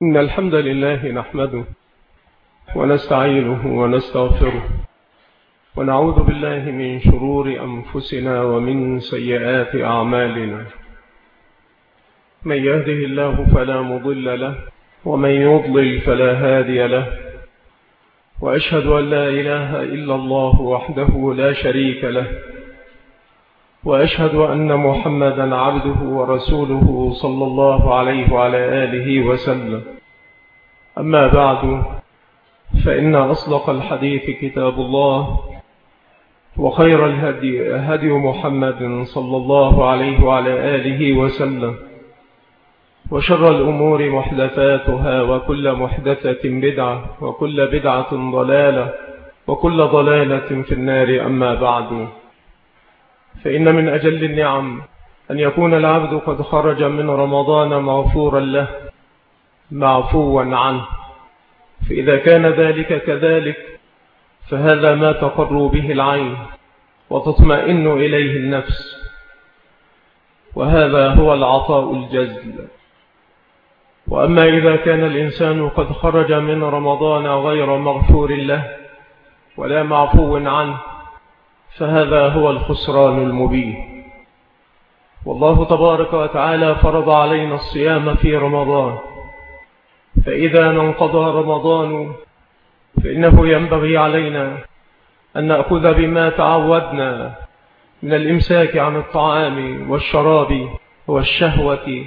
إن الحمد لله نحمده ونستعينه ونستغفره ونعوذ بالله من شرور أنفسنا ومن سيئات أعمالنا. من يهده الله فلا مضل له ومن يضلل فلا هادي له، وأشهد أن لا إله إلا الله وحده لا شريك له، وأشهد أن محمدا عبده ورسوله صلى الله عليه وعلى آله وسلم. أما بعد، فإن أصدق الحديث كتاب الله، وخير الهدي هدي محمد صلى الله عليه وعلى آله وسلم، وشر الأمور محدثاتها، وكل محدثة بدعة، وكل بدعة ضلالة، وكل ضلالة في النار. أما بعد، فإن من أجل النعم أن يكون العبد قد خرج من رمضان مغفورا له معفوا عنه، فإذا كان ذلك كذلك فهذا ما تقر به العين وتطمئن إليه النفس، وهذا هو العطاء الجزل. وأما إذا كان الإنسان قد خرج من رمضان غير مغفور له ولا معفو عنه، فهذا هو الخسران المبين. والله تبارك وتعالى فرض علينا الصيام في رمضان، فإذا انقضى رمضان فإنه ينبغي علينا أن نأخذ بما تعودنا من الإمساك عن الطعام والشراب والشهوة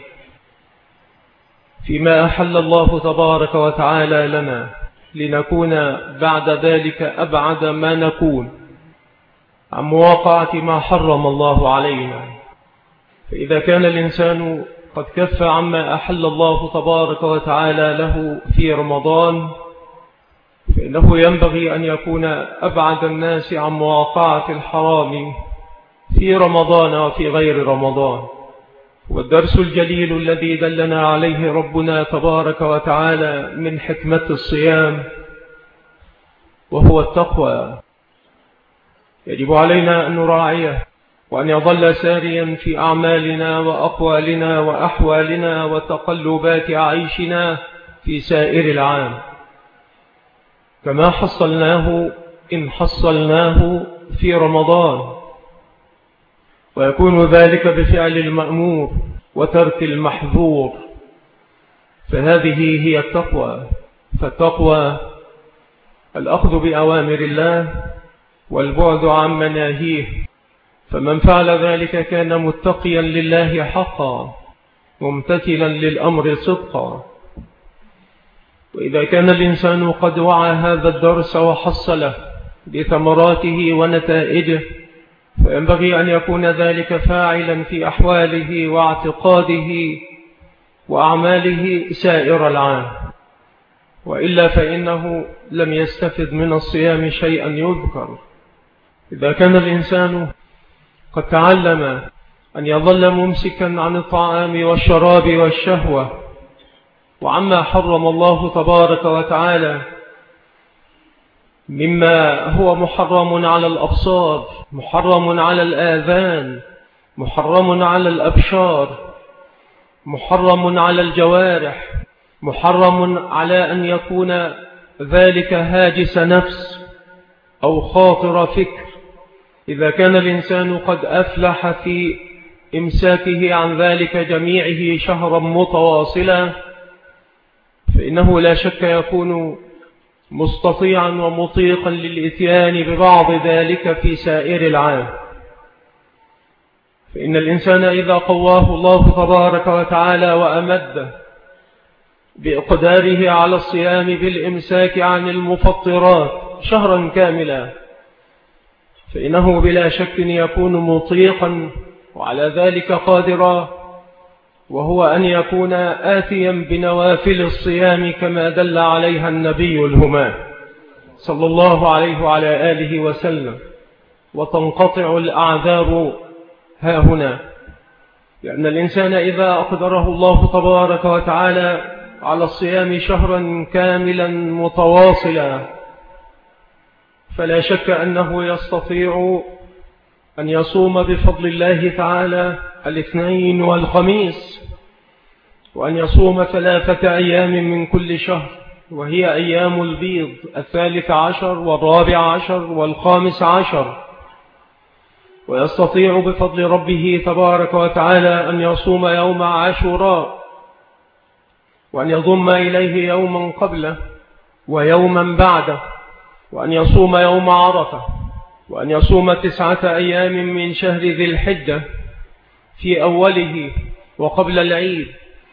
فيما أحل الله تبارك وتعالى لنا، لنكون بعد ذلك أبعد ما نكون عن مواقعة ما حرم الله علينا. فإذا كان الإنسان قد كف عما أحل الله تبارك وتعالى له في رمضان، فإنه ينبغي أن يكون أبعد الناس عن مواقعة الحرام في رمضان وفي غير رمضان. والدرس الجليل الذي دلنا عليه ربنا تبارك وتعالى من حكمة الصيام وهو التقوى، يجب علينا أن نراعيه وأن يظل ساريا في أعمالنا وأقوالنا وأحوالنا وتقلبات عيشنا في سائر العام، كما حصلناه إن حصلناه في رمضان، ويكون ذلك بفعل المأمور وترك المحظور. فهذه هي التقوى. فالتقوى الأخذ بأوامر الله والبعد عن مناهيه، فمن فعل ذلك كان متقيا لله حقا ممتثلا للأمر صدقا. وإذا كان الإنسان قد وعى هذا الدرس وحصله بثمراته ونتائجه، فينبغي أن يكون ذلك فاعلا في أحواله واعتقاده وأعماله سائر العام، وإلا فإنه لم يستفد من الصيام شيئا يذكر. إذا كان الإنسان قد تعلم أن يظل ممسكا عن الطعام والشراب والشهوة وعما حرم الله تبارك وتعالى مما هو محرم على الأبصار، محرم على الآذان، محرم على الأبشار، محرم على الجوارح، محرم على أن يكون ذلك هاجس نفس أو خاطر فكر. إذا كان الإنسان قد أفلح في إمساكه عن ذلك جميعه شهرا متواصلا، فإنه لا شك يكون مستطيعا ومطيقا للإتيان ببعض ذلك في سائر العام. فإن الإنسان إذا قواه الله تبارك وتعالى وأمده بإقداره على الصيام بالإمساك عن المفطرات شهرا كاملا، فإنه بلا شك يكون مطيقا وعلى ذلك قادرا، وهو أن يكون آتيا بنوافل الصيام كما دل عليها النبي الهمام صلى الله عليه وعلى آله وسلم، وتنقطع الأعذار ها هنا. لأن الإنسان إذا أقدره الله تبارك وتعالى على الصيام شهرا كاملا متواصلا، فلا شك أنه يستطيع أن يصوم بفضل الله تعالى الاثنين والخميس، وأن يصوم 3 أيام من كل شهر، وهي أيام البيض 13 و14 و15، ويستطيع بفضل ربه تبارك وتعالى أن يصوم يوم عاشوراء، وأن يضم إليه يوما قبله ويوما بعده، وأن يصوم يوم عرفة، وأن يصوم 9 أيام من شهر ذي الحجة في أوله وقبل العيد،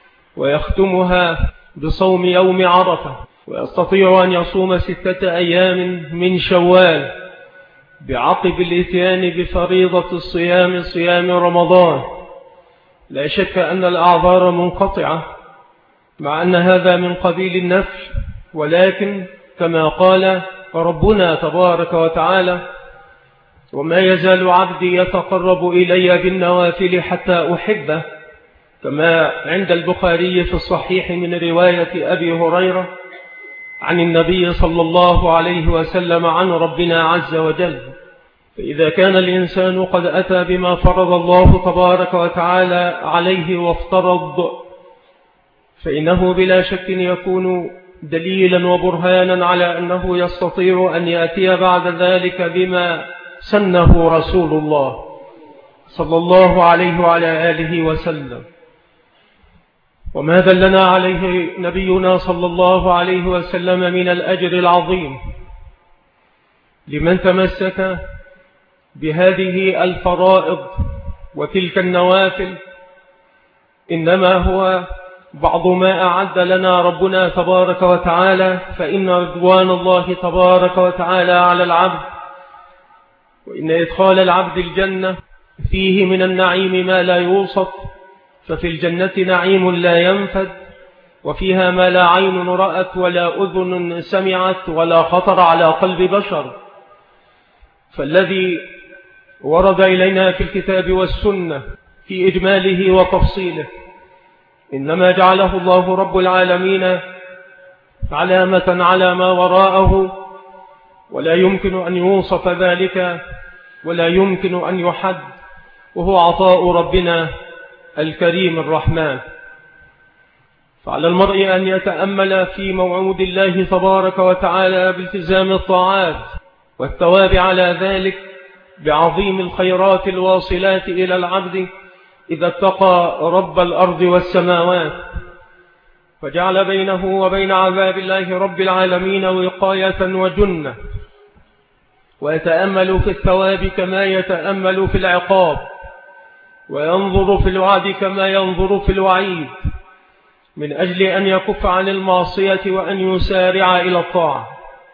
ويختمها بصوم يوم عرفة. ويستطيع أن يصوم 6 أيام من شوال بعقب الاتيان بفريضة الصيام، صيام رمضان. لا شك أن الأعذار منقطعة، مع أن هذا من قبيل النفل، ولكن كما قال ربنا تبارك وتعالى: وما يزال عبدي يتقرب إلي بالنوافل حتى أحبه، كما عند البخاري في الصحيح من رواية أبي هريرة عن النبي صلى الله عليه وسلم عن ربنا عز وجل. فإذا كان الإنسان قد أتى بما فرض الله تبارك وتعالى عليه وافترض، فإنه بلا شك يكون دليلا وبرهانا على أنه يستطيع أن يأتي بعد ذلك بما سنه رسول الله صلى الله عليه وعلى آله وسلم. وما دلنا عليه نبينا صلى الله عليه وسلم من الأجر العظيم لمن تمسك بهذه الفرائض وتلك النوافل، إنما هو بعض ما أعد لنا ربنا تبارك وتعالى. فإن رضوان الله تبارك وتعالى على العبد، وإن إدخال العبد الجنة فيه من النعيم ما لا يوصف، ففي الجنة نعيم لا ينفد، وفيها ما لا عين رأت ولا أذن سمعت ولا خطر على قلب بشر. فالذي ورد إلينا في الكتاب والسنة في إجماله وتفصيله إنما جعله الله رب العالمين علامة على ما وراءه، ولا يمكن أن يوصف ذلك ولا يمكن أن يحد، وهو عطاء ربنا الكريم الرحمن. فعلى المرء أن يتأمل في موعود الله تبارك وتعالى بالتزام الطاعات والثواب على ذلك بعظيم الخيرات الواصلات إلى العبد إذا اتقى رب الأرض والسماوات، فجعل بينه وبين عذاب الله رب العالمين وقاية وجنة، ويتأمل في الثواب كما يتأمل في العقاب، وينظر في الوعد كما ينظر في الوعيد، من أجل أن يكف عن المعصية وأن يسارع إلى الطاعة.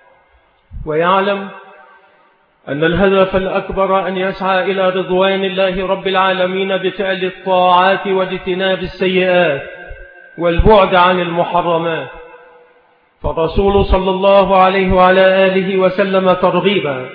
ويعلم أن الهدف الأكبر أن يسعى إلى رضوان الله رب العالمين بفعل الطاعات واجتناب السيئات والبعد عن المحرمات. فالرسول صلى الله عليه وعلى آله وسلم ترغيبا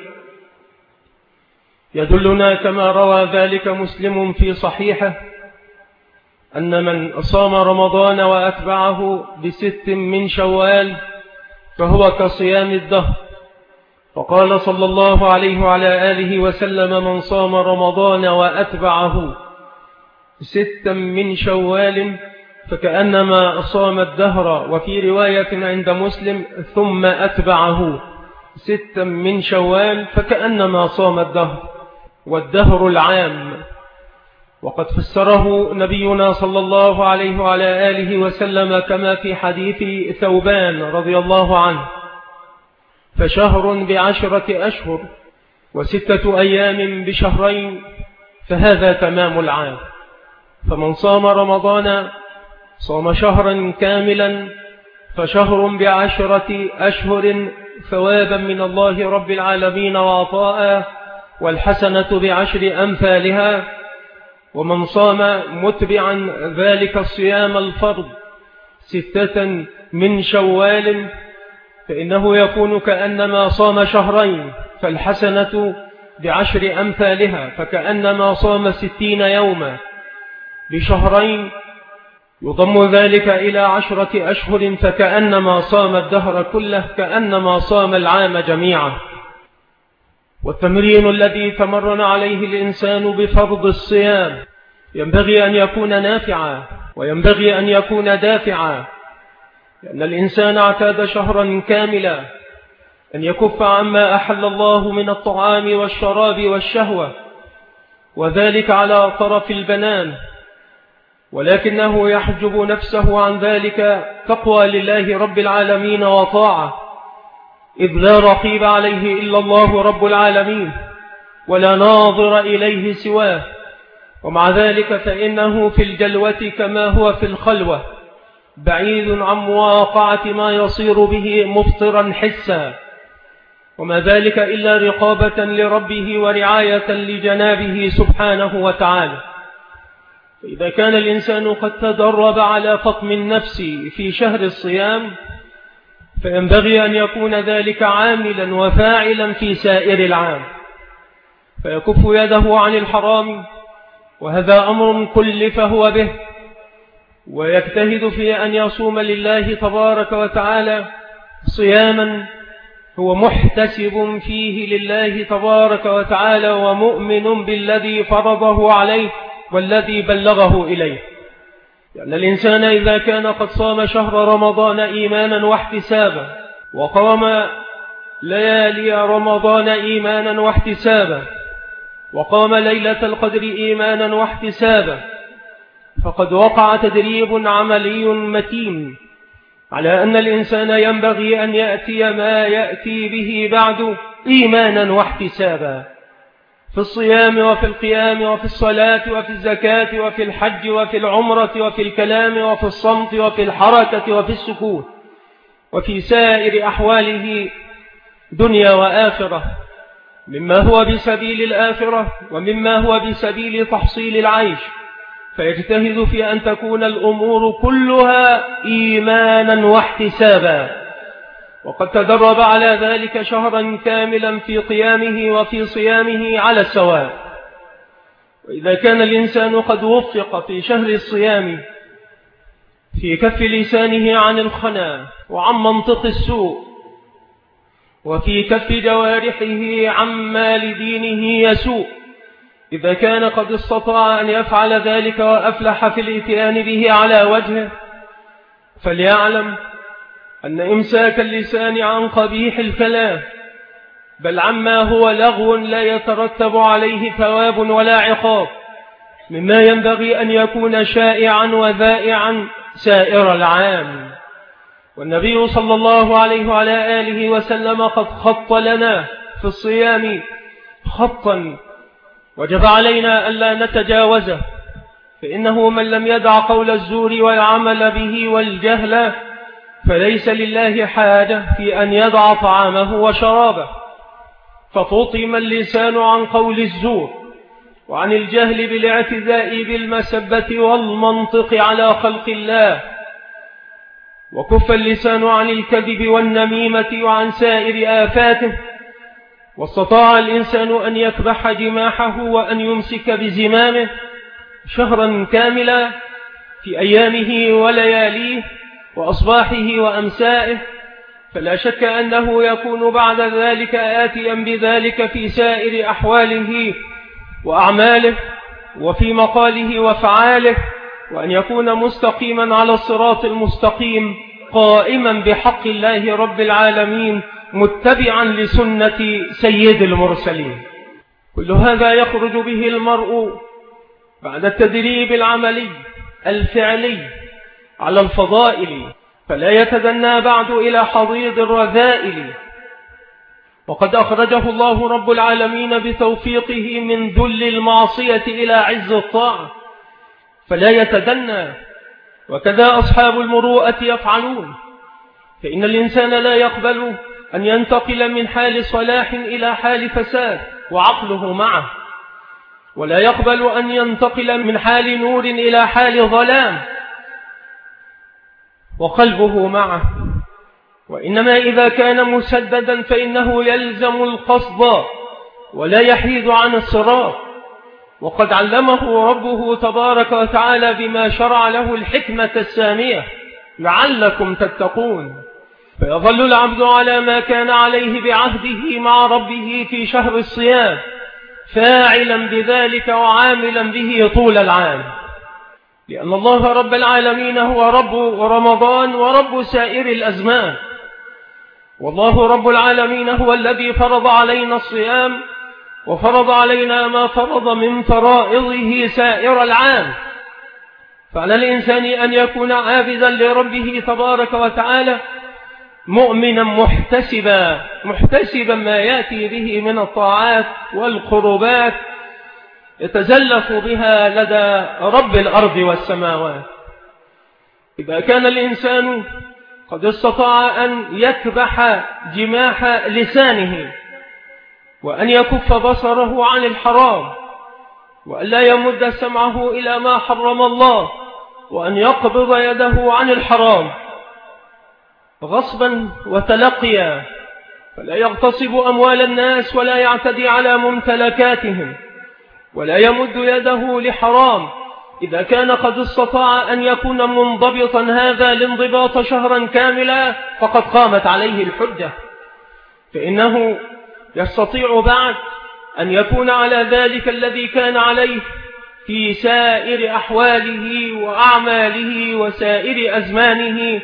يدلنا كما روى ذلك مسلم في صحيحه أن من صام رمضان وأتبعه ب6 من شوال فهو كصيام الدهر. فقال صلى الله عليه وعلى آله وسلم: من صام رمضان وأتبعه 6 من شوال فكأنما صام الدهر. وفي رواية عند مسلم: ثم أتبعه 6 من شوال فكأنما صام الدهر، والدهر العام. وقد فسره نبينا صلى الله عليه وعلى آله وسلم كما في حديث ثوبان رضي الله عنه: فشهر ب10 أشهر، و6 أيام بشهرين، فهذا تمام العام. فمن صام رمضان صام شهرا كاملا، فشهر ب10 أشهر ثوابا من الله رب العالمين وعطاء، والحسنة ب10 أمثالها. ومن صام متبعا ذلك الصيام الفرض 6 من شوال فإنه يكون كأنما صام شهرين، فالحسنة ب10 أمثالها، فكأنما صام 60 يوما بشهرين. يضم ذلك إلى 10 أشهر فكأنما صام الدهر كله، كأنما صام العام جميعا. والتمرين الذي تمرن عليه الإنسان بفرض الصيام ينبغي أن يكون نافعا وينبغي أن يكون دافعا، لأن الإنسان اعتاد شهرا كاملا أن يكف عما أحل الله من الطعام والشراب والشهوة، وذلك على طرف البنان، ولكنه يحجب نفسه عن ذلك تقوى لله رب العالمين وطاعة، إذ لا رقيب عليه إلا الله رب العالمين ولا ناظر إليه سواه. ومع ذلك فإنه في الجلوة كما هو في الخلوة بعيد عن مواقعة ما يصير به مفطرا حسا، وما ذلك إلا رقابة لربه ورعاية لجنابه سبحانه وتعالى. فإذا كان الإنسان قد تدرب على فطم النفس في شهر الصيام، فينبغي أن يكون ذلك عاملا وفاعلا في سائر العام، فيكف يده عن الحرام، وهذا أمر كلف هو به، ويجتهد في أن يصوم لله تبارك وتعالى صياما هو محتسب فيه لله تبارك وتعالى ومؤمن بالذي فرضه عليه والذي بلغه إليه. لأن الإنسان إذا كان قد صام شهر رمضان إيمانا واحتسابا، وقام ليالي رمضان إيمانا واحتسابا، وقام ليلة القدر إيمانا واحتسابا، فقد وقع تدريب عملي متين على أن الإنسان ينبغي أن يأتي ما يأتي به بعد إيمانا واحتسابا، في الصيام وفي القيام وفي الصلاة وفي الزكاة وفي الحج وفي العمرة وفي الكلام وفي الصمت وفي الحركة وفي السكون، وفي سائر أحواله دنيا وآخرة، مما هو بسبيل الآخرة ومما هو بسبيل تحصيل العيش، فيجتهد في أن تكون الأمور كلها إيمانا واحتسابا. وقد تدرب على ذلك شهرا كاملا في قيامه وفي صيامه على السواء. وإذا كان الإنسان قد وفق في شهر الصيام في كف لسانه عن الخنا وعن منطق السوء، وفي كف جوارحه عما لدينه يسوء، إذا كان قد استطاع أن يفعل ذلك وأفلح في الإتيان به على وجهه، فليعلم أن إمساك اللسان عن قبيح الكلام بل عما هو لغو لا يترتب عليه ثواب ولا عقاب مما ينبغي أن يكون شائعا وذائعا سائر العام. والنبي صلى الله عليه وعلى آله وسلم قد خط لنا في الصيام خطا وجب علينا ألا نتجاوزه، فإنه من لم يدع قول الزور والعمل به والجهل فليس لله حاجة في أن يدع طعامه وشرابه. ففطم اللسان عن قول الزور وعن الجهل بالاعتداء بالمسبة والمنطق على خلق الله، وكف اللسان عن الكذب والنميمة وعن سائر آفاته، واستطاع الإنسان أن يكبح جماحه وأن يمسك بزمامه شهرا كاملا في أيامه ولياليه وأصباحه وأمسائه، فلا شك أنه يكون بعد ذلك آتيا بذلك في سائر أحواله وأعماله وفي مقاله وفعاله، وأن يكون مستقيما على الصراط المستقيم قائما بحق الله رب العالمين متبعا لسنة سيد المرسلين. كل هذا يخرج به المرء بعد التدريب العملي الفعلي على الفضائل، فلا يتدنى بعد إلى حضيض الرذائل. وقد أخرجه الله رب العالمين بتوفيقه من ذل المعصية إلى عز الطاعة، فلا يتدنى. وكذا أصحاب المروءة يفعلون، فإن الإنسان لا يقبل أن ينتقل من حال صلاح إلى حال فساد وعقله معه، ولا يقبل أن ينتقل من حال نور إلى حال ظلام وقلبه معه، وإنما إذا كان مسددا فإنه يلزم القصد ولا يحيد عن الصراط. وقد علمه ربه تبارك وتعالى بما شرع له الحكمة السامية لعلكم تتقون، فيظل العبد على ما كان عليه بعهده مع ربه في شهر الصيام، فاعلا بذلك وعاملا به طول العام. لأن الله رب العالمين هو رب رمضان ورب سائر الأزمان، والله رب العالمين هو الذي فرض علينا الصيام وفرض علينا ما فرض من فرائضه سائر العام. فعلى الإنسان أن يكون عابدا لربه تبارك وتعالى مؤمنا محتسبا ما يأتي به من الطاعات والقربات يتزلف بها لدى رب الأرض والسماوات. إذا كان الإنسان قد استطاع أن يكبح جماح لسانه وأن يكف بصره عن الحرام وأن لا يمد سمعه إلى ما حرم الله وأن يقبض يده عن الحرام غصبا وتلقيا، فلا يغتصب أموال الناس ولا يعتدي على ممتلكاتهم ولا يمد يده لحرام، إذا كان قد استطاع أن يكون منضبطا هذا الانضباط شهرا كاملا فقد قامت عليه الحجة، فإنه يستطيع بعد أن يكون على ذلك الذي كان عليه في سائر أحواله وأعماله وسائر أزمانه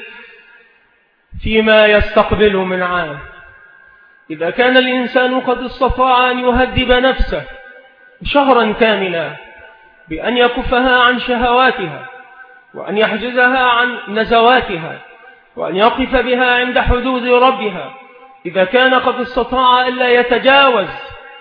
فيما يستقبل من عام. إذا كان الإنسان قد استطاع أن يهذب نفسه شهرا كاملا بأن يكفها عن شهواتها وأن يحجزها عن نزواتها وأن يقف بها عند حدود ربها، إذا كان قد استطاع ألا يتجاوز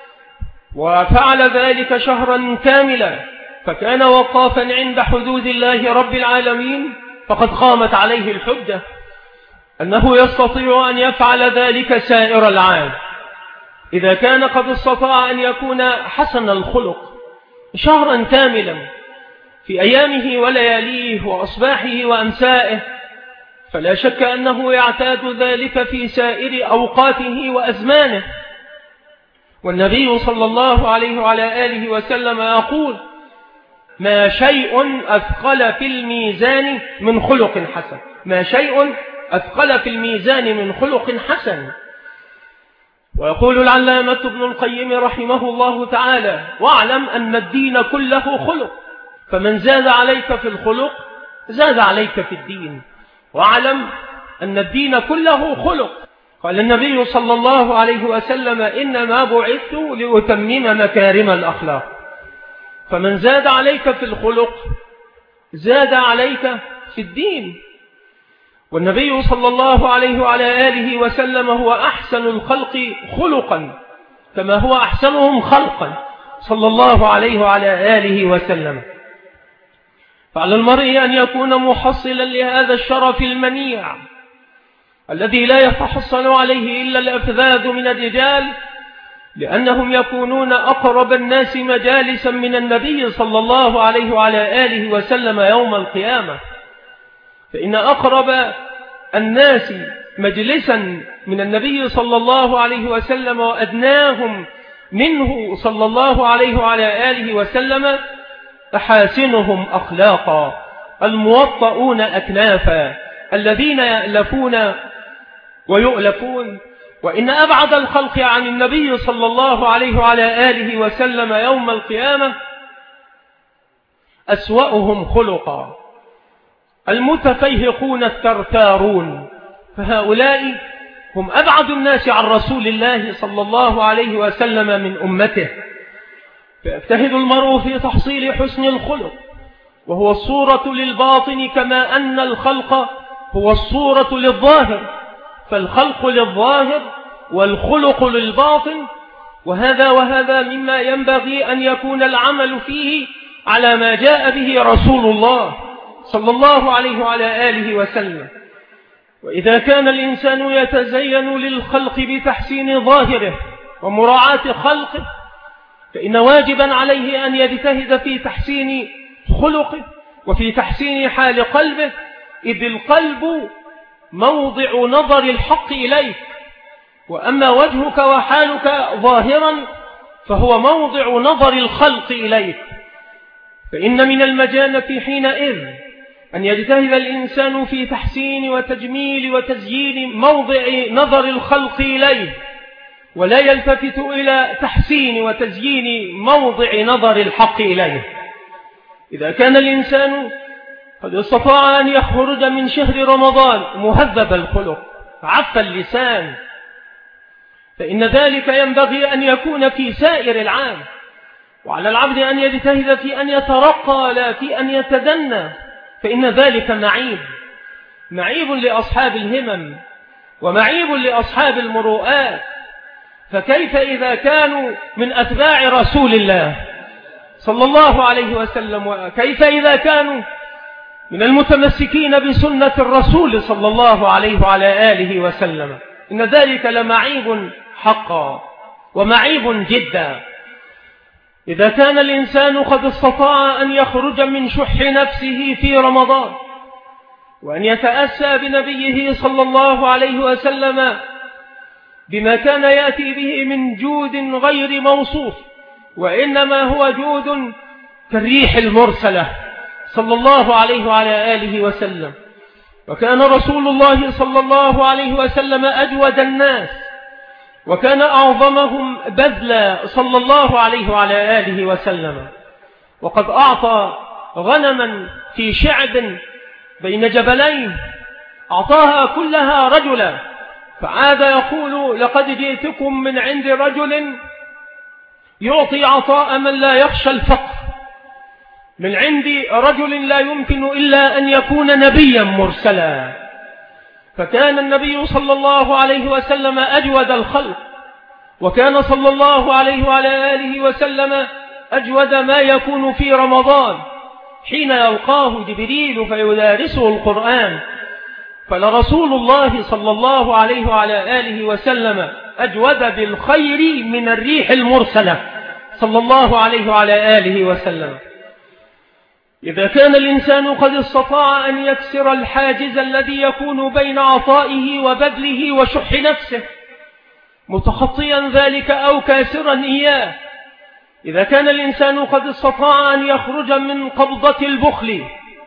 وفعل ذلك شهرا كاملا فكان وقافا عند حدود الله رب العالمين فقد قامت عليه الحجة أنه يستطيع أن يفعل ذلك سائر العام. إذا كان قد استطاع أن يكون حسن الخلق شهرا كاملا في أيامه ولياليه وأصباحه وأمسائه فلا شك أنه يعتاد ذلك في سائر أوقاته وأزمانه. والنبي صلى الله عليه وعلى آله وسلم يقول: ما شيء أثقل في الميزان من خلق حسن، ما شيء أثقل في الميزان من خلق حسن. ويقول العلامة ابن القيم رحمه الله تعالى: واعلم أن الدين كله خلق، فمن زاد عليك في الخلق زاد عليك في الدين. واعلم أن الدين كله خلق. قال النبي صلى الله عليه وسلم: إنما بعثت لأتمم مكارم الأخلاق. فمن زاد عليك في الخلق زاد عليك في الدين. والنبي صلى الله عليه وعلى آله وسلم هو أحسن الخلق خلقا كما هو أحسنهم خلقا صلى الله عليه وعلى آله وسلم. فعلى المرء أن يكون محصلا لهذا الشرف المنيع الذي لا يتحصل عليه إلا الأفذاذ من الرجال، لأنهم يكونون أقرب الناس مجالسا من النبي صلى الله عليه وعلى آله وسلم يوم القيامة. فإن أقرب الناس مجلسا من النبي صلى الله عليه وسلم وأدناهم منه صلى الله عليه وعلى آله وسلم أحاسنهم أخلاقا، الموطؤون أكنافا، الذين يألفون ويؤلفون. وإن أبعد الخلق عن النبي صلى الله عليه وعلى آله وسلم يوم القيامة أسوأهم خلقا، المتفيهقون الثرثارون، فهؤلاء هم أبعد الناس عن رسول الله صلى الله عليه وسلم من أمته. فيجتهد المرء في تحصيل حسن الخلق، وهو الصورة للباطن كما أن الخلق هو الصورة للظاهر، فالخلق للظاهر والخلق للباطن، وهذا مما ينبغي أن يكون العمل فيه على ما جاء به رسول الله صلى الله عليه وعلى آله وسلم. وإذا كان الإنسان يتزين للخلق بتحسين ظاهره ومراعاة خلقه فإن واجبا عليه أن يجتهد في تحسين خلقه وفي تحسين حال قلبه، إذ القلب موضع نظر الحق إليك، وأما وجهك وحالك ظاهرا فهو موضع نظر الخلق إليك. فإن من المجانة حينئذ أن يجتهد الإنسان في تحسين وتجميل وتزيين موضع نظر الخلق إليه، ولا يلتفت إلى تحسين وتزيين موضع نظر الحق إليه. إذا كان الإنسان قد استطاع أن يخرج من شهر رمضان مهذب الخلق عف اللسان، فإن ذلك ينبغي أن يكون في سائر العام، وعلى العبد أن يجتهد في أن يترقى لا في أن يتدنى، فإن ذلك معيب لأصحاب الهمم ومعيب لأصحاب المروءات. فكيف إذا كانوا من أتباع رسول الله صلى الله عليه وسلم، وكيف إذا كانوا من المتمسكين بسنة الرسول صلى الله عليه وعلى آله وسلم؟ إن ذلك لمعيب حقا ومعيب جدا. إذا كان الإنسان قد استطاع أن يخرج من شح نفسه في رمضان وأن يتأسى بنبيه صلى الله عليه وسلم بما كان يأتي به من جود غير موصوف، وإنما هو جود كالريح المرسلة صلى الله عليه وعلى آله وسلم. وكان رسول الله صلى الله عليه وسلم أجود الناس، وكان أعظمهم بذلا صلى الله عليه وعلى آله وسلم، وقد أعطى غنما في شعب بين جبلين أعطاها كلها رجلا، فعاد يقول: لقد جئتكم من عند رجل يعطي عطاء من لا يخشى الفقر، من عند رجل لا يمكن إلا أن يكون نبيا مرسلا. فكان النبي صلى الله عليه وسلم أجود الخلق، وكان صلى الله عليه وعلى آله وسلم أجود ما يكون في رمضان حين يلقاه جبريل فيدارسه القرآن. فلرسول الله صلى الله عليه وعلى آله وسلم أجود بالخير من الريح المرسلة صلى الله عليه وعلى آله وسلم. إذا كان الإنسان قد استطاع أن يكسر الحاجز الذي يكون بين عطائه وبذله وشح نفسه، متخطيا ذلك أو كاسرا إياه، إذا كان الإنسان قد استطاع أن يخرج من قبضة البخل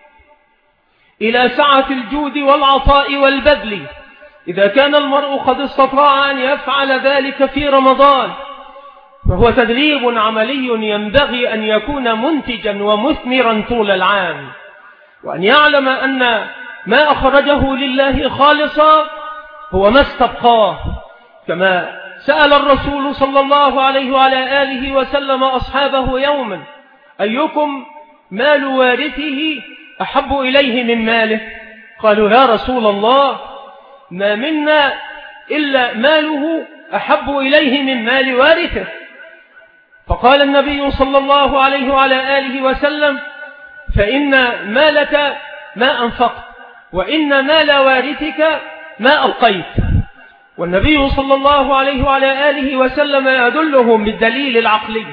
إلى سعة الجود والعطاء والبذل، إذا كان المرء قد استطاع أن يفعل ذلك في رمضان، فهو تدريب عملي ينبغي أن يكون منتجا ومثمرا طول العام، وأن يعلم أن ما أخرجه لله خالصا هو ما استبقاه، كما سأل الرسول صلى الله عليه وعلى آله وسلم أصحابه يوما: أيكم مال وارثه أحب إليه من ماله؟ قالوا: يا رسول الله، ما منا إلا ماله أحب إليه من مال وارثه. فقال النبي صلى الله عليه وعلى آله وسلم: فإن مالك ما أنفقت، وإن مال وارثك ما ألقيت. والنبي صلى الله عليه وعلى آله وسلم يدلهم بالدليل العقلي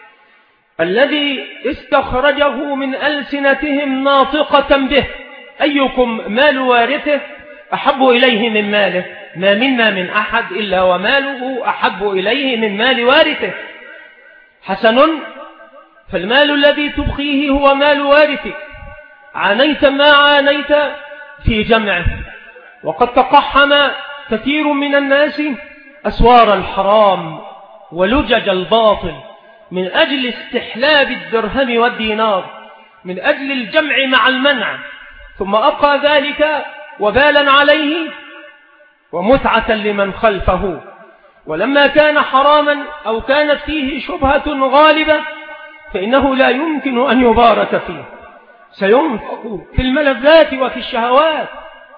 الذي استخرجه من ألسنتهم ناطقة به: أيكم مال وارثه أحب إليه من ماله؟ ما منا من أحد إلا وماله أحب إليه من مال وارثه. حسن، فالمال الذي تبخيه هو مال وارثك، عانيت ما عانيت في جمعه، وقد تقحم كثير من الناس أسوار الحرام ولجج الباطل من أجل استحلاب الدرهم والدينار، من أجل الجمع مع المنع، ثم أبقى ذلك وبالا عليه ومتعة لمن خلفه. ولما كان حراما أو كانت فيه شبهة غالبة فإنه لا يمكن أن يبارك فيه، سينفق في الملذات وفي الشهوات،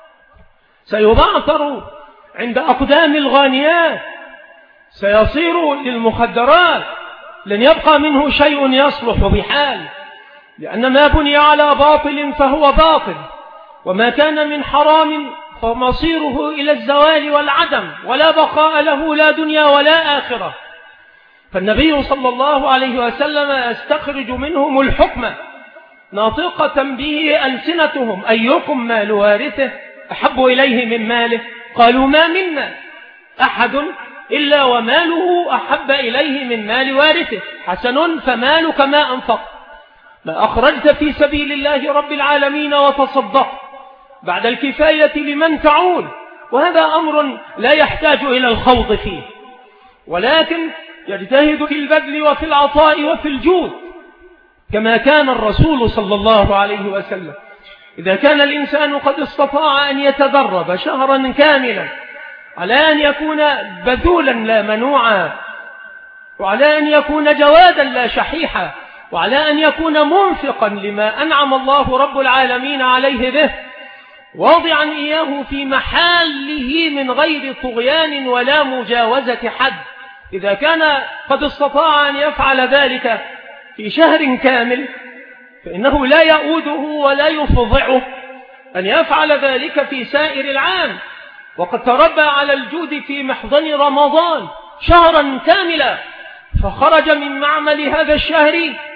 سيبعثر عند أقدام الغانيات، سيصير للمخدرات، لن يبقى منه شيء يصلح بحال، لأن ما بني على باطل فهو باطل، وما كان من حرام فمصيره إلى الزوال والعدم، ولا بقاء له لا دنيا ولا آخرة. فالنبي صلى الله عليه وسلم يستخرج منهم الحكم ناطقة به ألسنتهم: أيكم مال وارثه أحب إليه من ماله؟ قالوا: ما منا أحد إلا وماله أحب إليه من مال وارثه. حسن، فمالك ما أنفق، ما أخرجت في سبيل الله رب العالمين وتصدقت بعد الكفاية لمن تعول، وهذا أمر لا يحتاج إلى الخوض فيه، ولكن يجتهد في البذل وفي العطاء وفي الجود كما كان الرسول صلى الله عليه وسلم إذا كان الإنسان قد استطاع أن يتدرب شهرا كاملا على أن يكون بذولا لا منوعا، وعلى أن يكون جوادا لا شحيحا، وعلى أن يكون منفقا لما أنعم الله رب العالمين عليه به، واضعا إياه في محله من غير طغيان ولا مجاوزة حد، إذا كان قد استطاع أن يفعل ذلك في شهر كامل فإنه لا يؤوده ولا يفضعه أن يفعل ذلك في سائر العام. وقد تربى على الجود في محضن رمضان شهرا كاملا، فخرج من معمل هذا الشهر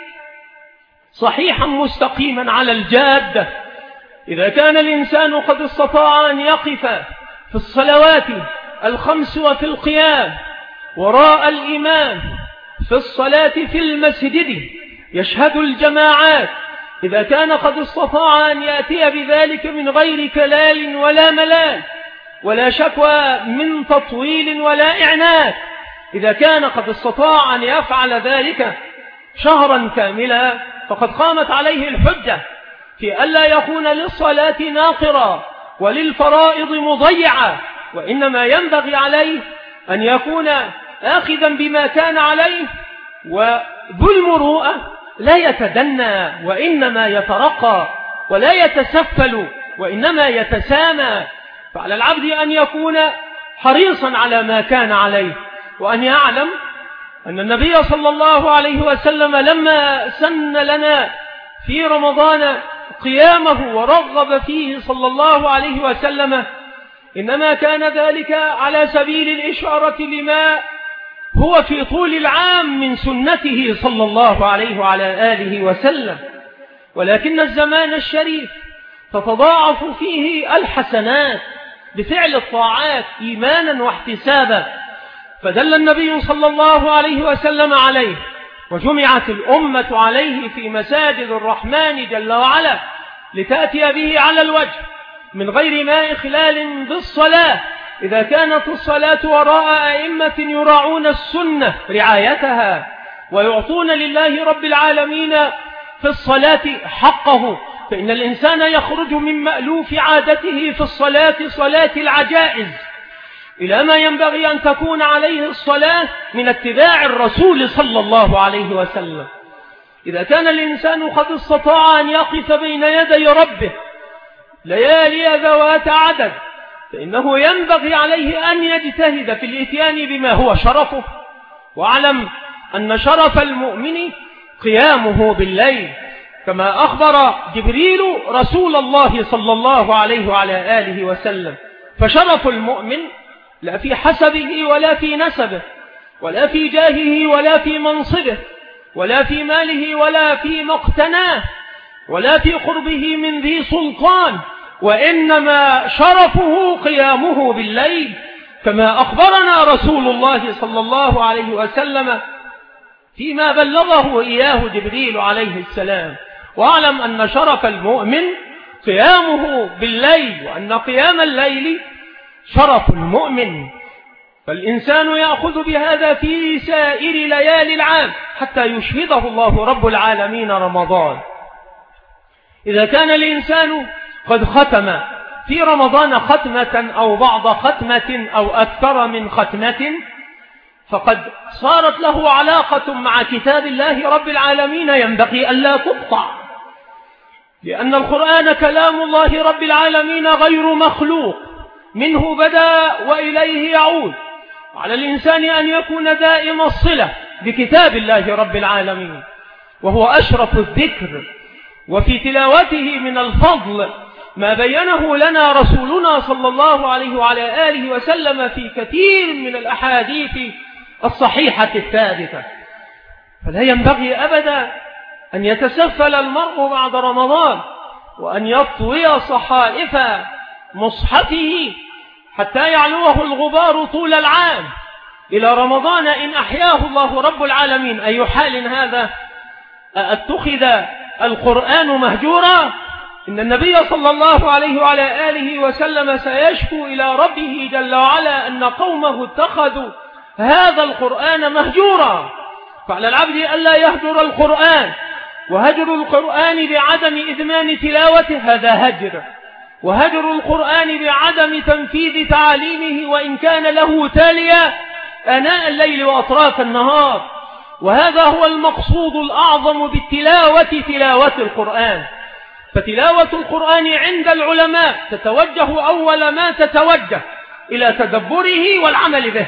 صحيحا مستقيما على الجادة. إذا كان الإنسان قد استطاع أن يقف في الصلوات الخمس وفي القيام وراء الإمام في الصلاة في المسجد يشهد الجماعات، إذا كان قد استطاع أن يأتي بذلك من غير كلال ولا ملال ولا شكوى من تطويل ولا إعنات، إذا كان قد استطاع أن يفعل ذلك شهرا كاملا فقد قامت عليه الحجة في ألا يكون للصلاة ناقرا وللفرائض مضيعا، وإنما ينبغي عليه أن يكون آخذا بما كان عليه، وذو المروءة لا يتدنى وإنما يترقى، ولا يتسفل وإنما يتسامى. فعلى العبد أن يكون حريصا على ما كان عليه، وأن يعلم أن النبي صلى الله عليه وسلم لما سن لنا في رمضان قيامه ورغب فيه صلى الله عليه وسلم إنما كان ذلك على سبيل الإشارة لما هو في طول العام من سنته صلى الله عليه وعلى آله وسلم، ولكن الزمان الشريف تتضاعف فيه الحسنات بفعل الطاعات إيمانا واحتسابا، فدل النبي صلى الله عليه وسلم عليه وجمعت الأمة عليه في مساجد الرحمن جل وعلا لتأتي به على الوجه من غير ما إخلال بالصلاة، إذا كانت الصلاة وراء أئمة يراعون السنة رعايتها ويعطون لله رب العالمين في الصلاة حقه، فإن الإنسان يخرج من مألوف عادته في الصلاة صلاة العجائز إلى ما ينبغي أن تكون عليه الصلاة من اتباع الرسول صلى الله عليه وسلم. إذا كان الإنسان قد استطاع أن يقف بين يدي ربه ليالي ذوات عدد فإنه ينبغي عليه أن يجتهد في الإتيان بما هو شرفه، واعلم أن شرف المؤمن قيامه بالليل، كما أخبر جبريل رسول الله صلى الله عليه وعلى آله وسلم. فشرف المؤمن لا في حسبه ولا في نسبه ولا في جاهه ولا في منصبه ولا في ماله ولا في مقتناه ولا في قربه من ذي سلطان، وإنما شرفه قيامه بالليل، كما أخبرنا رسول الله صلى الله عليه وسلم فيما بلغه إياه جبريل عليه السلام. واعلم أن شرف المؤمن قيامه بالليل، وأن قيام الليل شرف المؤمن، فالإنسان يأخذ بهذا في سائر ليالي العام حتى يشهده الله رب العالمين رمضان. إذا كان الإنسان قد ختم في رمضان ختمة أو بعض ختمة أو أكثر من ختمة فقد صارت له علاقة مع كتاب الله رب العالمين ينبغي ألا تقطع، لأن القرآن كلام الله رب العالمين غير مخلوق، منه بدأ وإليه يعود، على الإنسان أن يكون دائم الصلة بكتاب الله رب العالمين، وهو أشرف الذكر، وفي تلاوته من الفضل ما بينه لنا رسولنا صلى الله عليه وعلى آله وسلم في كثير من الأحاديث الصحيحة الثابتة. فلا ينبغي أبدا أن يتسفل المرء بعد رمضان وأن يطوي صحائف مصحفه حتى يعلوه الغبار طول العام إلى رمضان إن أحياه الله رب العالمين. أي حال هذا؟ اتخذ القرآن مهجورا؟ إن النبي صلى الله عليه وعلى آله وسلم سيشكو إلى ربه جل وعلا أن قومه اتخذوا هذا القرآن مهجورا، فعلى العبد ألا يهجر القرآن وهجر القرآن بعدم إدمان تلاوته هذا هجر، وهجر القرآن بعدم تنفيذ تعاليمه وإن كان له تاليا آناء الليل وأطراف النهار. وهذا هو المقصود الأعظم بالتلاوة، تلاوة القرآن. فتلاوة القرآن عند العلماء تتوجه أول ما تتوجه إلى تدبره والعمل به،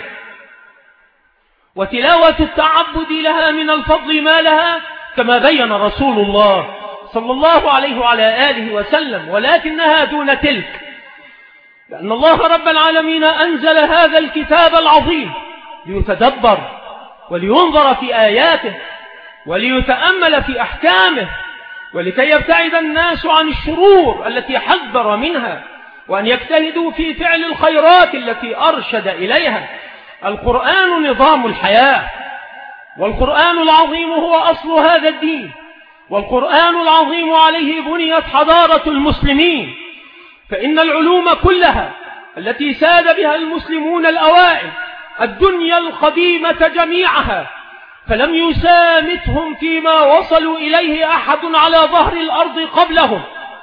وتلاوة التعبد لها من الفضل ما لها كما بين رسول الله صلى الله عليه وعلى آله وسلم، ولكنها دون تلك، لأن الله رب العالمين أنزل هذا الكتاب العظيم ليتدبر ولينظر في آياته وليتأمل في أحكامه، ولكي يبتعد الناس عن الشرور التي حذر منها، وأن يجتهدوا في فعل الخيرات التي أرشد إليها. القرآن نظام الحياة، والقرآن العظيم هو أصل هذا الدين، والقرآن العظيم عليه بنيت حضارة المسلمين. فإن العلوم كلها التي ساد بها المسلمون الأوائل الدنيا القديمة جميعها فلم يسامتهم فيما وصلوا إليه أحد على ظهر الأرض قبلهم،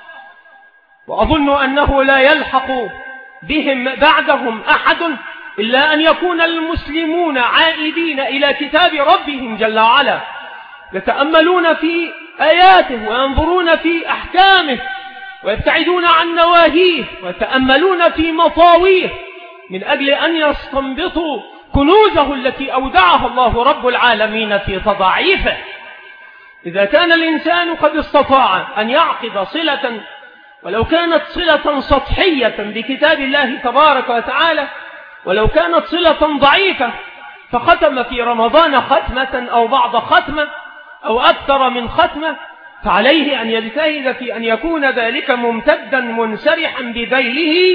وأظن أنه لا يلحق بهم بعدهم أحد إلا أن يكون المسلمون عائدين إلى كتاب ربهم جل وعلا، يتأملون في آياته وينظرون في أحكامه ويبتعدون عن نواهيه ويتأملون في مطاويه من أجل أن يستنبطوا كنوزه التي أودعها الله رب العالمين في تضاعيفه. إذا كان الإنسان قد استطاع أن يعقد صلة ولو كانت صلة سطحية بكتاب الله تبارك وتعالى، ولو كانت صلة ضعيفة، فختم في رمضان ختمة أو بعض ختمة أو أكثر من ختمة، فعليه أن يجتهد في أن يكون ذلك ممتدا منسرحا بذيله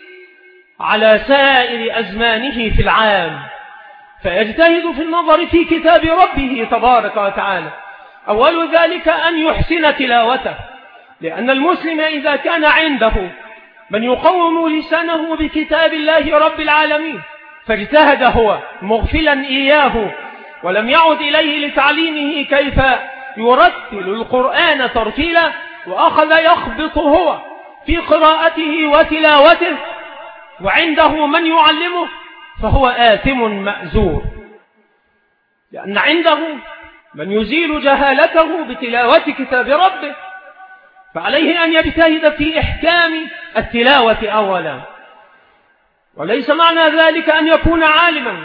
على سائر أزمانه في العام، فيجتهد في النظر في كتاب ربه تبارك وتعالى. أول ذلك أن يحسن تلاوته، لأن المسلم إذا كان عنده من يقوم لسانه بكتاب الله رب العالمين فاجتهد هو مغفلا إياه ولم يعد إليه لتعليمه كيف يرتل القرآن ترتيلا، وأخذ يخبط هو في قراءته وتلاوته وعنده من يعلمه، فهو آثم مأزور، لأن عنده من يزيل جهالته بتلاوة كتاب ربه. فعليه أن يجتهد في إحكام التلاوة أولا، وليس معنى ذلك أن يكون عالما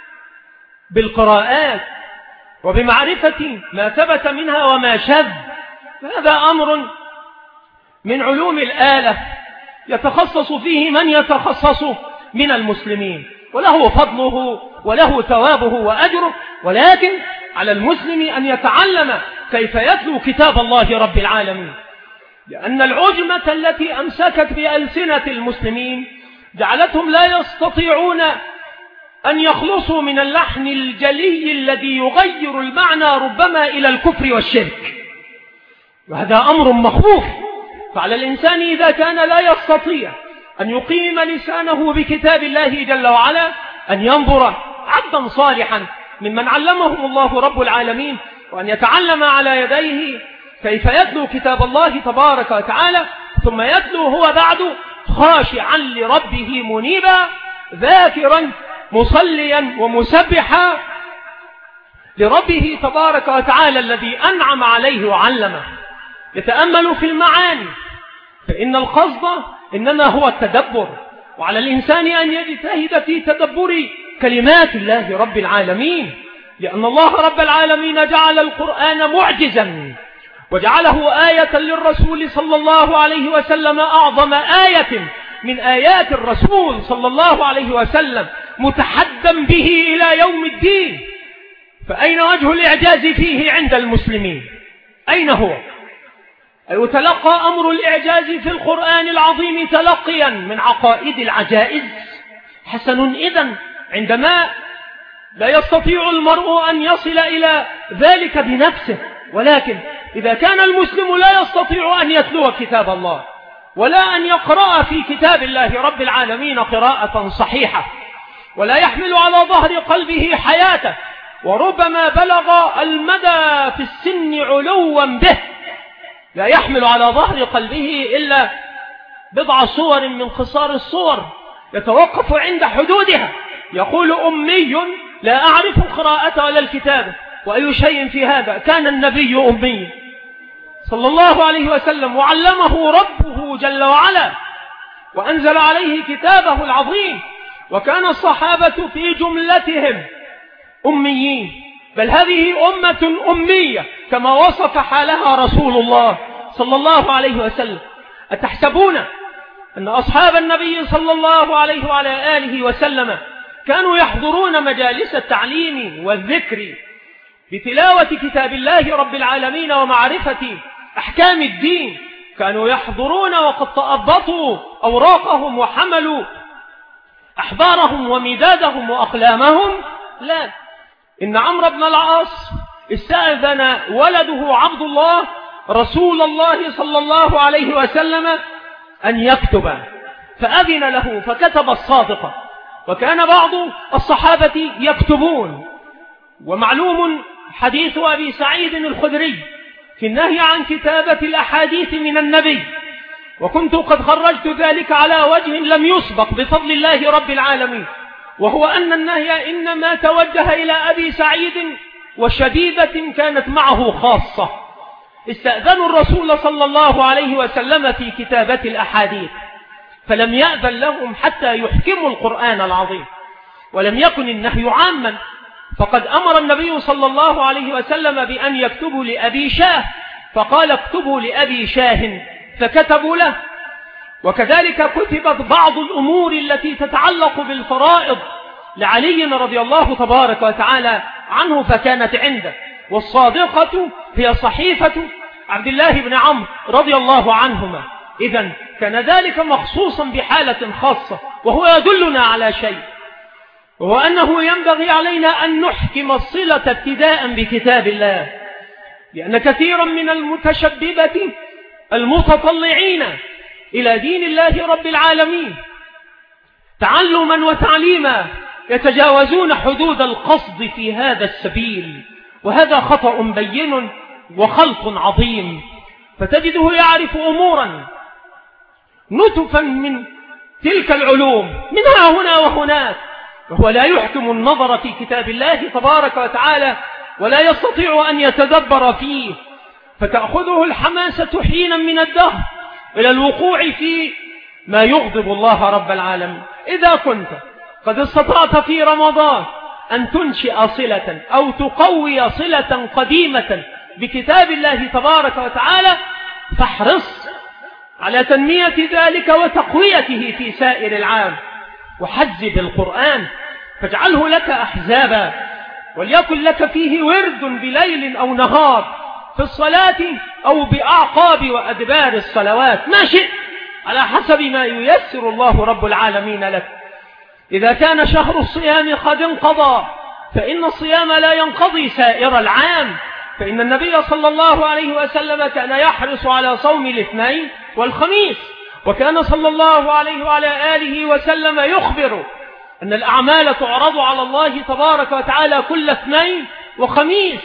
بالقراءات وبمعرفة ما ثبت منها وما شذ، هذا أمر من علوم الآلة يتخصص فيه من يتخصص من المسلمين، وله فضله وله ثوابه وأجره، ولكن على المسلم أن يتعلم كيف يتلو كتاب الله رب العالمين، لأن العجمة التي أمسكت بألسنة المسلمين جعلتهم لا يستطيعون أن يخلصوا من اللحن الجلي الذي يغير المعنى ربما إلى الكفر والشرك، وهذا أمر مخوف. فعلى الإنسان إذا كان لا يستطيع أن يقيم لسانه بكتاب الله جل وعلا أن ينظر عبدا صالحا ممن علمهم الله رب العالمين، وأن يتعلم على يديه كيف يتلو كتاب الله تبارك وتعالى، ثم يتلو هو بعد خاشعا لربه منيبا ذاكرا مصليا ومسبحا لربه تبارك وتعالى الذي أنعم عليه وعلمه، يتأمل في المعاني، فإن القصد إنما هو التدبر، وعلى الإنسان أن يجتهد في تدبر كلمات الله رب العالمين، لأن الله رب العالمين جعل القرآن معجزا وجعله آية للرسول صلى الله عليه وسلم، أعظم آية من آيات الرسول صلى الله عليه وسلم، متحدًا به إلى يوم الدين. فأين وجه الإعجاز فيه عند المسلمين؟ أين هو؟ يتلقى أمر الإعجاز في القرآن العظيم تلقيا من عقائد العجائز. حسن إذن عندما لا يستطيع المرء أن يصل إلى ذلك بنفسه، ولكن إذا كان المسلم لا يستطيع أن يتلو كتاب الله ولا أن يقرأ في كتاب الله رب العالمين قراءة صحيحة، ولا يحمل على ظهر قلبه حياته وربما بلغ المدى في السن علوا به، لا يحمل على ظهر قلبه إلا بضع صور من قصار الصور، يتوقف عند حدودها، يقول أمي لا أعرف القراءة ولا الكتابة، وأي شيء في هذا؟ كان النبي أمي صلى الله عليه وسلم، وعلمه ربه جل وعلا وأنزل عليه كتابه العظيم، وكان الصحابة في جملتهم أميين، بل هذه أمة أمية كما وصف حالها رسول الله صلى الله عليه وسلم. أتحسبون أن أصحاب النبي صلى الله عليه وعلى آله وسلم كانوا يحضرون مجالس التعليم والذكر بتلاوة كتاب الله رب العالمين ومعرفة أحكام الدين؟ كانوا يحضرون وقد تأبطوا أوراقهم وحملوا أحبارهم ومدادهم وأقلامهم؟ لا، إن عمرو بن العاص استأذن ولده عبد الله رسول الله صلى الله عليه وسلم أن يكتب، فأذن له فكتب الصادقة، وكان بعض الصحابة يكتبون. ومعلوم حديث أبي سعيد الخدري في النهي عن كتابة الأحاديث من النبي، وكنت قد خرجت ذلك على وجه لم يسبق بفضل الله رب العالمين، وهو أن النهي إنما توجه إلى أبي سعيد وشبيبة كانت معه خاصة، استأذنوا الرسول صلى الله عليه وسلم في كتابة الأحاديث، فلم يأذن لهم حتى يحكموا القرآن العظيم، ولم يكن النهي عاما، فقد أمر النبي صلى الله عليه وسلم بأن يكتبوا لأبي شاه، فقال اكتبوا لأبي شاه فكتبوا له. وكذلك كتبت بعض الأمور التي تتعلق بالفرائض لعلي رضي الله تبارك وتعالى عنه فكانت عنده، والصادقة هي صحيفة عبد الله بن عمرو رضي الله عنهما. إذن كان ذلك مخصوصا بحالة خاصة، وهو يدلنا على شيء، وهو أنه ينبغي علينا أن نحكم الصلة ابتداء بكتاب الله، لأن كثيرا من المتشببة المتطلعين إلى دين الله رب العالمين تعلما وتعليما يتجاوزون حدود القصد في هذا السبيل، وهذا خطأ بين وخلط عظيم، فتجده يعرف أمورا نتفا من تلك العلوم منها هنا وهناك، وهو لا يحكم النظر في كتاب الله تبارك وتعالى ولا يستطيع أن يتدبر فيه، فتأخذه الحماسة حينا من الدهر إلى الوقوع في ما يغضب الله رب العالمين. إذا كنت قد استطعت في رمضان أن تنشئ صلة أو تقوي صلة قديمة بكتاب الله تبارك وتعالى، فاحرص على تنمية ذلك وتقويته في سائر العام، وحزب القرآن فاجعله لك أحزابا، وليكن لك فيه ورد بليل أو نهار في الصلاة أو بأعقاب وأدبار الصلوات، ما شئت على حسب ما ييسر الله رب العالمين لك. إذا كان شهر الصيام قد انقضى فإن الصيام لا ينقضي سائر العام، فإن النبي صلى الله عليه وسلم كان يحرص على صوم الاثنين والخميس، وكان صلى الله عليه وعلى آله وسلم يخبر أن الأعمال تعرض على الله تبارك وتعالى كل اثنين وخميس،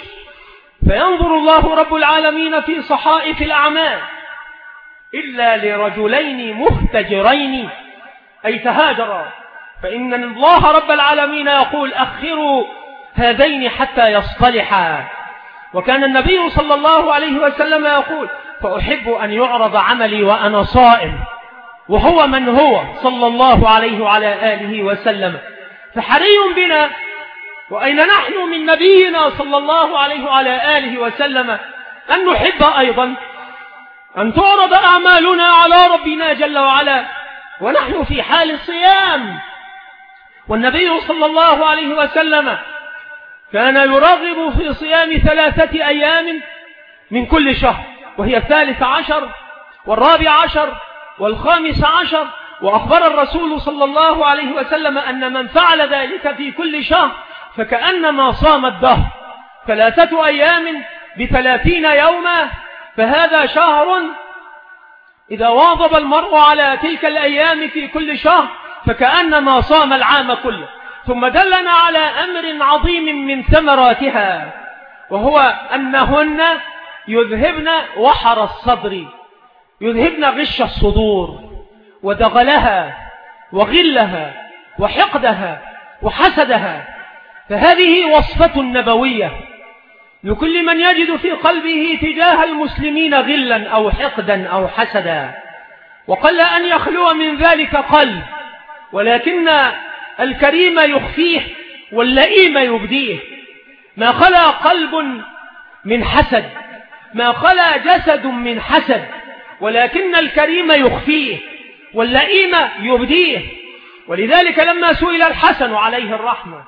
فينظر الله رب العالمين في صحائف الأعمال إلا لرجلين مهتجرين أي تهاجرا، فإن الله رب العالمين يقول أخروا هذين حتى يصطلحا. وكان النبي صلى الله عليه وسلم يقول فأحب أن يعرض عملي وأنا صائم، وهو من هو صلى الله عليه وعلى آله وسلم. فحري بنا وأين نحن من نبينا صلى الله عليه وعلى آله وسلم أن نحب أيضا أن تعرض أعمالنا على ربنا جل وعلا ونحن في حال الصيام. والنبي صلى الله عليه وسلم كان يرغب في صيام 3 أيام من كل شهر، وهي 13 و14 و15، وأخبر الرسول صلى الله عليه وسلم أن من فعل ذلك في كل شهر فكأنما صام الدهر، 3 أيام ب30 يوما، فهذا شهر إذا واظب المرء على تلك الأيام في كل شهر فكأنما صام العام كله. ثم دلنا على أمر عظيم من ثمراتها، وهو أنهن يذهبن وحر الصدر، يذهبن غش الصدور ودغلها وغلها وحقدها وحسدها. فهذه وصفة نبوية لكل من يجد في قلبه تجاه المسلمين غلا أو حقدا أو حسدا، وقل أن يخلو من ذلك قلب، ولكن الكريم يخفيه واللئيم يبديه. ما خلا قلب من حسد، ما خلا جسد من حسد، ولكن الكريم يخفيه واللئيم يبديه. ولذلك لما سئل الحسن عليه الرحمة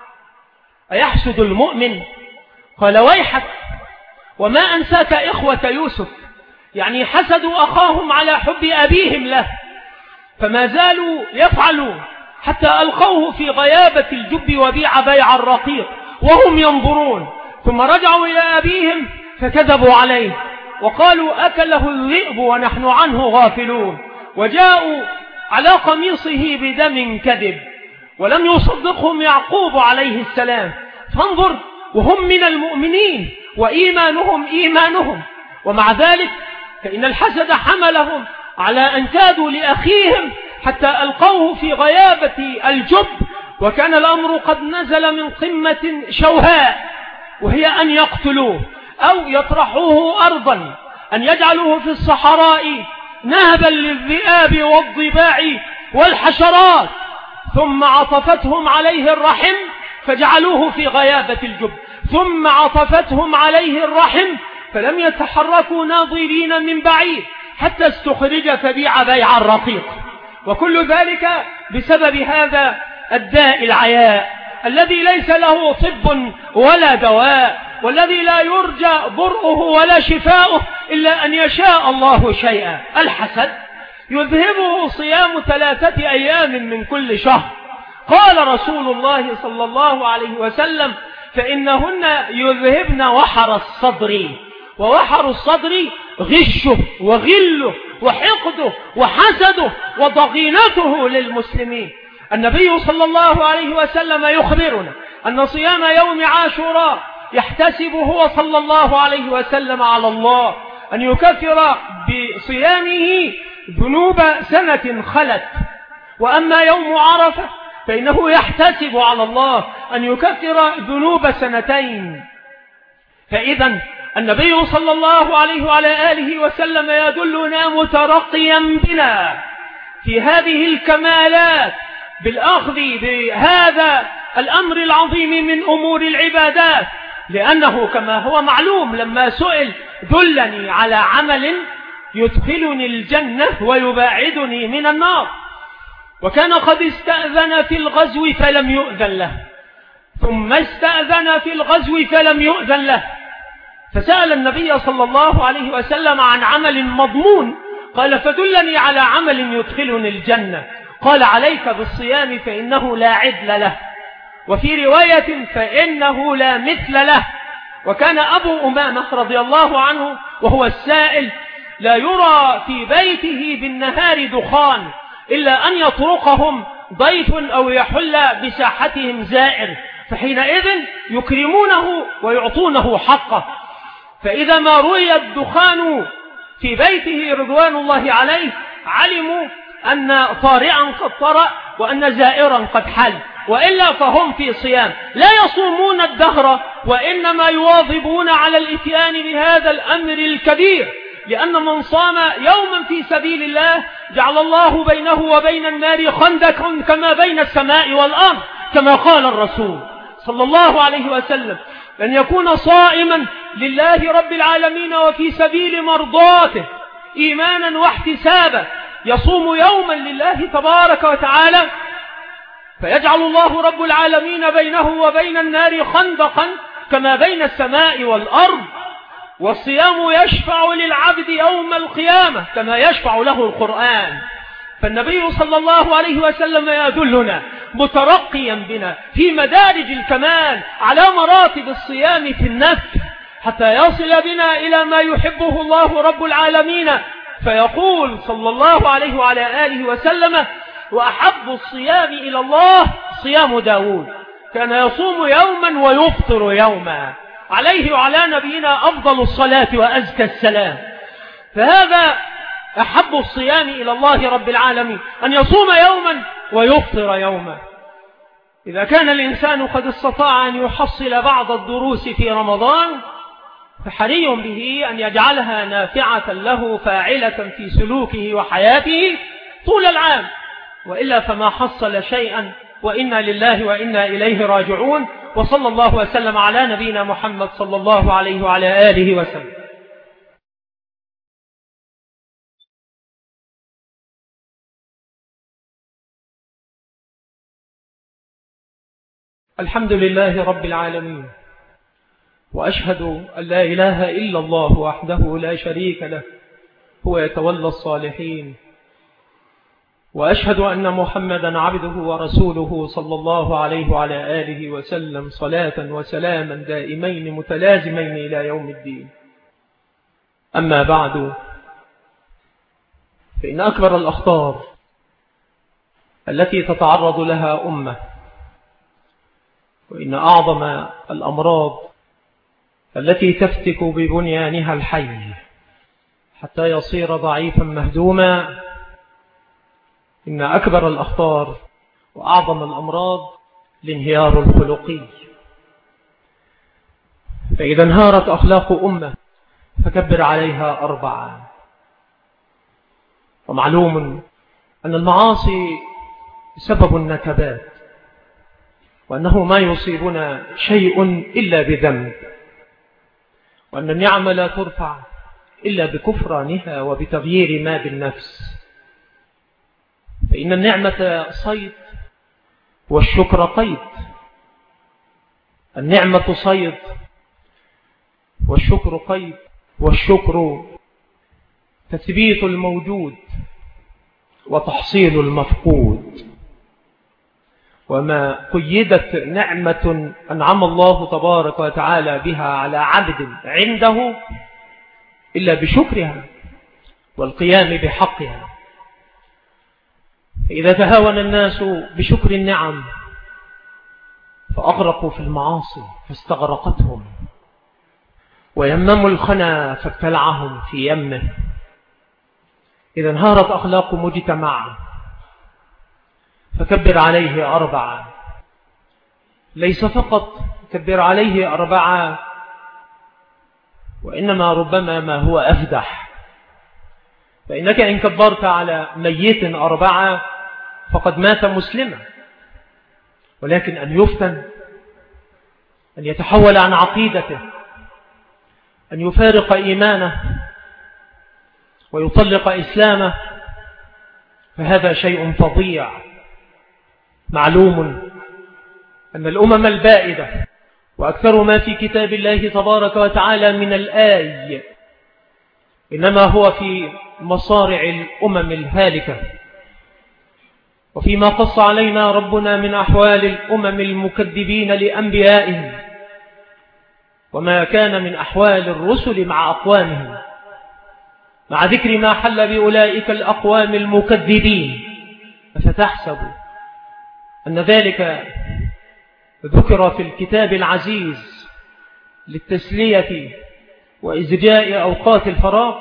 أيحسد المؤمن؟ قال ويحك، وما أنساك إخوة يوسف، يعني حسدوا أخاهم على حب أبيهم له، فما زالوا يفعلوا حتى ألقوه في غيابة الجب وبيع بيع الرقيق وهم ينظرون، ثم رجعوا إلى أبيهم فكذبوا عليه وقالوا أكله الذئب ونحن عنه غافلون، وجاءوا على قميصه بدم كذب، ولم يصدقهم يعقوب عليه السلام. فانظر، وهم من المؤمنين وإيمانهم إيمانهم، ومع ذلك فإن الحسد حملهم على أن كادوا لأخيهم حتى ألقوه في غيابة الجب، وكان الأمر قد نزل من قمة شوهاء، وهي أن يقتلوه أو يطرحوه أرضا، أن يجعلوه في الصحراء نهبا للذئاب والضباع والحشرات، ثم عطفتهم عليه الرحم فجعلوه في غيابة الجب، ثم عطفتهم عليه الرحم فلم يتحركوا ناظرين من بعيد حتى استخرج فبيع بيع الرقيق. وكل ذلك بسبب هذا الداء العياء الذي ليس له طب ولا دواء، والذي لا يرجى برؤه ولا شفاؤه إلا أن يشاء الله شيئا. الحسد يذهبه صيام 3 أيام من كل شهر. قال رسول الله صلى الله عليه وسلم فإنهن يذهبن وحر الصدر، ووحر الصدر غشه وغله وحقده وحسده وضغينته للمسلمين. النبي صلى الله عليه وسلم يخبرنا أن صيام يوم عاشوراء يحتسب هو صلى الله عليه وسلم على الله أن يكفر بصيامه ذنوب سنة خلت، وأما يوم عرفة فإنه يحتسب على الله أن يكفر ذنوب 2 فإذا النبي صلى الله عليه وعلى آله وسلم يدلنا مترقيا بنا في هذه الكمالات بالأخذ بهذا الأمر العظيم من أمور العبادات، لأنه كما هو معلوم لما سئل دلني على عمل يدخلني الجنة ويباعدني من النار، وكان قد استأذن في الغزو فلم يؤذن له، ثم استأذن في الغزو فلم يؤذن له، فسأل النبي صلى الله عليه وسلم عن عمل مضمون، قال فدلني على عمل يدخلني الجنة، قال عليك بالصيام فإنه لا عدل له، وفي رواية فإنه لا مثل له. وكان أبو أمامة رضي الله عنه وهو السائل لا يرى في بيته بالنهار دخان إلا أن يطرقهم ضيف أو يحل بساحتهم زائر، فحينئذ يكرمونه ويعطونه حقه. فإذا ما رؤي الدخان في بيته رضوان الله عليه علموا أن طارئا قد طرأ وأن زائرا قد حل، وإلا فهم في صيام لا يصومون الدهر، وإنما يواظبون على الإتيان بهذا الأمر الكبير، لأن من صام يوما في سبيل الله جعل الله بينه وبين النار خندقا كما بين السماء والأرض، كما قال الرسول صلى الله عليه وسلم أن يكون صائما لله رب العالمين وفي سبيل مرضاته إيمانا واحتسابا، يصوم يوما لله تبارك وتعالى فيجعل الله رب العالمين بينه وبين النار خندقا كما بين السماء والأرض. والصيام يشفع للعبد يوم القيامة كما يشفع له القرآن. فالنبي صلى الله عليه وسلم يدلنا مترقيا بنا في مدارج الكمال على مراتب الصيام في النفس حتى يصل بنا إلى ما يحبه الله رب العالمين، فيقول صلى الله عليه وعلى آله وسلم وأحب الصيام إلى الله صيام داود. كان يصوم يوما ويفطر يوما، عليه وعلى نبينا أفضل الصلاة وأزكى السلام. فهذا أحب الصيام إلى الله رب العالمين، أن يصوم يوما ويفطر يوما. إذا كان الإنسان قد استطاع أن يحصل بعض الدروس في رمضان فحري به أن يجعلها نافعة له فاعلة في سلوكه وحياته طول العام، وإلا فما حصل شيئا، وإنا لله وإنا إليه راجعون. وصلى الله وسلم على نبينا محمد صلى الله عليه وعلى آله وسلم. الحمد لله رب العالمين، وأشهد أن لا إله إلا الله وحده لا شريك له، هو يتولى الصالحين. وأشهد أن محمدا عبده ورسوله صلى الله عليه وعلى آله وسلم، صلاة وسلاما دائمين متلازمين إلى يوم الدين. أما بعد، فإن أكبر الأخطار التي تتعرض لها أمة، وإن أعظم الأمراض التي تفتك ببنيانها الحي حتى يصير ضعيفا مهدوما، إن أكبر الأخطار وأعظم الأمراض الانهيار الخلقي. فإذا انهارت أخلاق أمة فكبر عليها أربعة. ومعلوم أن المعاصي سبب النكبات، وأنه ما يصيبنا شيء إلا بذنب، وأن النعم لا ترفع إلا بكفرانها وبتغيير ما بالنفس. فإن النعمة صيد والشكر قيد. النعمة صيد والشكر قيد، والشكر تثبيت الموجود وتحصيل المفقود. وما قيدت نعمة أنعم الله تبارك وتعالى بها على عبد عنده إلا بشكرها والقيام بحقها. فإذا تهاون الناس بشكر النعم فأغرقوا في المعاصي فاستغرقتهم، ويمموا الخنا فابتلعهم في يمه. إذا انهارت أخلاق مجتمع فكبر عليه أربعة. ليس فقط كبر عليه أربعة، وإنما ربما ما هو أفدح. فإنك إن كبرت على ميت أربعة فقد مات مسلما، ولكن أن يفتن، أن يتحول عن عقيدته، أن يفارق إيمانه ويطلق إسلامه، فهذا شيء فظيع. معلوم أن الأمم البائدة وأكثر ما في كتاب الله تبارك وتعالى من الآي إنما هو في مصارع الأمم الهالكة، وفيما قص علينا ربنا من أحوال الأمم المكذبين لأنبيائهم، وما كان من أحوال الرسل مع أقوامهم، مع ذكر ما حل بأولئك الأقوام المكذبين. فتحسب أن ذلك ذكر في الكتاب العزيز للتسلية وإزجاء أوقات الفراغ،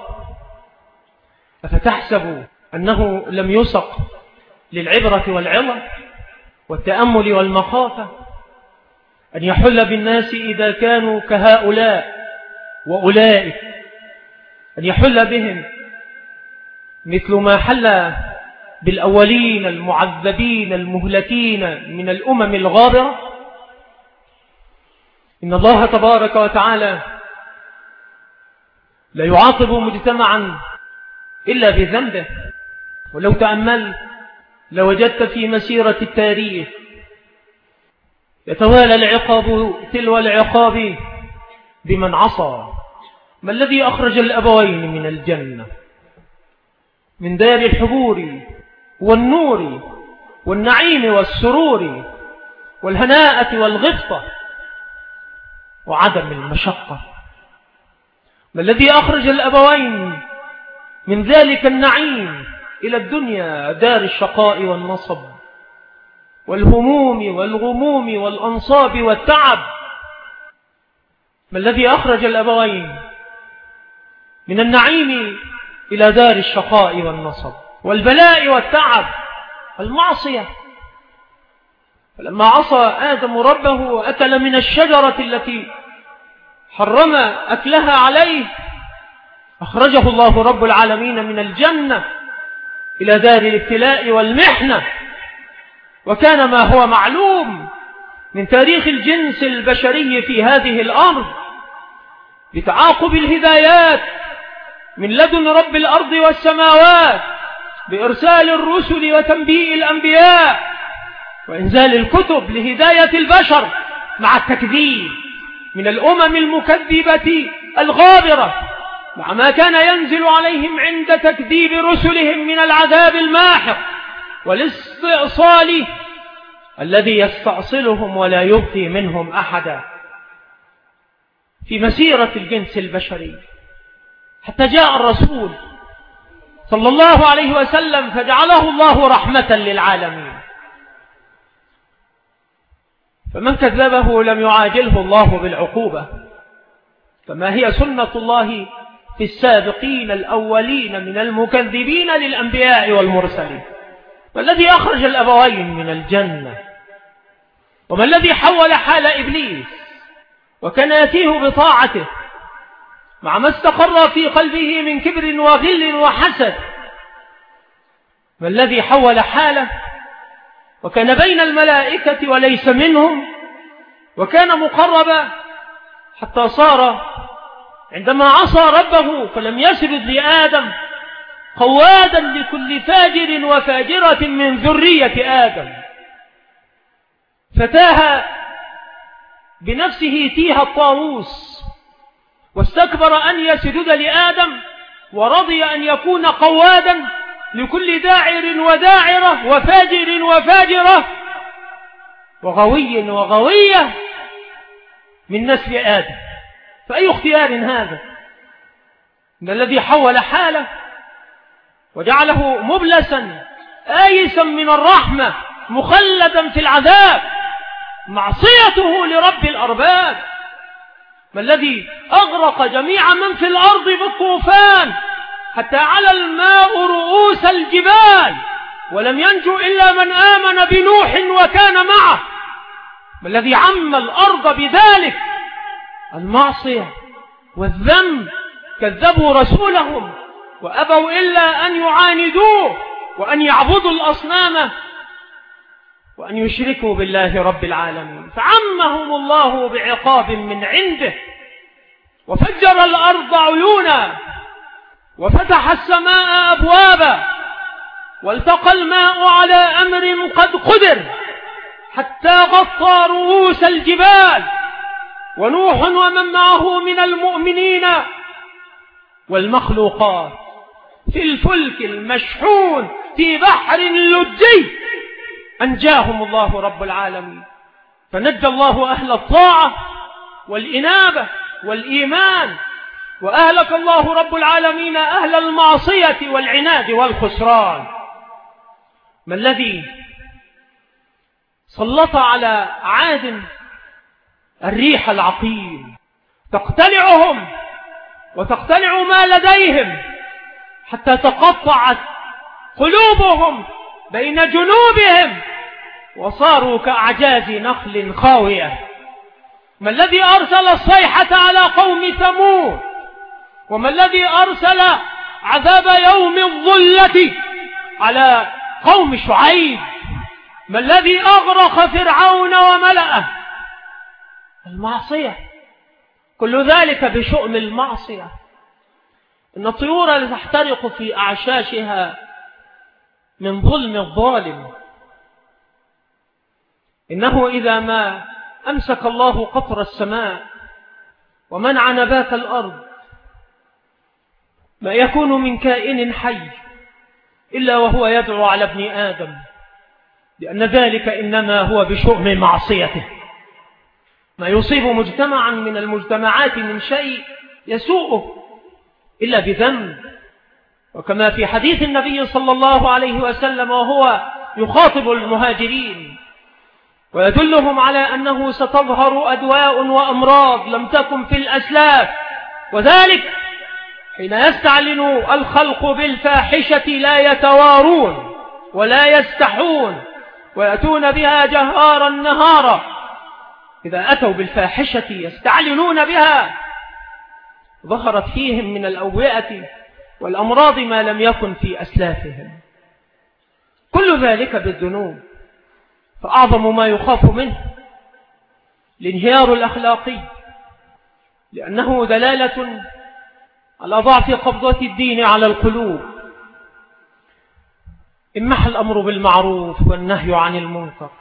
فتحسب أنه لم يسق للعبرة والعظة والتأمل والمخافة، أن يحل بالناس إذا كانوا كهؤلاء وأولئك، أن يحل بهم مثل ما حل بالأولين المعذبين المهلكين من الأمم الغابرة. إن الله تبارك وتعالى لا يعاقب مجتمعا إلا بذنبه. ولو تأمل لوجدت في مسيرة التاريخ يتوالى العقاب تلو العقاب بمن عصى. ما الذي أخرج الأبوين من الجنة، من دار الحبور والنور والنعيم والسرور والهناءة والغبطة وعدم المشقة؟ ما الذي أخرج الأبوين من ذلك النعيم إلى الدنيا دار الشقاء والنصب والهموم والغموم والأنصاب والتعب. ما الذي أخرج الأبوين من النعيم إلى دار الشقاء والنصب والبلاء والتعب؟ المعصية. فلما عصى آدم ربه أكل من الشجرة التي حرم أكلها عليه، أخرجه الله رب العالمين من الجنة إلى دار الابتلاء والمحنة. وكان ما هو معلوم من تاريخ الجنس البشري في هذه الأرض بتعاقب الهدايات من لدن رب الأرض والسماوات، بإرسال الرسل وتنبيه الأنبياء وإنزال الكتب لهداية البشر، مع التكذيب من الأمم المكذبة الغابرة، مع ما كان ينزل عليهم عند تكذيب رسلهم من العذاب الماحق والاستئصال الذي يستأصلهم ولا يبقي منهم أحدا في مسيرة الجنس البشري، حتى جاء الرسول صلى الله عليه وسلم فجعله الله رحمة للعالمين. فمن كذبه لم يعاجله الله بالعقوبة، كما هي سنة الله في السابقين الأولين من المكذبين للأنبياء والمرسلين. ما الذي أخرج الأبوين من الجنة؟ وما الذي حول حال إبليس وكان يأتيه بطاعته مع ما استقر في قلبه من كبر وغل وحسد؟ ما الذي حول حاله وكان بين الملائكة وليس منهم، وكان مقربا حتى صار عندما عصى ربه فلم يسجد لآدم قوادا لكل فاجر وفاجرة من ذرية آدم، فتاه بنفسه تيه الطاووس واستكبر أن يسجد لآدم، ورضي أن يكون قوادا لكل داعر وداعرة وفاجر وفاجرة وغوي وغوية من نسل آدم. فأي اختيار هذا؟ إن الذي حول حاله وجعله مبلسا آيسا من الرحمة مخلدا في العذاب معصيته لرب الأرباب. ما الذي أغرق جميع من في الأرض بالطوفان حتى على الماء رؤوس الجبال ولم ينجو إلا من آمن بنوح وكان معه؟ ما الذي عم الأرض بذلك؟ المعصية والذنب. كذبوا رسولهم وأبوا إلا أن يعاندوه وأن يعبدوا الأصنام وأن يشركوا بالله رب العالمين، فعمهم الله بعقاب من عنده، وفجر الأرض عيونا وفتح السماء أبوابا، والتقى الماء على أمر قد قدر حتى غطى رؤوس الجبال، ونوح ومن معه من المؤمنين والمخلوقات في الفلك المشحون في بحر لجي أنجاهم الله رب العالمين. فنجى الله أهل الطاعة والإنابة والإيمان، وأهلك الله رب العالمين أهل المعصية والعناد والخسران. ما الذي سلط على عاد الريح العقيم تقتلعهم وتقتلع ما لديهم حتى تقطعت قلوبهم بين جنوبهم وصاروا كأعجاز نخل خاوية؟ ما الذي أرسل الصيحة على قوم ثمود؟ وما الذي أرسل عذاب يوم الظلة على قوم شعيب؟ ما الذي أغرق فرعون وملأه؟ المعصية. كل ذلك بشؤم المعصية. إن الطيور تحترق في أعشاشها من ظلم الظالم. إنه إذا ما أمسك الله قطر السماء ومنع نبات الأرض ما يكون من كائن حي إلا وهو يدعو على ابن آدم، لأن ذلك إنما هو بشؤم معصيته. ما يصيب مجتمعا من المجتمعات من شيء يسوءه إلا بذنب. وكما في حديث النبي صلى الله عليه وسلم وهو يخاطب المهاجرين ويدلهم على أنه ستظهر أدواء وأمراض لم تكن في الأسلاف، وذلك حين يستعلن الخلق بالفاحشة لا يتوارون ولا يستحون ويأتون بها جهارا نهارا. إذا أتوا بالفاحشة يستعلنون بها ظهرت فيهم من الأوبئة والأمراض ما لم يكن في أسلافهم. كل ذلك بالذنوب. فأعظم ما يخاف منه الانهيار الأخلاقي، لأنه دلالة على ضعف قبضة الدين على القلوب. امح الأمر بالمعروف والنهي عن المنكر،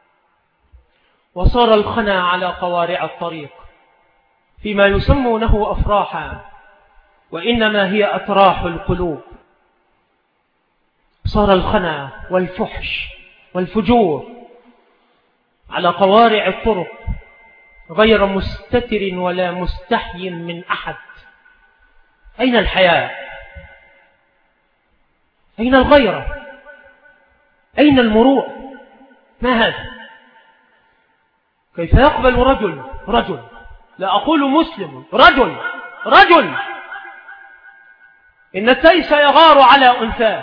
وصار الخنا على قوارع الطريق فيما يسمونه أفراحا، وإنما هي أتراح القلوب. صار الخنا والفحش والفجور على قوارع الطرق غير مستتر ولا مستحي من أحد. أين الحياة؟ أين الغيرة؟ أين المروءة؟ ما هذا؟ كيف يقبل رجل لا أقول مسلم، رجل إن التيس يغار على أنثاه،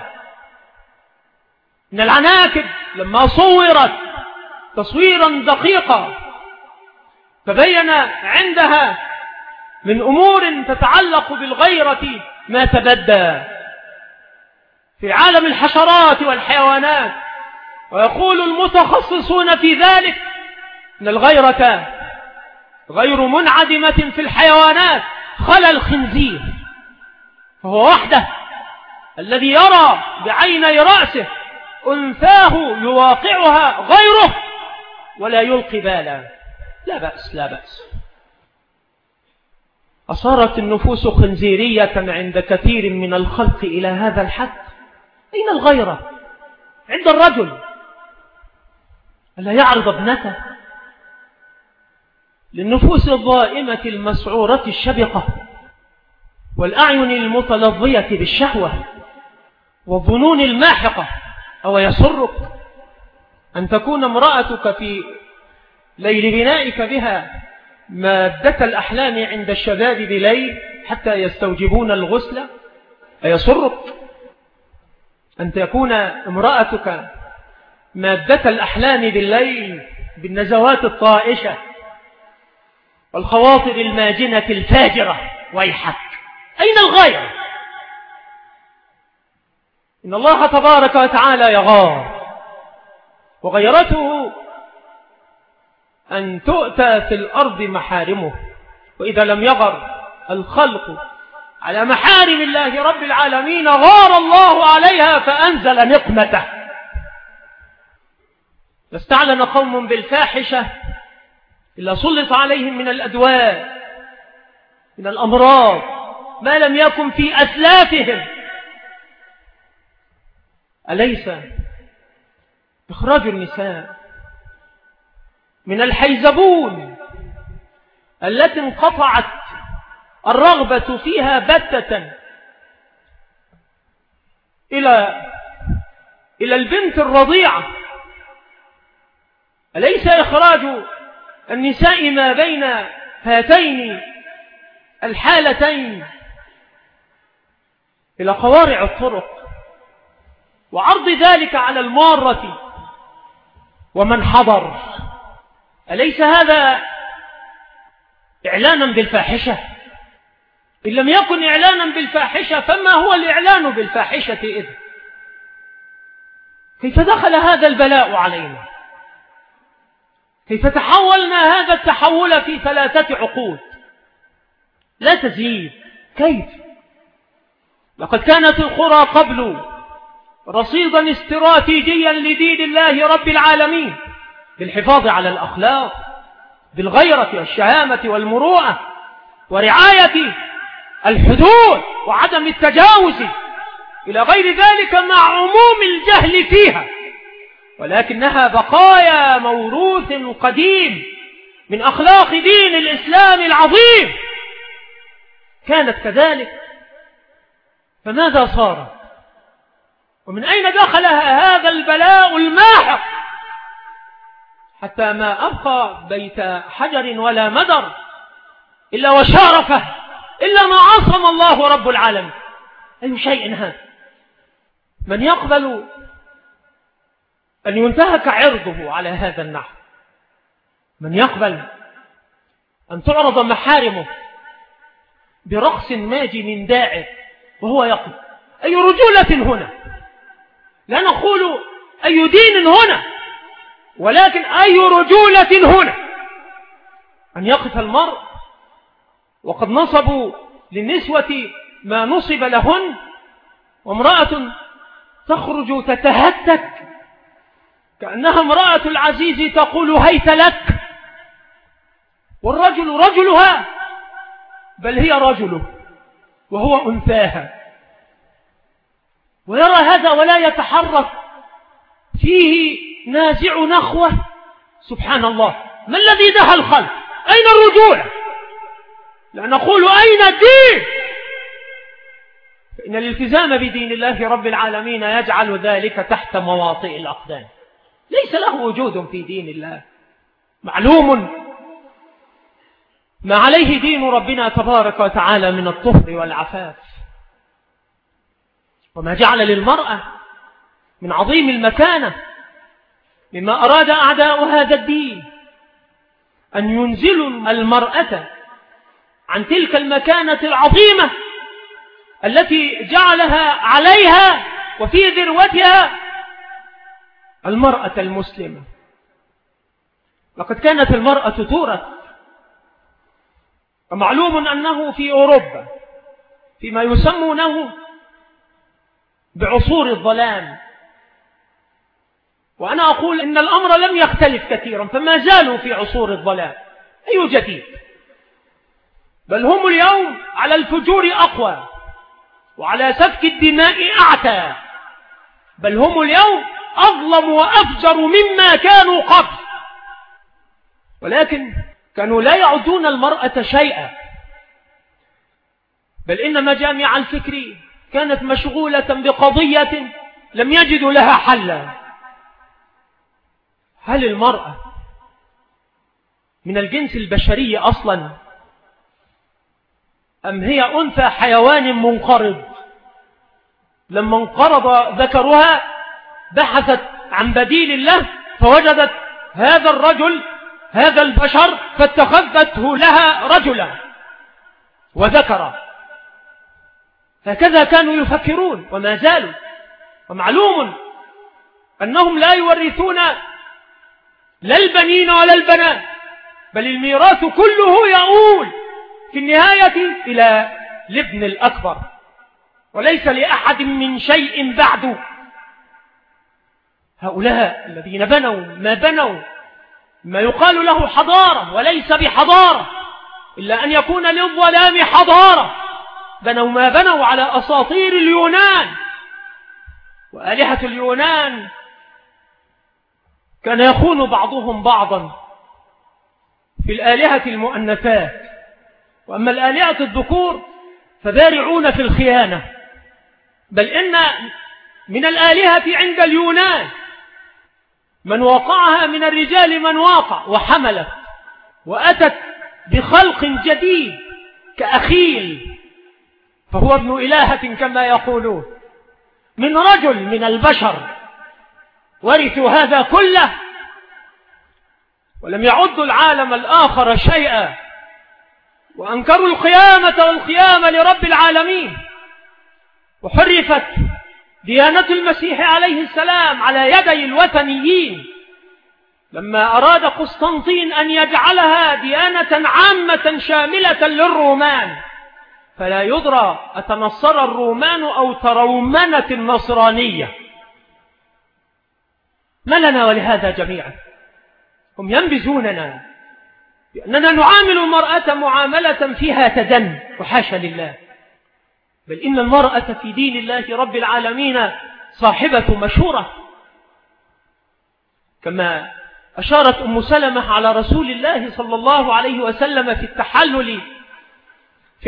إن العناكب لما صورت تصويرا دقيقا تبين عندها من أمور تتعلق بالغيرة ما تبدى في عالم الحشرات والحيوانات. ويقول المتخصصون في ذلك إن الغيرة غير منعدمة في الحيوانات خلا الخنزير، فهو وحده الذي يرى بعيني رأسه أنثاه يواقعها غيره ولا يلقي بالا. لا بأس. أصارت النفوس خنزيرية عند كثير من الخلق إلى هذا الحد. أين الغيرة عند الرجل؟ ألا يعرض ابنته للنفوس الضائمة المسعورة الشبقة والأعين المتلظية بالشهوة والظنون الماحقة؟ أو يسرك أن تكون امرأتك في ليل بنائك بها مادة الأحلام عند الشباب بليل حتى يستوجبون الغسل؟ أيسرك أن تكون امرأتك مادة الأحلام بالليل بالنزوات الطائشة والخواطر الماجنة الفاجرة؟ ويحك، أين الغاية؟ إن الله تبارك وتعالى يغار، وغيرته أن تؤتى في الأرض محارمه. وإذا لم يغر الخلق على محارم الله رب العالمين غار الله عليها فأنزل نقمته. فاستعلن قوم بالفاحشة إلا سلط عليهم من الأدواء من الأمراض ما لم يكن في أسلافهم. أليس إخراج النساء من الحيزبون التي انقطعت الرغبة فيها بتة إلى البنت الرضيعة؟ أليس إخراج النساء ما بين هاتين الحالتين إلى قوارع الطرق وعرض ذلك على المارة ومن حضر؟ أليس هذا إعلانا بالفاحشة؟ إن لم يكن إعلانا بالفاحشة فما هو الإعلان بالفاحشة إذن؟ كيف دخل هذا البلاء علينا؟ كيف تحولنا هذا التحول في 3 عقود لا تزيد؟ كيف؟ لقد كانت القرى قبل رصيدا استراتيجيا لدين الله رب العالمين بالحفاظ على الأخلاق بالغيرة والشهامة والمروءة ورعاية الحدود وعدم التجاوز إلى غير ذلك مع عموم الجهل فيها، ولكنها بقايا موروث قديم من أخلاق دين الإسلام العظيم. كانت كذلك، فماذا صارت؟ ومن أين دخلها هذا البلاء الماحق حتى ما أبقى بيت حجر ولا مدر إلا وشارفه إلا ما عصم الله رب العالمين. أي شيء هذا؟ من يقبل أن ينتهك عرضه على هذا النحو؟ من يقبل أن تعرض محارمه برقص ماجن داعر وهو يقف؟ أي رجولة هنا؟ لا نقول أي دين هنا، ولكن أي رجولة هنا أن يقف المرء وقد نصبوا للنسوة ما نصب لهن، وامرأة تخرج تتهتك كأنها امرأة العزيز تقول هيت لك، والرجل رجلها بل هي رجله وهو أنثاها، ويرى هذا ولا يتحرك، فيه نازع نخوة. سبحان الله، ما الذي دهى الخلق؟ أين الرجولة؟ لا نقول أين الدين؟ فإن الالتزام بدين الله رب العالمين يجعل ذلك تحت مواطئ الأقدام، ليس له وجود في دين الله. معلوم ما عليه دين ربنا تبارك وتعالى من الطهر والعفاف، وما جعل للمرأة من عظيم المكانة مما أراد أعداء هذا الدين أن ينزلوا المرأة عن تلك المكانة العظيمة التي جعلها عليها وفي ذروتها المرأة المسلمة. لقد كانت المرأة تورث، ومعلوم أنه في أوروبا فيما يسمونه بعصور الظلام، وأنا أقول إن الأمر لم يختلف كثيرا، فما زالوا في عصور الظلام. أي جديد؟ بل هم اليوم على الفجور أقوى وعلى سفك الدماء أعتى، بل هم اليوم أظلم وأفجر مما كانوا قبل، ولكن كانوا لا يعدون المرأة شيئا، بل إن مجامع الفكر كانت مشغولة بقضية لم يجدوا لها حلا. هل المرأة من الجنس البشري أصلا، أم هي أنثى حيوان منقرض؟ لما انقرض ذكرها بحثت عن بديل الله فوجدت هذا الرجل، هذا البشر، فاتخذته لها رجلا وذكرا. هكذا كانوا يفكرون وما زالوا. ومعلوم أنهم لا يورثون لا البنين ولا البنات، بل الميراث كله يؤول في النهاية إلى الابن الأكبر، وليس لأحد من شيء بعد. هؤلاء الذين بنوا ما يقال له حضارة وليس بحضارة، إلا أن يكون للظلام حضارة، بنوا ما بنوا على أساطير اليونان، وآلهة اليونان كان يخون بعضهم بعضا في الآلهة المؤنثات، وأما الآلهة الذكور فبارعون في الخيانة. بل إن من الآلهة عند اليونان من وقعها من الرجال من واقع وحملت وأتت بخلق جديد كأخيل، فهو ابن إلهة كما يقولون، من رجل من البشر ورثوا هذا كله ولم يعدوا العالم الآخر شيئا، وأنكروا القيامة والقيامة لرب العالمين. وحرفت ديانة المسيح عليه السلام على يدي الوثنيين لما أراد قسطنطين أن يجعلها ديانة عامة شاملة للرومان، فلا يدرى أتنصر الرومان أو ترومنت النصرانية. ما لنا ولهذا جميعا؟ هم ينبذوننا بأننا نعامل المرأة معاملة فيها تدن، وحاشا لله، بل إن المرأة في دين الله رب العالمين صاحبة مشورة، كما أشارت أم سلمة على رسول الله صلى الله عليه وسلم في التحلل في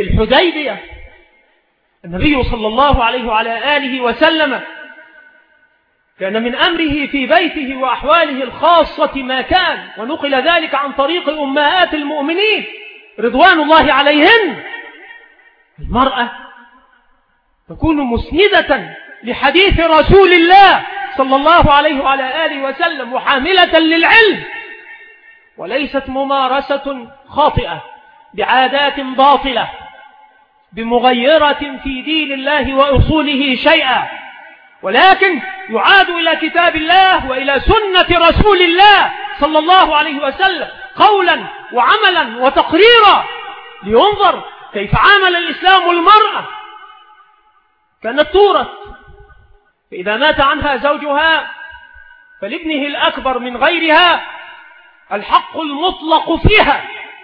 كان من أمره في بيته وأحواله الخاصة ما كان، ونقل ذلك عن طريق أمهات المؤمنين رضوان الله عليهن. المرأة تكون مسندة لحديث رسول الله صلى الله عليه وعلى آله وسلم، وحاملة للعلم، وليست ممارسة خاطئة بعادات باطلة بمغيرة في دين الله وأصوله شيئا، ولكن يعاد إلى كتاب الله وإلى سنة رسول الله صلى الله عليه وسلم قولا وعملا وتقريرا، لينظر كيف عامل الإسلام المرأة. كانت تورث، فإذا مات عنها زوجها فلابنه الأكبر من غيرها الحق المطلق فيها،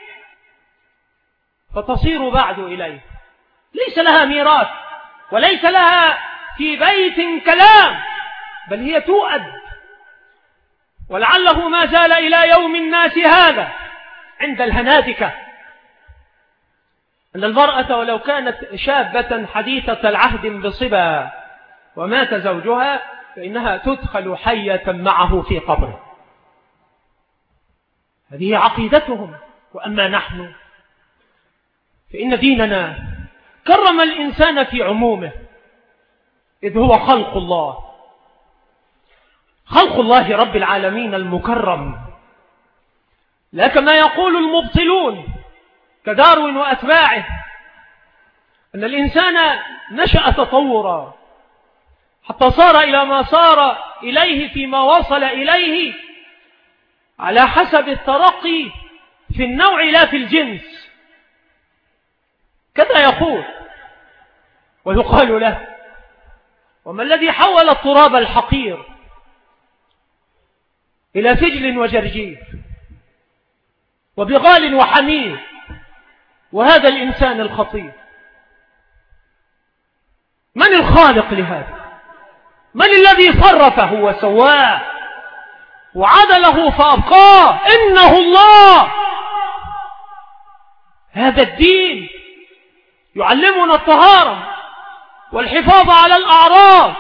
فتصير بعد إليه، ليس لها ميراث وليس لها في بيت كلام، بل هي تؤد. ولعله ما زال إلى يوم الناس هذا عند الهنادكة أن المرأة ولو كانت شابة حديثة العهد بصبا ومات زوجها فإنها تدخل حية معه في قبره. هذه عقيدتهم. وأما نحن فإن ديننا كرم الإنسان في عمومه، إذ هو خلق الله، خلق الله رب العالمين المكرم، لا كما يقول المبطلون كداروين وأتباعه أن الإنسان نشأ تطورا حتى صار إلى ما صار إليه فيما وصل إليه على حسب الترقي في النوع لا في الجنس، كذا يقول. ويقال له: وما الذي حول التراب الحقير إلى فجل وجرجير وبغال وحمير وهذا الإنسان الخطير؟ من الخالق لهذا؟ من الذي صرفه وسواه وعدله فأبقاه؟ إنه الله. هذا الدين يعلمنا الطهارة والحفاظ على الأعراض،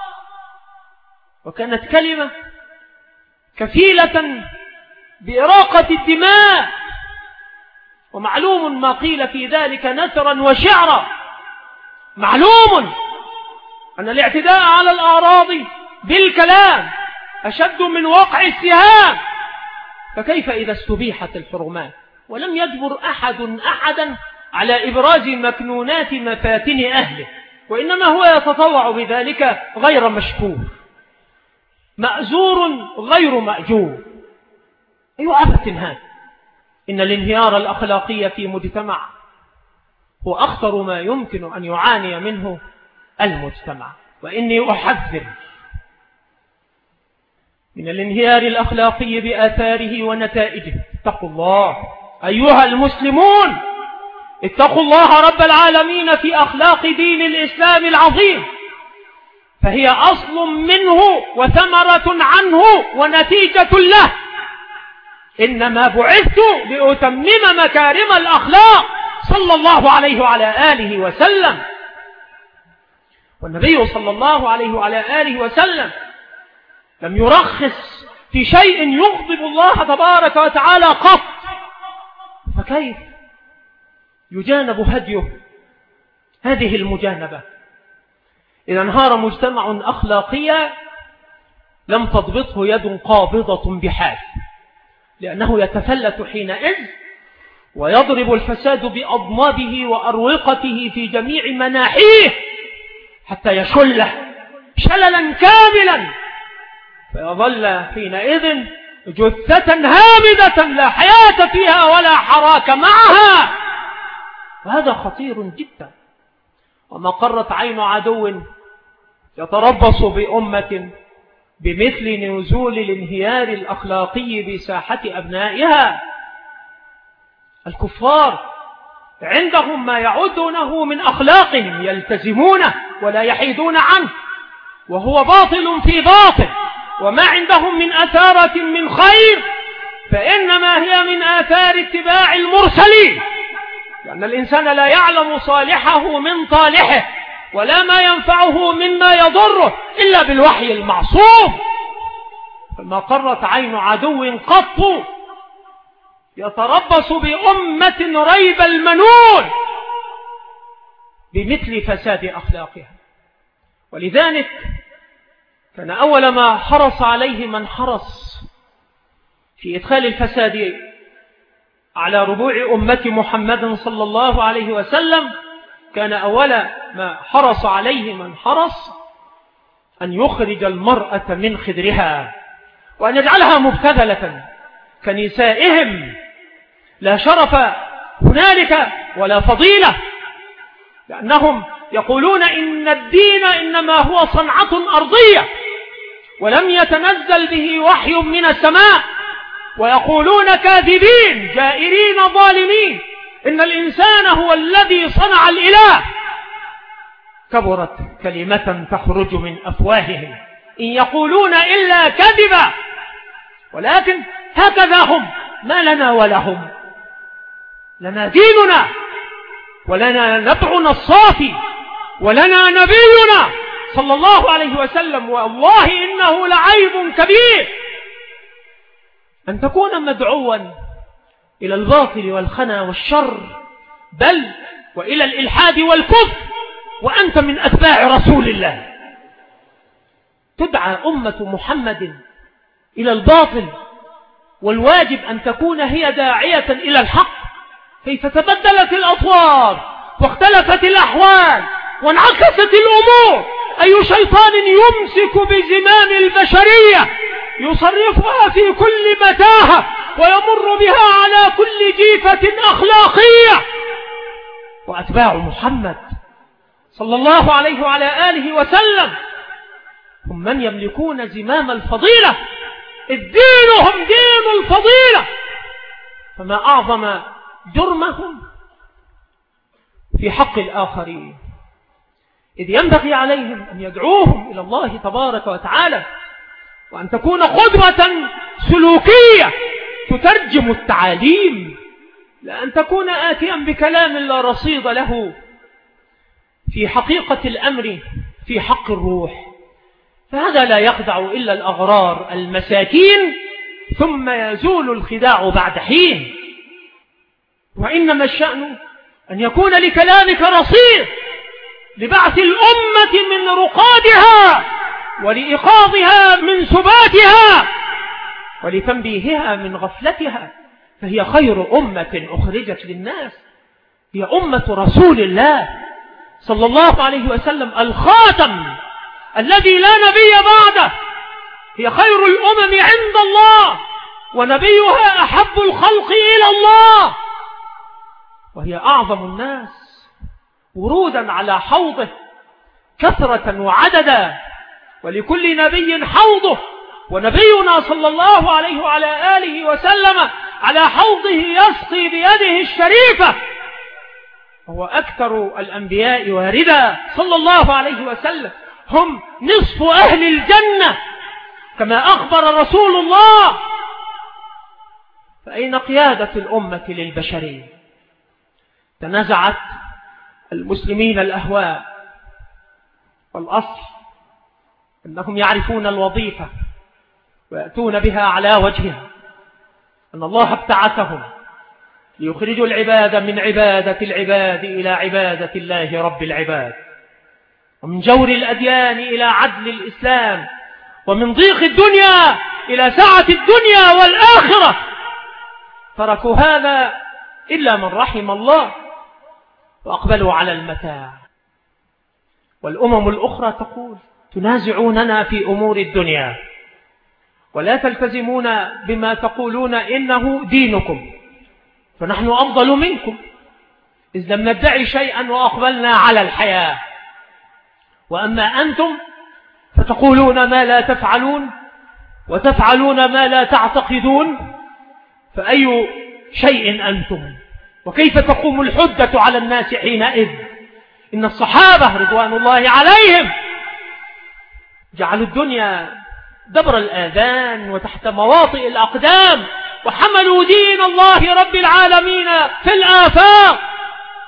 وكانت كلمة كفيلة بإراقة الدماء، ومعلوم ما قيل في ذلك نثرا وشعرا. معلوم أن الاعتداء على الأعراض بالكلام أشد من وقع السهام، فكيف إذا استبيحت الحرمات ولم يجبر أحدا على إبراز مكنونات مفاتن أهله، وإنما هو يتطوع بذلك غير مشكور، مأزور غير مأجور؟ أي عبث هذا؟ إن الانهيار الأخلاقي في مجتمع هو أخطر ما يمكن أن يعاني منه المجتمع، وإني أحذر من الانهيار الأخلاقي بآثاره ونتائجه. اتقوا الله أيها المسلمون، اتقوا الله رب العالمين في أخلاق دين الإسلام العظيم، فهي أصل منه وثمرة عنه ونتيجة له. إنما بعثت لأتمم مكارم الأخلاق صلى الله عليه وعلى آله وسلم. والنبي صلى الله عليه وعلى آله وسلم لم يرخص في شيء يغضب الله تبارك وتعالى قط، فكيف يجانب هديه هذه المجانبة؟ إذا انهار مجتمع أخلاقيا لم تضبطه يد قابضة بحال، لأنه يتفلت حينئذ ويضرب الفساد بأضنابه وأروقته في جميع مناحيه حتى يشله شللا كاملا، فيظل حينئذ جثة هامدة لا حياة فيها ولا حراك معها، وهذا خطير جدا. وما قرت عين عدو يتربص بأمة بمثل نزول الانهيار الأخلاقي بساحة أبنائها. الكفار عندهم ما يعدونه من أخلاقهم يلتزمونه ولا يحيدون عنه، وهو باطل في باطل، وما عندهم من أثارة من خير فإنما هي من آثار اتباع المرسلين، لأن الإنسان لا يعلم صالحه من طالحه، ولا ما ينفعه مما يضره إلا بالوحي المعصوم. فما قرت عين عدو قط يتربص بأمة ريب المنون بمثل فساد أخلاقها. ولذلك كان أول ما حرص عليه من حرص في إدخال الفساد على ربوع أمة محمد صلى الله عليه وسلم، كان أول ما حرص عليه من حرص أن يخرج المرأة من خدرها وأن يجعلها مبتذلة كنسائهم، لا شرف هنالك ولا فضيلة، لأنهم يقولون إن الدين إنما هو صنعة أرضية ولم يتنزل به وحي من السماء، ويقولون كاذبين جائرين ظالمين إن الإنسان هو الذي صنع الإله. كبرت كلمة تخرج من أفواههم إن يقولون إلا كذبا، ولكن هكذا هم، ما لنا ولهم، لنا ديننا ولنا نبعنا الصافي ولنا نبينا صلى الله عليه وسلم. والله إنه لعيب كبير أن تكون مدعوا إلى الباطل والخنا والشر، بل وإلى الإلحاد والكفر، وأنت من أتباع رسول الله. تدعى أمة محمد إلى الباطل، والواجب أن تكون هي داعية إلى الحق. كيف تبدلت الأطوار واختلفت الأحوال وانعكست الأمور، أي شيطان يمسك بزمام البشرية يصرفها في كل متاهة ويمر بها على كل جيفة أخلاقية. وأتباع محمد صلى الله عليه وعلى آله وسلم هم من يملكون زمام الفضيلة، الدين هم دين الفضيلة. فما أعظم جرمهم في حق الآخرين، إذ ينبغي عليهم أن يدعوهم إلى الله تبارك وتعالى، وأن تكون قدوة سلوكية تترجم التعاليم، لأن تكون آتيا بكلام لا رصيد له في حقيقة الأمر في حق الروح. فهذا لا يخدع إلا الأغرار المساكين، ثم يزول الخداع بعد حين. وإنما الشأن أن يكون لكلامك رصيد لبعث الأمة من رقادها ولإيقاظها من سباتها ولتنبيهها من غفلتها. فهي خير أمة أخرجت للناس، هي أمة رسول الله صلى الله عليه وسلم الخاتم الذي لا نبي بعده. هي خير الأمم عند الله، ونبيها أحب الخلق إلى الله، وهي أعظم الناس ورودا على حوضه كثرة وعددا، ولكل نبي حوضه، ونبينا صلى الله عليه وعلى آله وسلم على حوضه يسقي بيده الشريفة، وهو أكثر الأنبياء واردا صلى الله عليه وسلم. هم نصف أهل الجنة كما أخبر رسول الله. فأين قيادة الأمة للبشرية؟ تنازعت المسلمين الأهواء، والأصل أنهم يعرفون الوظيفة ويأتون بها على وجهها، أن الله ابتعثهم ليخرجوا العباد من عبادة العباد إلى عبادة الله رب العباد، ومن جور الأديان إلى عدل الإسلام، ومن ضيق الدنيا إلى سعة الدنيا والآخرة. تركوا هذا إلا من رحم الله وأقبلوا على المتاع. والأمم الأخرى تقول: تنازعوننا في أمور الدنيا ولا تلتزمون بما تقولون إنه دينكم، فنحن أفضل منكم إذ لم ندعي شيئا وأقبلنا على الحياة. وأما أنتم فتقولون ما لا تفعلون وتفعلون ما لا تعتقدون، فأي شيء أنتم؟ وكيف تقوم الحجة على الناس حينئذ؟ إن الصحابة رضوان الله عليهم جعلوا الدنيا دبر الآذان وتحت مواطئ الأقدام، وحملوا دين الله رب العالمين في الآفاق،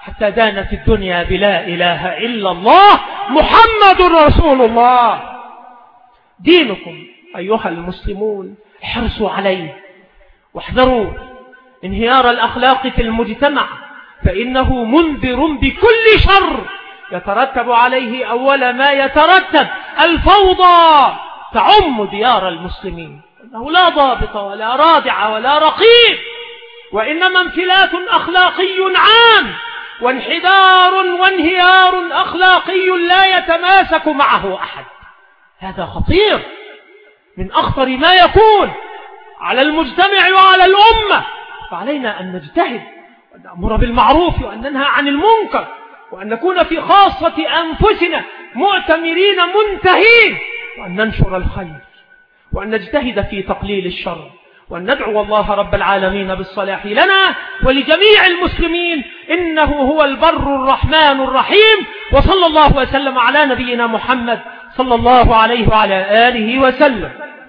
حتى دانت الدنيا بلا إله إلا الله محمد رسول الله. دينكم أيها المسلمون احرصوا عليه واحذروا انهيار الأخلاق في المجتمع، فإنه منذر بكل شر يترتب عليه أول ما يترتب الفوضى تعم ديار المسلمين، إنه لا ضابط ولا رادع ولا رقيب، وإنما انفلات أخلاقي عام وانحدار وانهيار أخلاقي لا يتماسك معه أحد. هذا خطير، من أخطر ما يكون على المجتمع وعلى الأمة. فعلينا أن نجتهد وأن نأمر بالمعروف وأن ننهى عن المنكر، وأن نكون في خاصة أنفسنا مؤتمرين منتهين، وأن ننشر الخير، وأن نجتهد في تقليل الشر، وأن ندعو الله رب العالمين بالصلاح لنا ولجميع المسلمين، إنه هو البر الرحمن الرحيم. وصلى الله وسلم على نبينا محمد صلى الله عليه وعلى آله وسلم.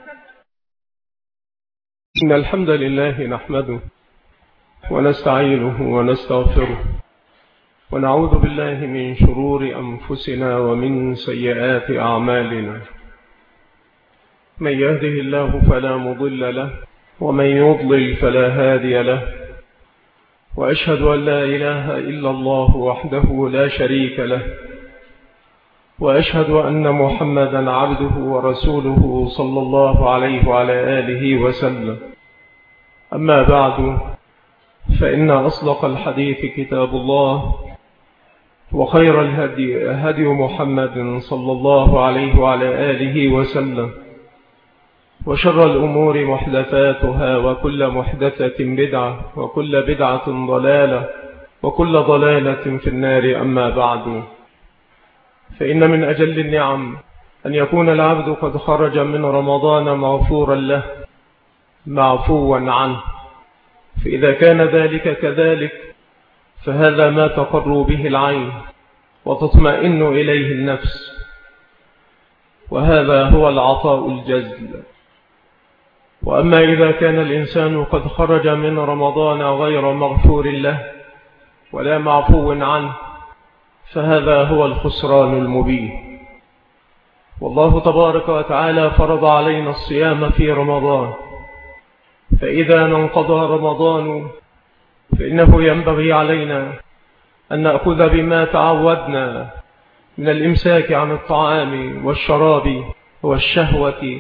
إن الحمد لله نحمده ونستعينه ونستغفره، ونعوذ بالله من شرور أنفسنا ومن سيئات أعمالنا. من يهده الله فلا مضل له، ومن يضلل فلا هادي له، وأشهد أن لا إله إلا الله وحده لا شريك له، وأشهد أن محمدا عبده ورسوله صلى الله عليه وعلى آله وسلم. أما بعد، فإن أصدق الحديث كتاب الله، وخير الهدي هدي محمد صلى الله عليه وعلى آله وسلم، وشر الأمور محدثاتها، وكل محدثة بدعة، وكل بدعة ضلالة، وكل ضلالة في النار. أما بعد، فإن من أجل النعم أن يكون العبد قد خرج من رمضان مغفورا له معفوا عنه، فإذا كان ذلك كذلك فهذا ما تقر به العين وتطمئن إليه النفس، وهذا هو العطاء الجزل. وأما إذا كان الإنسان قد خرج من رمضان غير مغفور له ولا معفو عنه، فهذا هو الخسران المبين. والله تبارك وتعالى فرض علينا الصيام في رمضان، فإذا انقضى رمضان فإنه ينبغي علينا أن نأخذ بما تعودنا من الإمساك عن الطعام والشراب والشهوة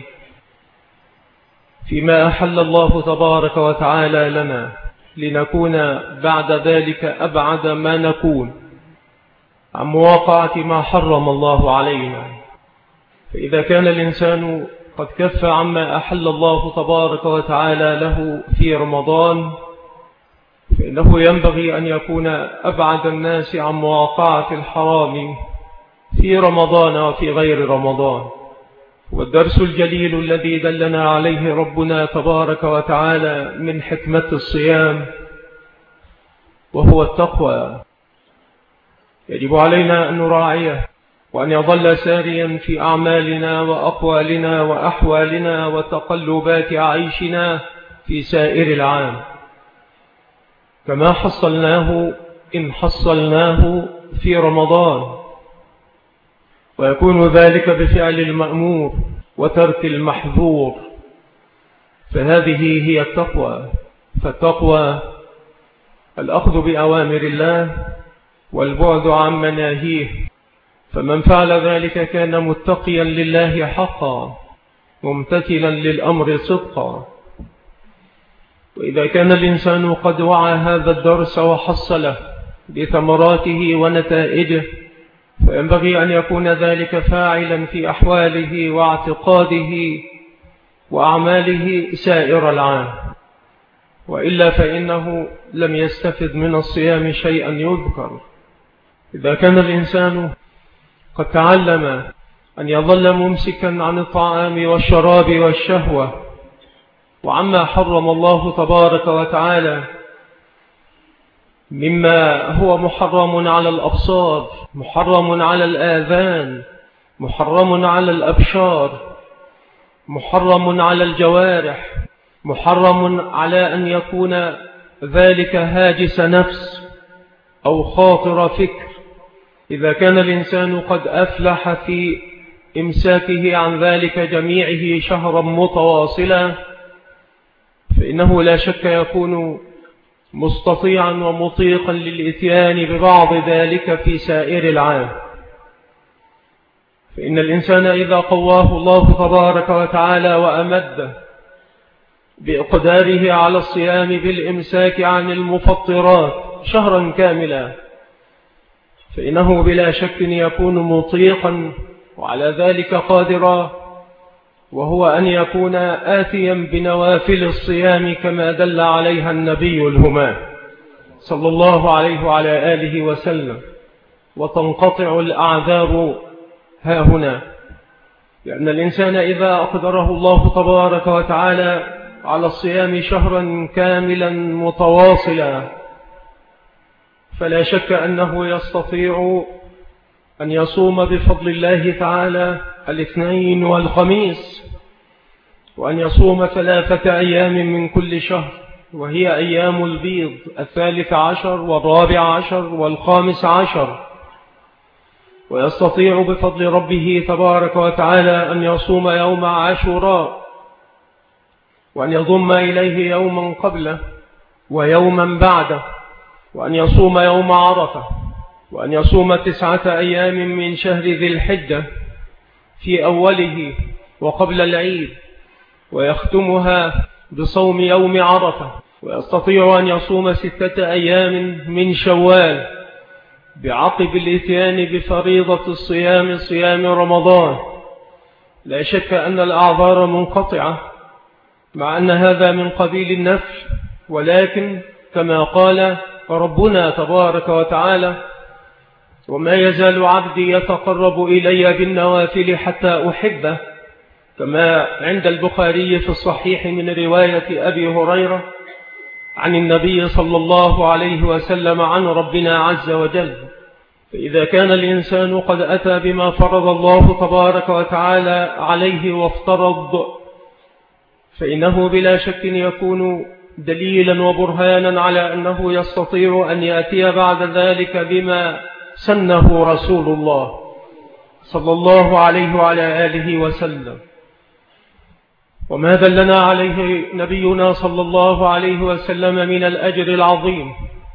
فيما أحل الله تبارك وتعالى لنا، لنكون بعد ذلك أبعد ما نكون عن مواقعة ما حرم الله علينا. فإذا كان الإنسان قد كف عما أحل الله تبارك وتعالى له في رمضان، فإنه ينبغي أن يكون أبعد الناس عن مواقعة الحرام في رمضان وفي غير رمضان. والدرس الجليل الذي دلنا عليه ربنا تبارك وتعالى من حكمة الصيام وهو التقوى، يجب علينا أن نراعيه، وأن يظل ساريا في أعمالنا وأقوالنا وأحوالنا وتقلبات عيشنا في سائر العام، كما حصلناه إن حصلناه في رمضان، ويكون ذلك بفعل المأمور وترك المحظور. فهذه هي التقوى. فالتقوى الأخذ بأوامر الله والبعد عن مناهيه، فمن فعل ذلك كان متقيا لله حقا ممتثلا للأمر صدقا. وإذا كان الإنسان قد وعى هذا الدرس وحصله بثمراته ونتائجه، فينبغي أن يكون ذلك فاعلا في أحواله واعتقاده وأعماله سائر العام، وإلا فإنه لم يستفد من الصيام شيئا يذكر. إذا كان الإنسان قد تعلم أن يظل ممسكا عن الطعام والشراب والشهوة وعما حرم الله تبارك وتعالى مما هو محرم على الأبصار، محرم على الآذان، محرم على الأبشار، محرم على الجوارح، محرم على أن يكون ذلك هاجس نفس أو خاطر فكر، إذا كان الإنسان قد أفلح في إمساكه عن ذلك جميعه شهرا متواصلا، فإنه لا شك يكون مستطيعا ومطيقا للإتيان ببعض ذلك في سائر العام. فإن الإنسان إذا قواه الله تبارك وتعالى وأمده بإقداره على الصيام بالإمساك عن المفطرات شهرا كاملا، فإنه بلا شك يكون مطيقا وعلى ذلك قادرا، وهو أن يكون آتيا بنوافل الصيام كما دل عليها النبي الهمام صلى الله عليه وعلى آله وسلم، وتنقطع الأعذار ها هنا. لأن الإنسان إذا أقدره الله تبارك وتعالى على الصيام شهرا كاملا متواصلا، فلا شك أنه يستطيع أن يصوم بفضل الله تعالى الاثنين والخميس، وأن يصوم 3 أيام من كل شهر، وهي أيام البيض 13 و14 و15، ويستطيع بفضل ربه تبارك وتعالى أن يصوم يوم عاشوراء، وأن يضم إليه يوما قبله ويوما بعده، وأن يصوم يوم عرفة، وأن يصوم 9 أيام من شهر ذي الحجة في أوله وقبل العيد، ويختمها بصوم يوم عرفة، ويستطيع أن يصوم 6 أيام من شوال بعقب الاتيان بفريضة الصيام صيام رمضان. لا شك أن الأعذار منقطعة، مع أن هذا من قبيل النفل، ولكن كما قال ربنا تبارك وتعالى: وما يزال عبدي يتقرب إلي بالنوافل حتى أحبه، كما عند البخاري في الصحيح من رواية أبي هريرة عن النبي صلى الله عليه وسلم عن ربنا عز وجل. فإذا كان الإنسان قد أتى بما فرض الله تبارك وتعالى عليه وافترض، فإنه بلا شك يكون دليلا وبرهانا على أنه يستطيع أن يأتي بعد ذلك بما سنه رسول الله صلى الله عليه وعلى آله وسلم. وما دلنا عليه نبينا صلى الله عليه وسلم من الأجر العظيم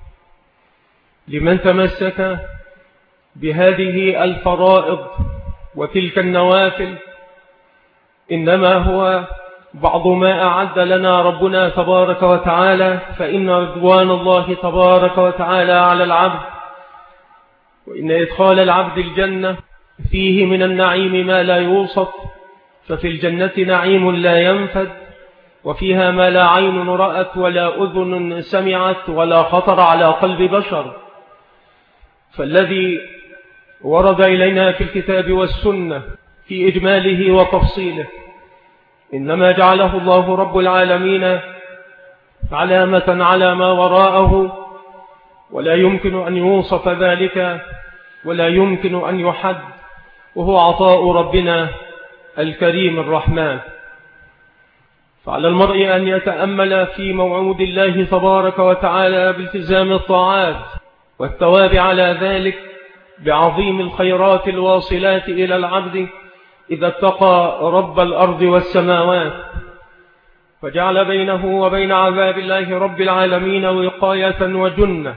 لمن تمسك بهذه الفرائض وتلك النوافل، إنما هو بعض ما أعد لنا ربنا تبارك وتعالى. فإن رضوان الله تبارك وتعالى على العبد، وإن إدخال العبد الجنة فيه من النعيم ما لا يوصف، ففي الجنة نعيم لا ينفد، وفيها ما لا عين رأت ولا أذن سمعت ولا خطر على قلب بشر. فالذي ورد إلينا في الكتاب والسنة في إجماله وتفصيله إنما جعله الله رب العالمين علامة على ما وراءه، ولا يمكن أن يوصف ذلك ولا يمكن أن يحد، وهو عطاء ربنا الكريم الرحمن. فعلى المرء أن يتأمل في موعود الله تبارك وتعالى بالتزام الطاعات والثواب على ذلك بعظيم الخيرات الواصلات إلى العبد إذا اتقى رب الأرض والسماوات، فجعل بينه وبين عذاب الله رب العالمين وقاية وجنة،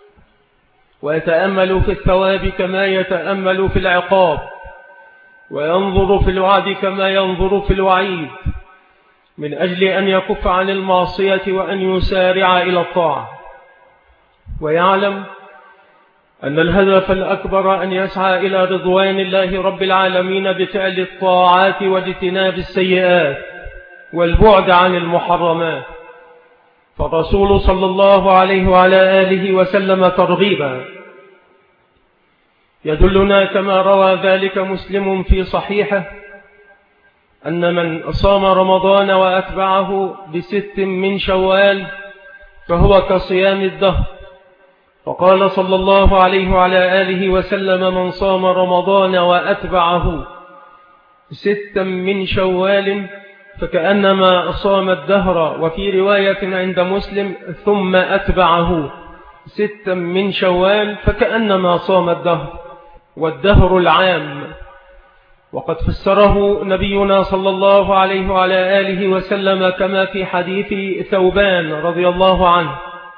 ويتأمل في الثواب كما يتأمل في العقاب، وينظر في الوعد كما ينظر في الوعيد، من أجل أن يكف عن المعصية وأن يسارع إلى الطاعة، ويعلم أن الهدف الأكبر أن يسعى إلى رضوان الله رب العالمين بفعل الطاعات واجتناب السيئات والبعد عن المحرمات. فالرسول صلى الله عليه وعلى آله وسلم ترغيبا يدلنا كما روى ذلك مسلم في صحيحه أن من صام رمضان وأتبعه ب6 من شوال فهو كصيام الدهر. فقال صلى الله عليه وعلى آله وسلم: من صام رمضان وأتبعه 6 من شوال فكأنما صام الدهر. وفي رواية عند مسلم: ثم أتبعه 6 من شوال فكأنما صام الدهر، والدهر العام. وقد فسره نبينا صلى الله عليه وعلى آله وسلم كما في حديث ثوبان رضي الله عنه: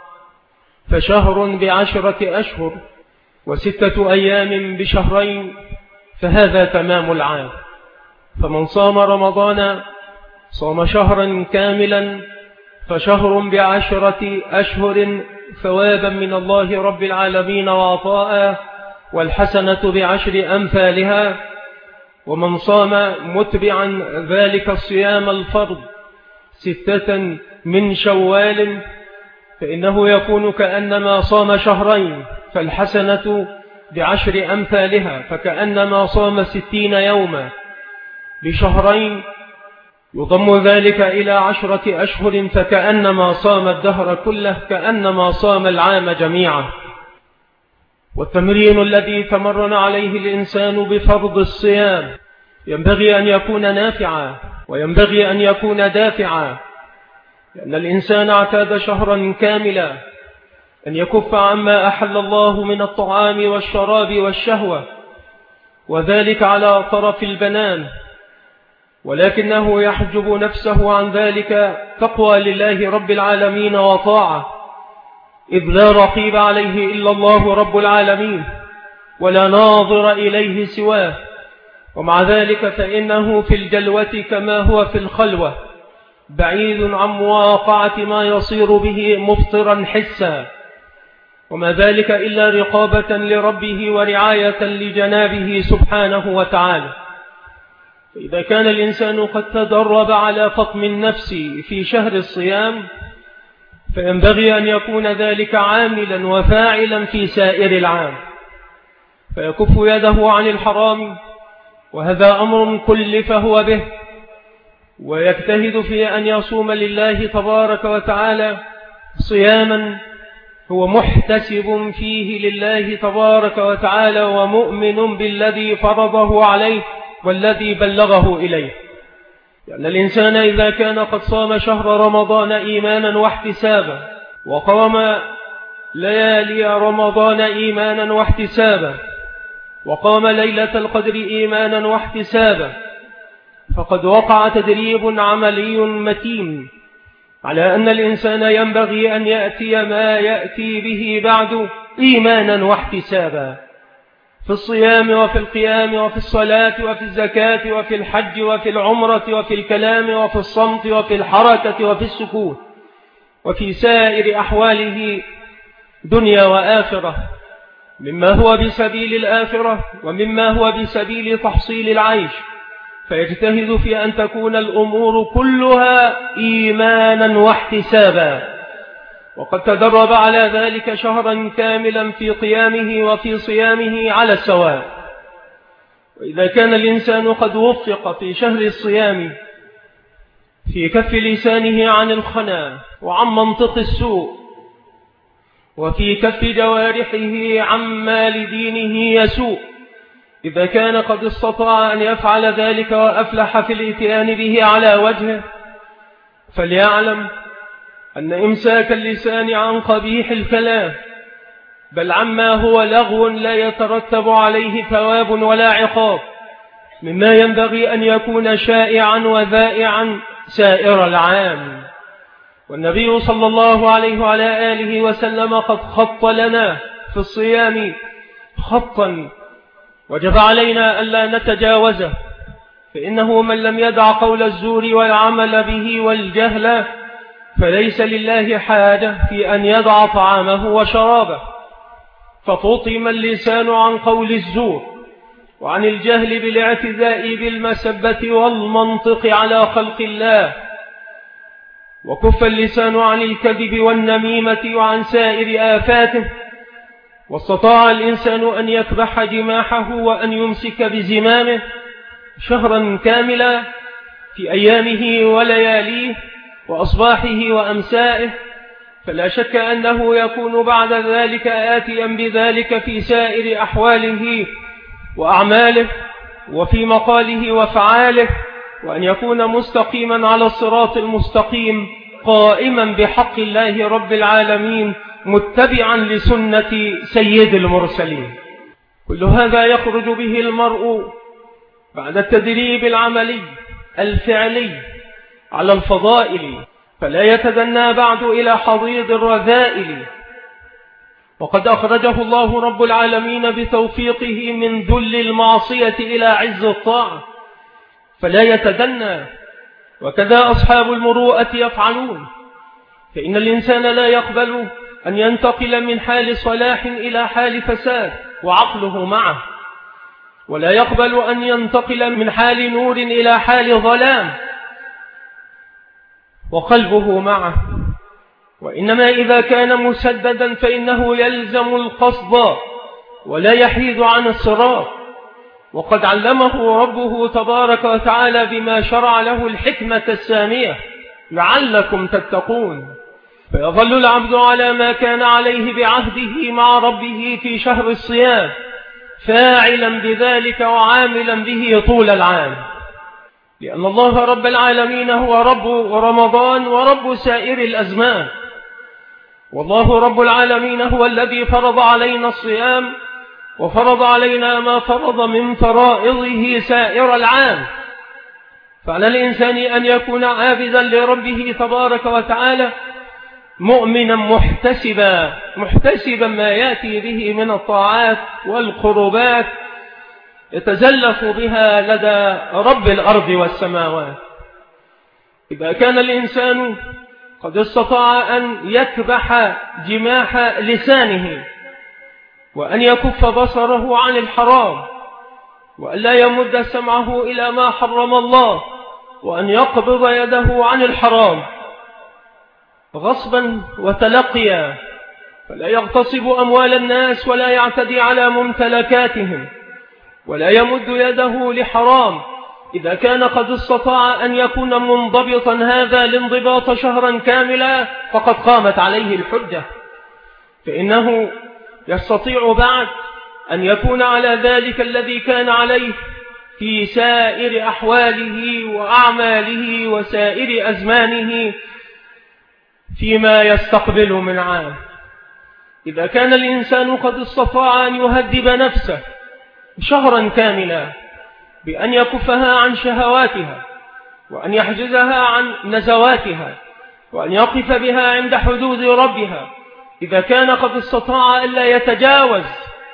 فشهر ب10 أشهر، و6 أيام بشهرين، فهذا تمام العام. فمن صام رمضان صام شهرا كاملا، فشهر ب10 أشهر ثوابا من الله رب العالمين وعطاء، والحسنة ب10 أمثالها. ومن صام متبعا ذلك الصيام الفرض 6 من شوال فإنه يكون كأنما صام شهرين، فالحسنة ب10 أمثالها، فكأنما صام 60 يوما بشهرين، يضم ذلك إلى 10 أشهر، فكأنما صام الدهر كله، كأنما صام العام جميعا. والتمرين الذي تمرن عليه الإنسان بفرض الصيام ينبغي أن يكون نافعا، وينبغي أن يكون دافعا، لأن الإنسان اعتاد شهرا كاملا أن يكف عما أحل الله من الطعام والشراب والشهوة، وذلك على طرف البنان، ولكنه يحجب نفسه عن ذلك تقوى لله رب العالمين وطاعة، إذ لا رقيب عليه إلا الله رب العالمين، ولا ناظر إليه سواه. ومع ذلك فإنه في الجلوة كما هو في الخلوة، بعيد عن مواقعة ما يصير به مفطرا حسا، وما ذلك إلا رقابة لربه ورعاية لجنابه سبحانه وتعالى. فإذا كان الإنسان قد تدرب على فطم النفس في شهر الصيام، فينبغي أن يكون ذلك عاملا وفاعلا في سائر العام، فيكف يده عن الحرام، وهذا أمر كلف هو به، ويجتهد في أن يصوم لله تبارك وتعالى صياما هو محتسب فيه لله تبارك وتعالى، ومؤمن بالذي فرضه عليه والذي بلغه إليه. لأن الإنسان إذا كان قد صام شهر رمضان إيمانا واحتسابا، وقام ليالي رمضان إيمانا واحتسابا، وقام ليلة القدر إيمانا واحتسابا، فقد وقع تدريب عملي متين على أن الإنسان ينبغي أن يأتي ما يأتي به بعد إيمانا واحتسابا، في الصيام وفي القيام وفي الصلاة وفي الزكاة وفي الحج وفي العمرة وفي الكلام وفي الصمت وفي الحركة وفي السكون، وفي سائر أحواله دنيا وآخرة، مما هو بسبيل الآخرة ومما هو بسبيل تحصيل العيش، فيجتهد في أن تكون الأمور كلها إيمانا واحتسابا. وقد تدرب على ذلك شهرا كاملا في قيامه وفي صيامه على السواء. وإذا كان الإنسان قد وفق في شهر الصيام في كف لسانه عن الخنا وعن منطق السوء، وفي كف جوارحه عما لدينه يسوء، إذا كان قد استطاع أن يفعل ذلك وأفلح في الإتيان به على وجهه، فليعلم أن إمساك اللسان عن قبيح الكلام، بل عما هو لغو لا يترتب عليه ثواب ولا عقاب، مما ينبغي أن يكون شائعا وذائعا سائر العام. والنبي صلى الله عليه وعلى آله وسلم قد خط لنا في الصيام خطا وجب علينا ألا نتجاوزه، فإنه من لم يدع قول الزور والعمل به والجهل فليس لله حاجة في أن يدع طعامه وشرابه. ففطم اللسان عن قول الزور وعن الجهل بالاعتداء بالمسبة والمنطق على خلق الله، وكف اللسان عن الكذب والنميمة وعن سائر آفاته، واستطاع الإنسان أن يكبح جماحه وأن يمسك بزمامه شهرا كاملا في أيامه ولياليه وأصباحه وأمسائه، فلا شك أنه يكون بعد ذلك آتيا بذلك في سائر أحواله وأعماله وفي مقاله وفعاله، وأن يكون مستقيما على الصراط المستقيم، قائما بحق الله رب العالمين متبعا لسنة سيد المرسلين. كل هذا يخرج به المرء بعد التدريب العملي الفعلي على الفضائل، فلا يتدنى بعد إلى حضيض الرذائل. وقد أخرجه الله رب العالمين بتوفيقه من ذل المعصية إلى عز الطاعة، فلا يتدنى. وكذا أصحاب المروءة يفعلون، فإن الإنسان لا يقبل أن ينتقل من حال صلاح إلى حال فساد وعقله معه، ولا يقبل أن ينتقل من حال نور إلى حال ظلام وقلبه معه، وإنما إذا كان مسددا فإنه يلزم القصد ولا يحيد عن الصراط. وقد علمه ربه تبارك وتعالى بما شرع له الحكمة السامية لعلكم تتقون. فيظل العبد على ما كان عليه بعهده مع ربه في شهر الصيام، فاعلا بذلك وعاملا به طول العام، لأن الله رب العالمين هو رب رمضان ورب سائر الأزمان. والله رب العالمين هو الذي فرض علينا الصيام وفرض علينا ما فرض من فرائضه سائر العام. فعلى الإنسان أن يكون عابدا لربه تبارك وتعالى مؤمنا محتسبا ما يأتي به من الطاعات والقربات يتزلف بها لدى رب الأرض والسماوات. إذا كان الإنسان قد استطاع أن يكبح جماح لسانه، وأن يكف بصره عن الحرام، وأن لا يمد سمعه إلى ما حرم الله، وأن يقبض يده عن الحرام غصبا وتلقيا، فلا يغتصب أموال الناس ولا يعتدي على ممتلكاتهم، ولا يمد يده لحرام. إذا كان قد استطاع أن يكون منضبطا هذا الانضباط شهرا كاملا فقد قامت عليه الحجة، فإنه يستطيع بعد أن يكون على ذلك الذي كان عليه في سائر أحواله وأعماله وسائر أزمانه فيما يستقبل من عام. إذا كان الإنسان قد استطاع أن يهذب نفسه شهرا كاملا بأن يكفها عن شهواتها، وأن يحجزها عن نزواتها، وأن يقف بها عند حدود ربها، إذا كان قد استطاع ألا يتجاوز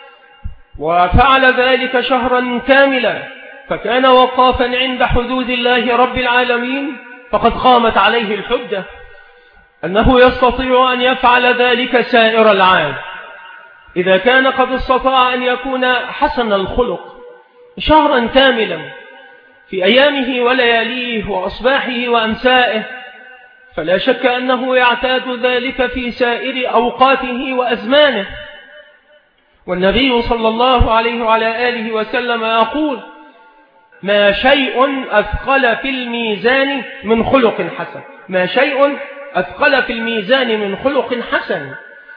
وفعل ذلك شهرا كاملا فكان وقافا عند حدود الله رب العالمين، فقد قامت عليه الحجة أنه يستطيع أن يفعل ذلك سائر العام. إذا كان قد استطاع أن يكون حسن الخلق شهرا كاملا في أيامه ولياليه وأصباحه وأمسائه، فلا شك أنه يعتاد ذلك في سائر أوقاته وأزمانه. والنبي صلى الله عليه وعلى آله وسلم يقول: ما شيء أثقل في الميزان من خلق حسن. ما شيء أثقل في الميزان من خلق حسن.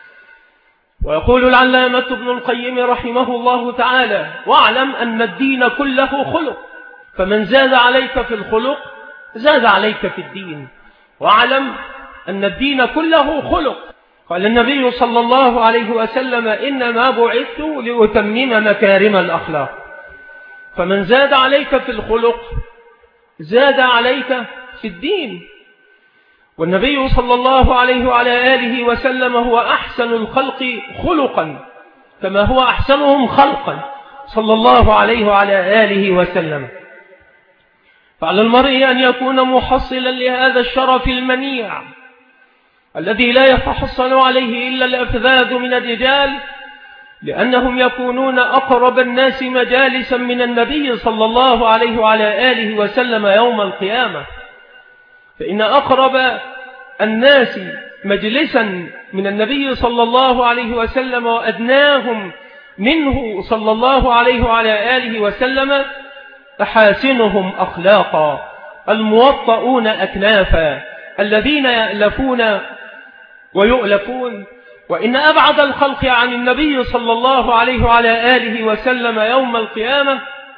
ويقول العلامة ابن القيم رحمه الله تعالى: واعلم أن الدين كله خلق، فمن زاد عليك في الخلق زاد عليك في الدين. واعلم أن الدين كله خلق. قال النبي صلى الله عليه وسلم: إنما بعثت لأتمم مكارم الأخلاق. فمن زاد عليك في الخلق زاد عليك في الدين. والنبي صلى الله عليه وعلى آله وسلم هو أحسن الخلق خلقا كما هو أحسنهم خلقا صلى الله عليه وعلى آله وسلم. فعلى المرء أن يكون محصلا لهذا الشرف المنيع الذي لا يتحصل عليه إلا الأفذاذ من الرجال، لأنهم يكونون أقرب الناس مجالسا من النبي صلى الله عليه وعلى آله وسلم يوم القيامة. فإن أقرب الناس مجلسا من النبي صلى الله عليه وسلم وأدناهم منه صلى الله عليه وعلى آله وسلم أحاسنهم أخلاقا، الموطؤون أكنافا، الذين يألفون ويؤلفون. وإن أبعد الخلق عن النبي صلى الله عليه وعلى آله وسلم يوم القيامة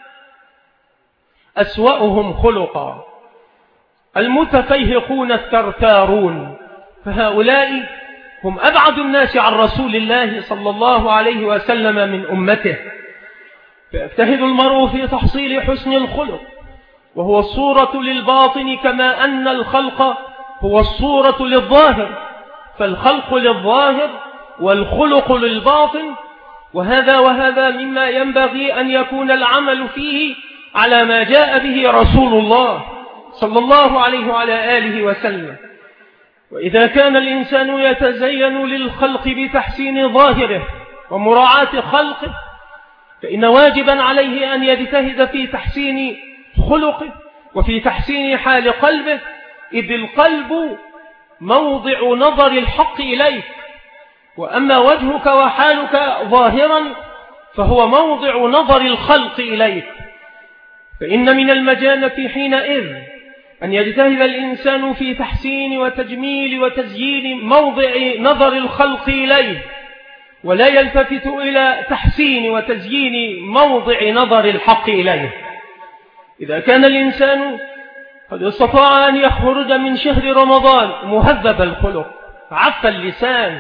أسوأهم خلقا المتفيهقون الثرثارون. فهؤلاء هم أبعد الناس عن رسول الله صلى الله عليه وسلم من أمته، فيجتهد المرء في تحصيل حسن الخلق، وهو الصورة للباطن كما أن الخلق هو الصورة للظاهر، فالخلق للظاهر والخلق للباطن، وهذا مما ينبغي أن يكون العمل فيه على ما جاء به رسول الله صلى الله عليه وعلى آله وسلم. وإذا كان الإنسان يتزين للخلق بتحسين ظاهره ومراعاة خلقه، فإن واجبا عليه أن يجتهد في تحسين خلقه وفي تحسين حال قلبه، إذ القلب موضع نظر الحق إليك، وأما وجهك وحالك ظاهرا فهو موضع نظر الخلق إليك. فإن من المجانة حينئذ أن يجتهد الإنسان في تحسين وتجميل وتزيين موضع نظر الخلق إليه، ولا يلتفت إلى تحسين وتزيين موضع نظر الحق إليه. إذا كان الإنسان قد استطاع أن يخرج من شهر رمضان مهذب الخلق عف اللسان،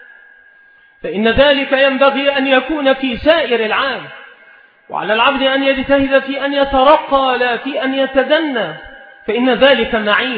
فإن ذلك ينبغي أن يكون في سائر العام، وعلى العبد أن يجتهد في أن يترقى لا في أن يتدنى، فإن ذلك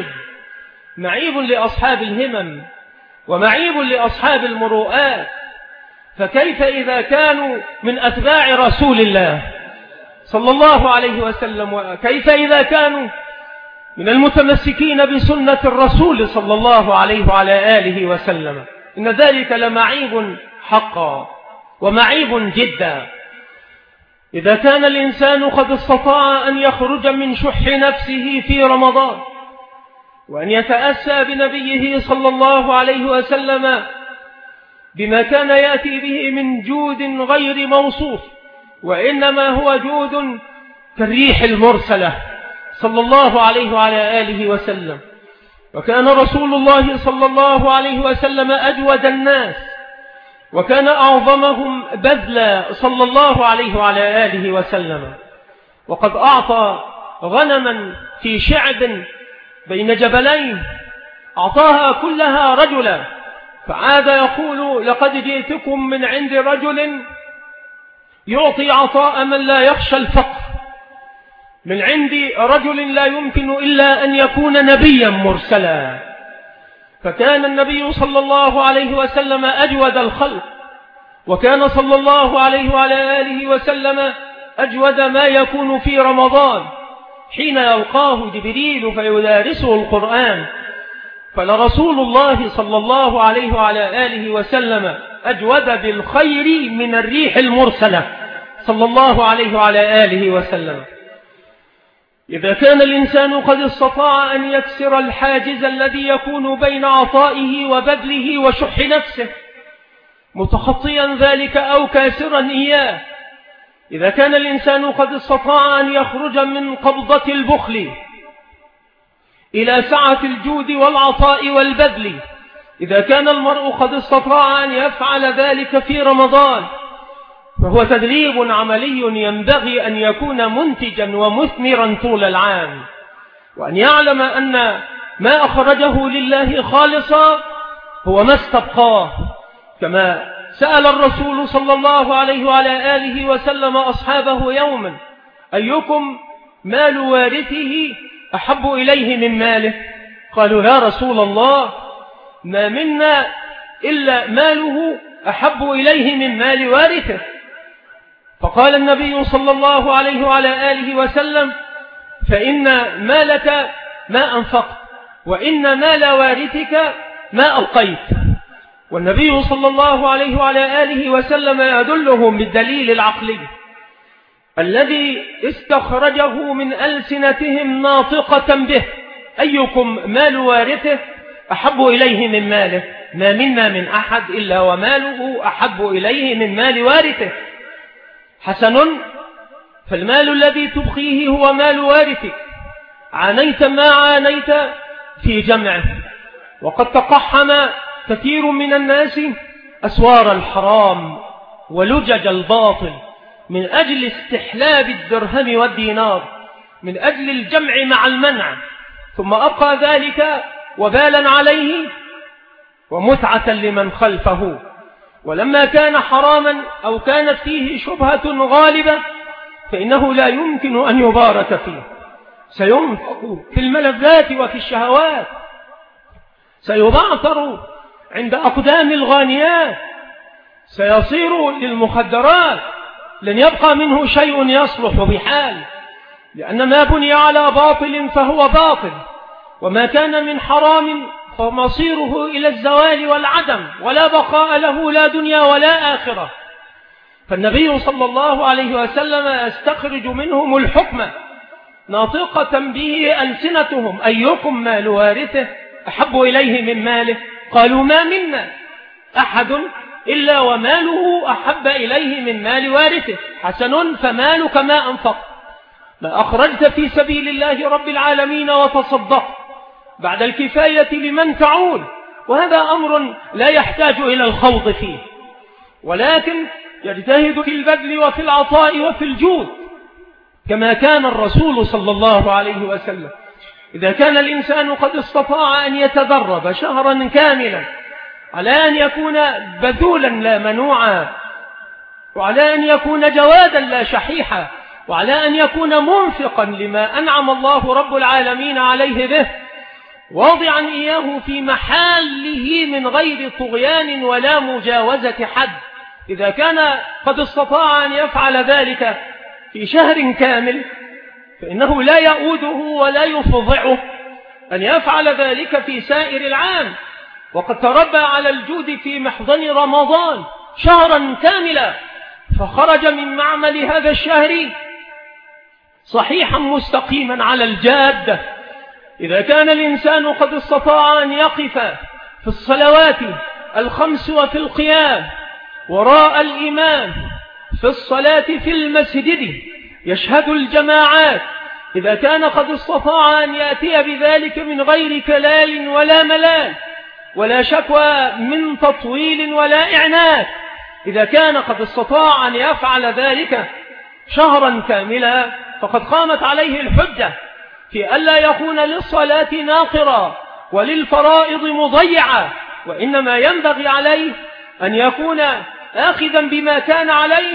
معيب لأصحاب الهمم ومعيب لأصحاب المروءات. فكيف إذا كانوا من أتباع رسول الله صلى الله عليه وسلم، وكيف إذا كانوا من المتمسكين بسنة الرسول صلى الله عليه وعلى آله وسلم؟ إن ذلك لمعيب حقا ومعيب جدا. إذا كان الإنسان قد استطاع أن يخرج من شح نفسه في رمضان، وأن يتأسى بنبيه صلى الله عليه وسلم بما كان يأتي به من جود غير موصوف، وإنما هو جود كالريح المرسلة صلى الله عليه وعلى آله وسلم. وكان رسول الله صلى الله عليه وسلم أجود الناس، وكان أعظمهم بذلا صلى الله عليه وعلى آله وسلم، وقد أعطى غنما في شعب بين جبلين أعطاها كلها رجلا، فعاد يقول: لقد جئتكم من عند رجل يعطي عطاء من لا يخشى الفقر، من عند رجل لا يمكن إلا أن يكون نبيا مرسلا. فكان النبي صلى الله عليه وسلم أجود الخلق، وكان صلى الله عليه وعلى آله وسلم أجود ما يكون في رمضان حين يلقاه جبريل فيدارسه القرآن. فلرسول الله صلى الله عليه وعلى آله وسلم أجود بالخير من الريح المرسلة صلى الله عليه وعلى آله وسلم. إذا كان الإنسان قد استطاع أن يكسر الحاجز الذي يكون بين عطائه وبذله وشح نفسه، متخطيا ذلك أو كاسرا إياه، إذا كان الإنسان قد استطاع أن يخرج من قبضة البخل إلى سعة الجود والعطاء والبذل، إذا كان المرء قد استطاع أن يفعل ذلك في رمضان، فهو تدريب عملي ينبغي أن يكون منتجا ومثمرا طول العام، وأن يعلم أن ما أخرجه لله خالصا هو ما استبقاه، كما سأل الرسول صلى الله عليه وعلى آله وسلم أصحابه يوما: أيكم مال وارثه أحب إليه من ماله؟ قالوا: يا رسول الله، ما منا إلا ماله أحب إليه من مال وارثه. فقال النبي صلى الله عليه وعلى آله وسلم: فإن مالك ما أنفقت، وإن مال وارثك ما ألقيت. والنبي صلى الله عليه وعلى آله وسلم يدلهم بالدليل العقلي الذي استخرجه من ألسنتهم ناطقة به: أيكم مال وارثه أحب إليه من ماله؟ ما منا من أحد إلا وماله أحب إليه من مال وارثه. حسن، فالمال الذي تبقيه هو مال وارثك، عانيت ما عانيت في جمعه، وقد تقحم كثير من الناس أسوار الحرام ولجج الباطل من أجل استحلاب الدرهم والدينار، من أجل الجمع مع المنع، ثم أبقى ذلك وبالا عليه ومتعة لمن خلفه. ولما كان حراما أو كانت فيه شبهة غالبة فإنه لا يمكن أن يبارك فيه، سينفق في الملذات وفي الشهوات، سيبعثر عند أقدام الغانيات، سيصير للمخدرات، لن يبقى منه شيء يصلح بحال، لأن ما بني على باطل فهو باطل، وما كان من حرام فمصيره إلى الزوال والعدم، ولا بقاء له لا دنيا ولا آخرة. فالنبي صلى الله عليه وسلم يستخرج منهم الحكم ناطقة به ألسنتهم: أيكم مال وارثه أحب إليه من ماله؟ قالوا ما منا أحد إلا وماله أحب إليه من مال وارثه. حسن، فمالك ما أنفق، ما أخرجت في سبيل الله رب العالمين وتصدق بعد الكفاية لمن تعول. وهذا أمر لا يحتاج إلى الخوض فيه، ولكن يجتهد في البذل وفي العطاء وفي الجود كما كان الرسول صلى الله عليه وسلم. إذا كان الإنسان قد استطاع أن يتدرب شهرا كاملا على أن يكون بذولا لا منوعا، وعلى أن يكون جوادا لا شحيحا، وعلى أن يكون منفقا لما أنعم الله رب العالمين عليه به، واضعا إياه في محله من غير طغيان ولا مجاوزة حد، إذا كان قد استطاع أن يفعل ذلك في شهر كامل فإنه لا يؤوده ولا يفضعه أن يفعل ذلك في سائر العام. وقد تربى على الجود في محضن رمضان شهرا كاملا، فخرج من معمل هذا الشهر صحيحا مستقيما على الجادة. إذا كان الإنسان قد استطاع أن يقف في الصلوات الخمس وفي القيام وراء الإمام في الصلاة في المسجد يشهد الجماعات، إذا كان قد استطاع أن يأتي بذلك من غير كلال ولا ملال ولا شكوى من تطويل ولا إعنات، إذا كان قد استطاع أن يفعل ذلك شهرا كاملا فقد قامت عليه الحجة في ألا يكون للصلاة ناقرا وللفرائض مضيعا، وإنما ينبغي عليه أن يكون آخذا بما كان عليه،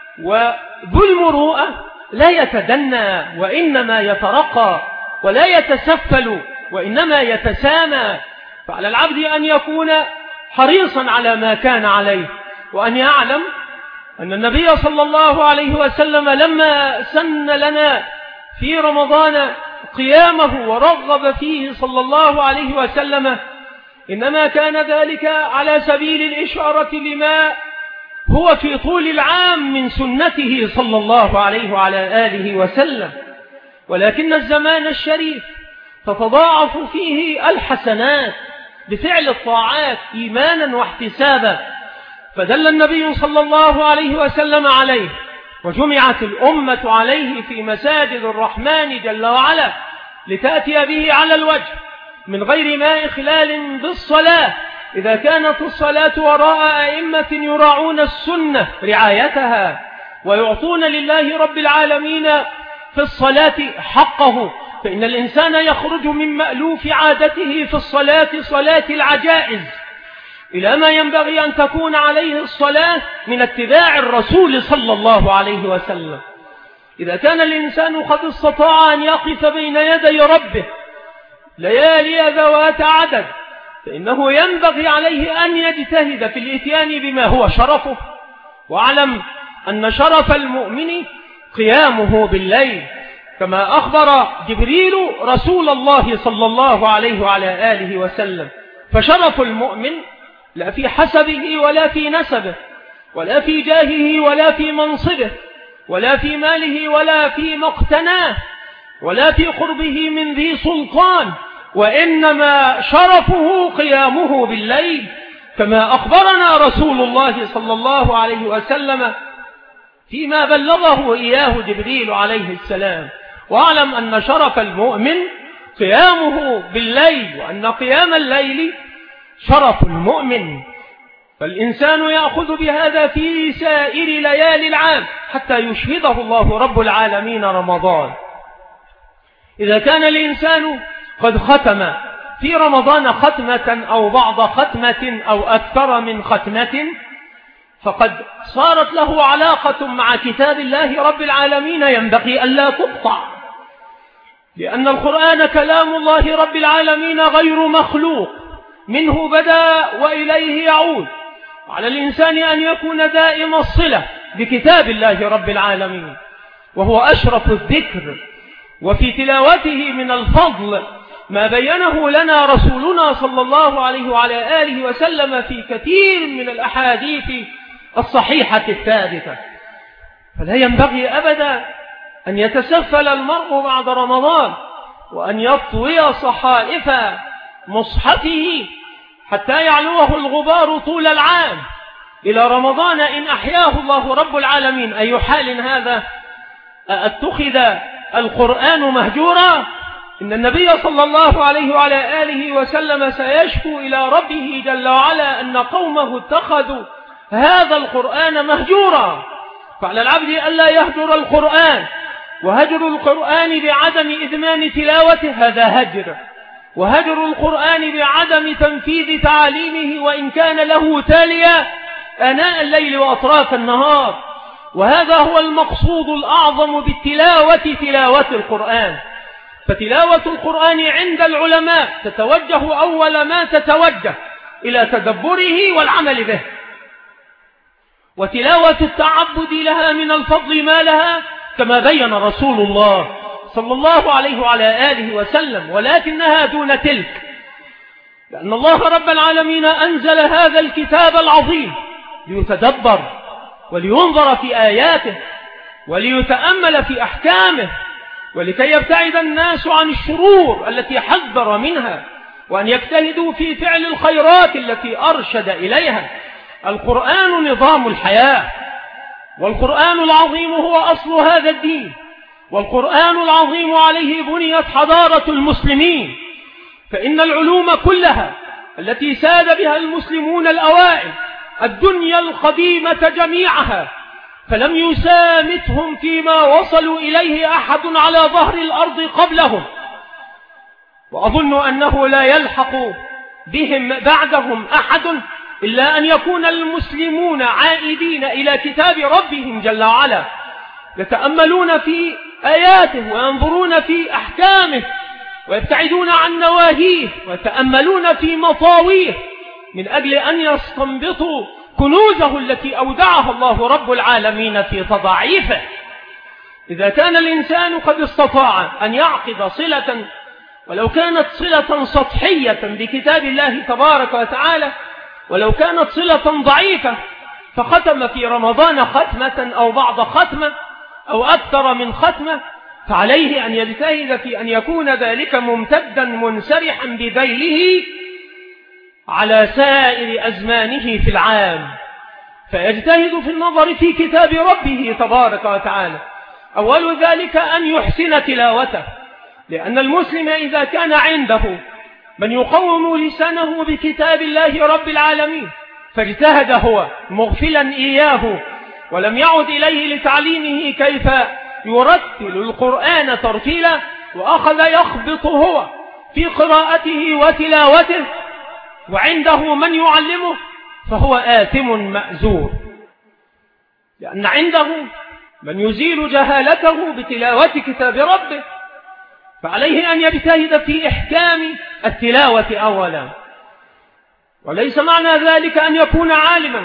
وذو المروءة لا يتدنى وإنما يترقى، ولا يتسفل وإنما يتسامى. فعلى العبد أن يكون حريصا على ما كان عليه، وأن يعلم أن النبي صلى الله عليه وسلم لما سن لنا في رمضان قيامه ورغب فيه صلى الله عليه وسلم إنما كان ذلك على سبيل الإشارة لما هو في طول العام من سنته صلى الله عليه وعلى آله وسلم. ولكن الزمان الشريف تتضاعف فيه الحسنات بفعل الطاعات إيمانا واحتسابا، فدل النبي صلى الله عليه وسلم عليه وجمعت الأمة عليه في مساجد الرحمن جل وعلا لتأتي به على الوجه من غير ما إخلال بالصلاة، إذا كانت الصلاة وراء أئمة يراعون السنة رعايتها ويعطون لله رب العالمين في الصلاة حقه، فإن الإنسان يخرج من مألوف عادته في الصلاة صلاة العجائز إلى ما ينبغي أن تكون عليه الصلاة من اتباع الرسول صلى الله عليه وسلم. إذا كان الإنسان قد استطاع أن يقف بين يدي ربه ليالي ذوات عدد فإنه ينبغي عليه أن يجتهد في الإتيان بما هو شرفه. واعلم أن شرف المؤمن قيامه بالليل، كما أخبر جبريل رسول الله صلى الله عليه وعلى آله وسلم. فشرف المؤمن لا في حسبه ولا في نسبه ولا في جاهه ولا في منصبه ولا في ماله ولا في مقتناه ولا في قربه من ذي سلطان، وإنما شرفه قيامه بالليل، كما أخبرنا رسول الله صلى الله عليه وسلم فيما بلغه إياه جبريل عليه السلام. واعلم أن شرف المؤمن قيامه بالليل، وأن قيام الليل شرف المؤمن، فالإنسان يأخذ بهذا في سائر ليالي العام حتى يشهده الله رب العالمين رمضان. إذا كان الإنسان قد ختم في رمضان ختمة أو بعض ختمة أو أكثر من ختمة فقد صارت له علاقة مع كتاب الله رب العالمين ينبغي ألا تقطع، لأن القرآن كلام الله رب العالمين غير مخلوق، منه بدأ وإليه يعود. على الإنسان أن يكون دائم الصلة بكتاب الله رب العالمين، وهو أشرف الذكر، وفي تلاوته من الفضل ما بينه لنا رسولنا صلى الله عليه وعلى آله وسلم في كثير من الأحاديث الصحيحة الثابتة. فلا ينبغي أبدا أن يتسفل المرء بعد رمضان وأن يطوي صحائف مصحفه حتى يعلوه الغبار طول العام إلى رمضان إن أحياه الله رب العالمين. أي حال هذا؟ اتخذ القرآن مهجورا؟ إن النبي صلى الله عليه وعلى آله وسلم سيشكو إلى ربه جل وعلا أن قومه اتخذوا هذا القرآن مهجورا. فعلى العبد ألا يهجر القرآن، وهجر القرآن بعدم إدمان تلاوته هذا هجر، وهجر القرآن بعدم تنفيذ تعاليمه وإن كان له تاليا آناء الليل وأطراف النهار. وهذا هو المقصود الأعظم بالتلاوة، تلاوة القرآن. فتلاوة القرآن عند العلماء تتوجه أول ما تتوجه إلى تدبره والعمل به، وتلاوة التعبد لها من الفضل ما لها كما بين رسول الله صلى الله عليه وعلى آله وسلم، ولكنها دون تلك، لأن الله رب العالمين أنزل هذا الكتاب العظيم ليتدبر ولينظر في آياته وليتأمل في أحكامه، ولكي يبتعد الناس عن الشرور التي حذر منها، وأن يجتهدوا في فعل الخيرات التي أرشد إليها. القرآن نظام الحياة، والقرآن العظيم هو أصل هذا الدين، والقرآن العظيم عليه بنيت حضارة المسلمين. فإن العلوم كلها التي ساد بها المسلمون الأوائل الدنيا القديمة جميعها فلم يسامتهم فيما وصلوا إليه أحد على ظهر الأرض قبلهم، وأظن أنه لا يلحق بهم بعدهم أحد إلا أن يكون المسلمون عائدين إلى كتاب ربهم جل وعلا، يتأملون في آياته وينظرون في أحكامه ويبتعدون عن نواهيه ويتأملون في مطاويه من أجل أن يستنبطوا كنوزه التي أودعها الله رب العالمين في تضاعيفه. إذا كان الإنسان قد استطاع أن يعقد صلة ولو كانت صلة سطحية بكتاب الله تبارك وتعالى، ولو كانت صلة ضعيفة، فختم في رمضان ختمة أو بعض ختمة أو أكثر من ختمة، فعليه أن يجتهد في أن يكون ذلك ممتدا منسرحا بذيله على سائر أزمانه في العام، فيجتهد في النظر في كتاب ربه تبارك وتعالى. أول ذلك أن يحسن تلاوته، لأن المسلم إذا كان عنده من يقوم لسانه بكتاب الله رب العالمين فاجتهد هو مغفلا إياه ولم يعد إليه لتعليمه كيف يرتل القرآن ترتيلا، وأخذ يخبط هو في قراءته وتلاوته وعنده من يعلمه، فهو آثم مأزور، لأن عنده من يزيل جهالته بتلاوة كتاب ربه. فعليه أن يجتهد في إحكام التلاوة أولا، وليس معنى ذلك أن يكون عالما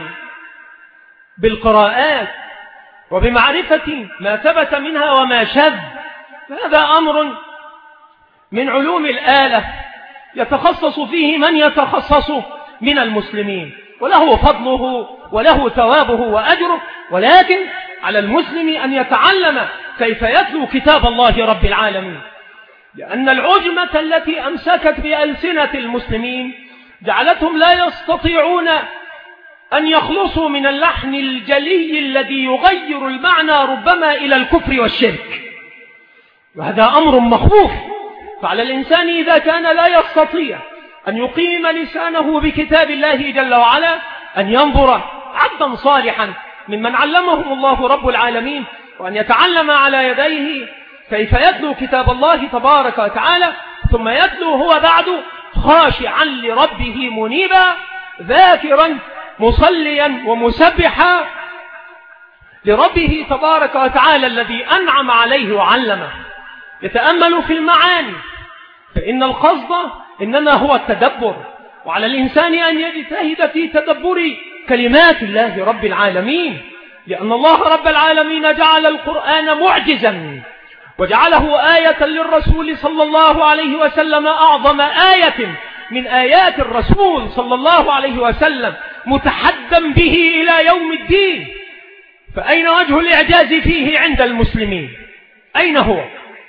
بالقراءات وبمعرفة ما ثبت منها وما شذ، هذا أمر من علوم الآلة يتخصص فيه من يتخصص من المسلمين، وله فضله وله ثوابه وأجره، ولكن على المسلم أن يتعلم كيف يتلو كتاب الله رب العالمين، لأن العجمة التي أمسكت بألسنة المسلمين جعلتهم لا يستطيعون أن يخلصوا من اللحن الجلي الذي يغير المعنى ربما إلى الكفر والشرك، وهذا أمر مخوف. فعلى الإنسان إذا كان لا يستطيع أن يقيم لسانه بكتاب الله جل وعلا أن ينظر عبدا صالحا ممن علمهم الله رب العالمين، وأن يتعلم على يديه كيف يتلو كتاب الله تبارك وتعالى، ثم يتلو هو بعد خاشعا لربه منيبا ذاكرا مصليا ومسبحا لربه تبارك وتعالى الذي أنعم عليه وعلمه، يتأمل في المعاني، فإن القصد إنما هو التدبر، وعلى الإنسان أن يجتهد في تدبر كلمات الله رب العالمين، لأن الله رب العالمين جعل القرآن معجزا وجعله آية للرسول صلى الله عليه وسلم، أعظم آية من آيات الرسول صلى الله عليه وسلم، متحدى به إلى يوم الدين. فأين وجه الإعجاز فيه عند المسلمين؟ أين هو؟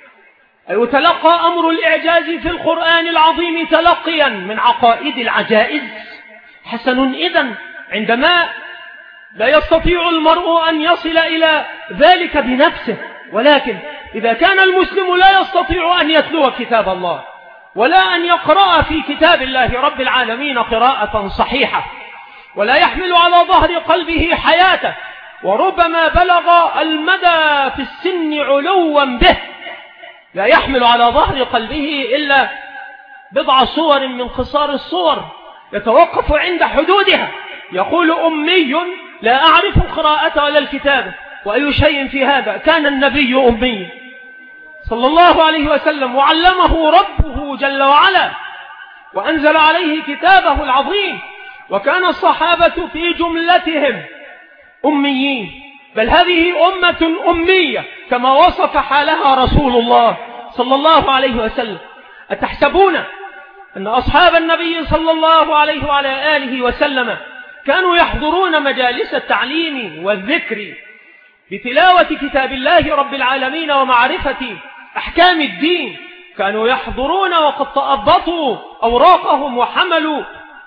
يتلقى أمر الإعجاز في القرآن العظيم تلقيا من عقائد العجائز. حسن إذن عندما لا يستطيع المرء أن يصل إلى ذلك بنفسه، ولكن إذا كان المسلم لا يستطيع أن يتلو كتاب الله ولا أن يقرأ في كتاب الله رب العالمين قراءة صحيحة، ولا يحمل على ظهر قلبه حياته، وربما بلغ المدى في السن علوا به، لا يحمل على ظهر قلبه إلا بضع صور من قصار الصور يتوقف عند حدودها، يقول أمي لا أعرف القراءة ولا الكتابة. وأي شيء في هذا؟ كان النبي أمي صلى الله عليه وسلم، وعلمه ربه جل وعلا وأنزل عليه كتابه العظيم، وكان الصحابة في جملتهم أميين، بل هذه أمة أمية كما وصف حالها رسول الله صلى الله عليه وسلم. أتحسبون أن أصحاب النبي صلى الله عليه وعلى آله وسلم كانوا يحضرون مجالس التعليم والذكر بتلاوة كتاب الله رب العالمين ومعرفة أحكام الدين؟ كانوا يحضرون وقد تأبطوا أوراقهم وحملوا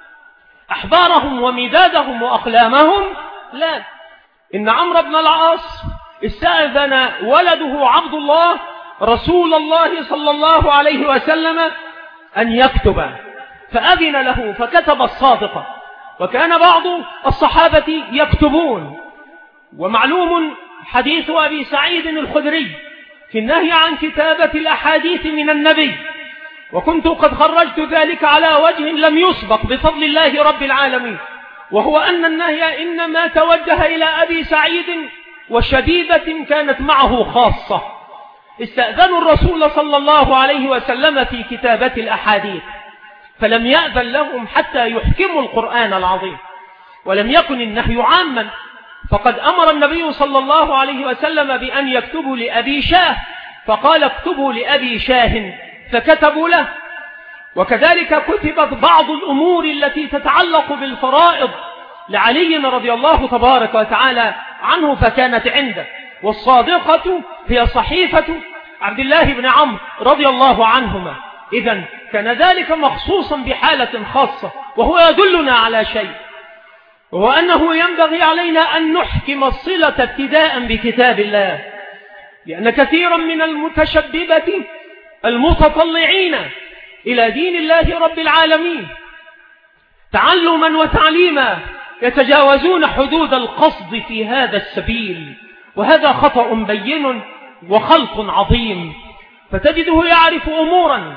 أحبارهم ومدادهم وأقلامهم؟ لا، إن عمرو بن العاص استأذن ولده عبد الله رسول الله صلى الله عليه وسلم أن يكتب، فأذن له فكتب الصادقة، وكان بعض الصحابة يكتبون. ومعلوم حديث أبي سعيد الخدري في النهي عن كتابة الأحاديث من النبي، وكنت قد خرجت ذلك على وجه لم يسبق بفضل الله رب العالمين، وهو أن النهي إنما توجه إلى أبي سعيد وشديدة كانت معه خاصة. استأذنوا الرسول صلى الله عليه وسلم في كتابة الأحاديث، فلم يأذن لهم حتى يحكموا القرآن العظيم، ولم يكن النهي عاما، فقد أمر النبي صلى الله عليه وسلم بأن يكتبوا لأبي شاه، فقال اكتبوا لأبي شاه، فكتبوا له. وكذلك كتبت بعض الأمور التي تتعلق بالفرائض لعلي رضي الله تبارك وتعالى عنه، فكانت عنده. والصادقة هي صحيفة عبد الله بن عمرو رضي الله عنهما. إذن كان ذلك مخصوصا بحالة خاصة، وهو يدلنا على شيء، وهو أنه ينبغي علينا أن نحكم الصلة ابتداء بكتاب الله، لأن كثيرا من المتشببة المتطلعين إلى دين الله رب العالمين تعلما وتعليما يتجاوزون حدود القصد في هذا السبيل، وهذا خطأ بين وخلط عظيم. فتجده يعرف أمورا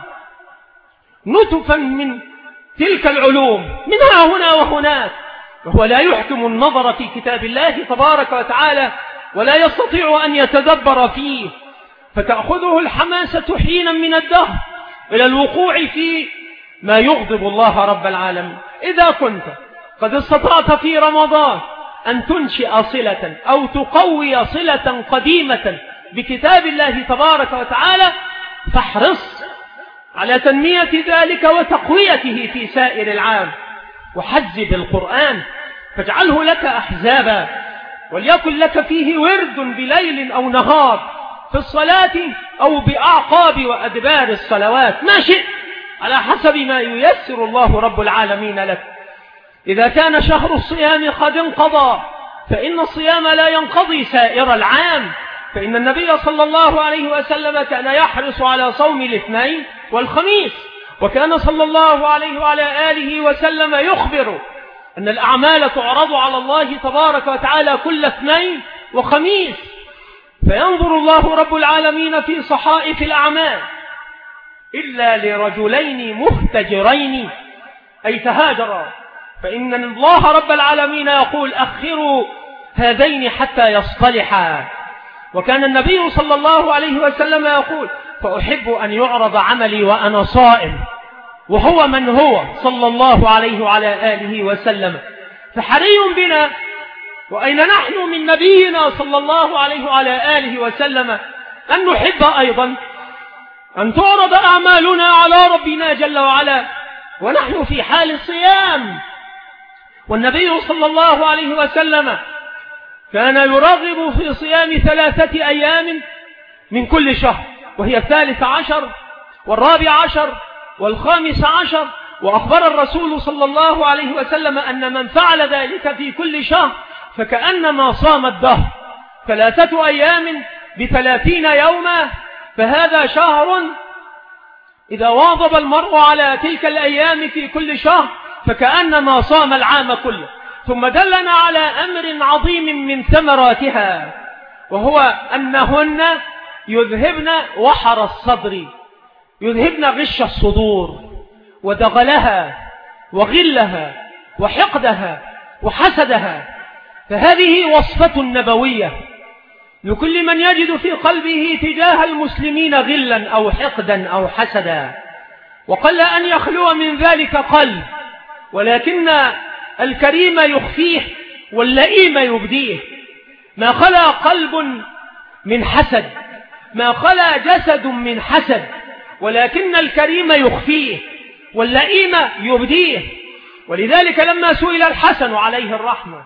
نتفا من تلك العلوم منها هنا وهناك، وهو لا يحكم النظر في كتاب الله تبارك وتعالى ولا يستطيع أن يتدبر فيه، فتأخذه الحماسة حينا من الدهر إلى الوقوع في ما يغضب الله رب العالمين. إذا كنت قد استطعت في رمضان أن تنشئ صلة أو تقوي صلة قديمة بكتاب الله تبارك وتعالى، فاحرص على تنمية ذلك وتقويته في سائر العام، وحزب القرآن فاجعله لك أحزابا، وليكن لك فيه ورد بليل أو نهار في الصلاة أو بأعقاب وأدبار الصلوات، ما شئت على حسب ما ييسر الله رب العالمين لك. إذا كان شهر الصيام قد انقضى فإن الصيام لا ينقضي سائر العام، فإن النبي صلى الله عليه وسلم كان يحرص على صوم الاثنين والخميس، وكان صلى الله عليه وعلى آله وسلم يخبر أن الأعمال تعرض على الله تبارك وتعالى كل اثنين وخميس، فينظر الله رب العالمين في صحائف الأعمال إلا لرجلين مهتجرين أي تهاجرا، فإن الله رب العالمين يقول أخروا هذين حتى يصطلحا. وكان النبي صلى الله عليه وسلم يقول فأحب أن يعرض عملي وأنا صائم، وهو من هو صلى الله عليه وعلى آله وسلم. فحري بنا وأين نحن من نبينا صلى الله عليه وعلى آله وسلم أن نحب أيضا أن تعرض أعمالنا على ربنا جل وعلا ونحن في حال صيام. والنبي صلى الله عليه وسلم كان يرغب في صيام 3 أيام من كل شهر، وهي 13 و14 و15. وأخبر الرسول صلى الله عليه وسلم أن من فعل ذلك في كل شهر فكأنما صام الدهر. 3 أيام ب30 يوما، فهذا شهر إذا واظب المرء على تلك الأيام في كل شهر فكأنما صام العام كله. ثم دلنا على أمر عظيم من ثمراتها، وهو أنهن يذهبن وحر الصدر، يذهبن غش الصدور ودغلها وغلها وحقدها وحسدها. فهذه وصفة نبوية لكل من يجد في قلبه تجاه المسلمين غلا أو حقدا أو حسدا، وقل أن يخلو من ذلك قلب، ولكن الكريم يخفيه واللئيم يبديه. ما خلا قلب من حسد، ما خلا جسد من حسد، ولكن الكريم يخفيه واللئيم يبديه. ولذلك لما سئل الحسن عليه الرحمة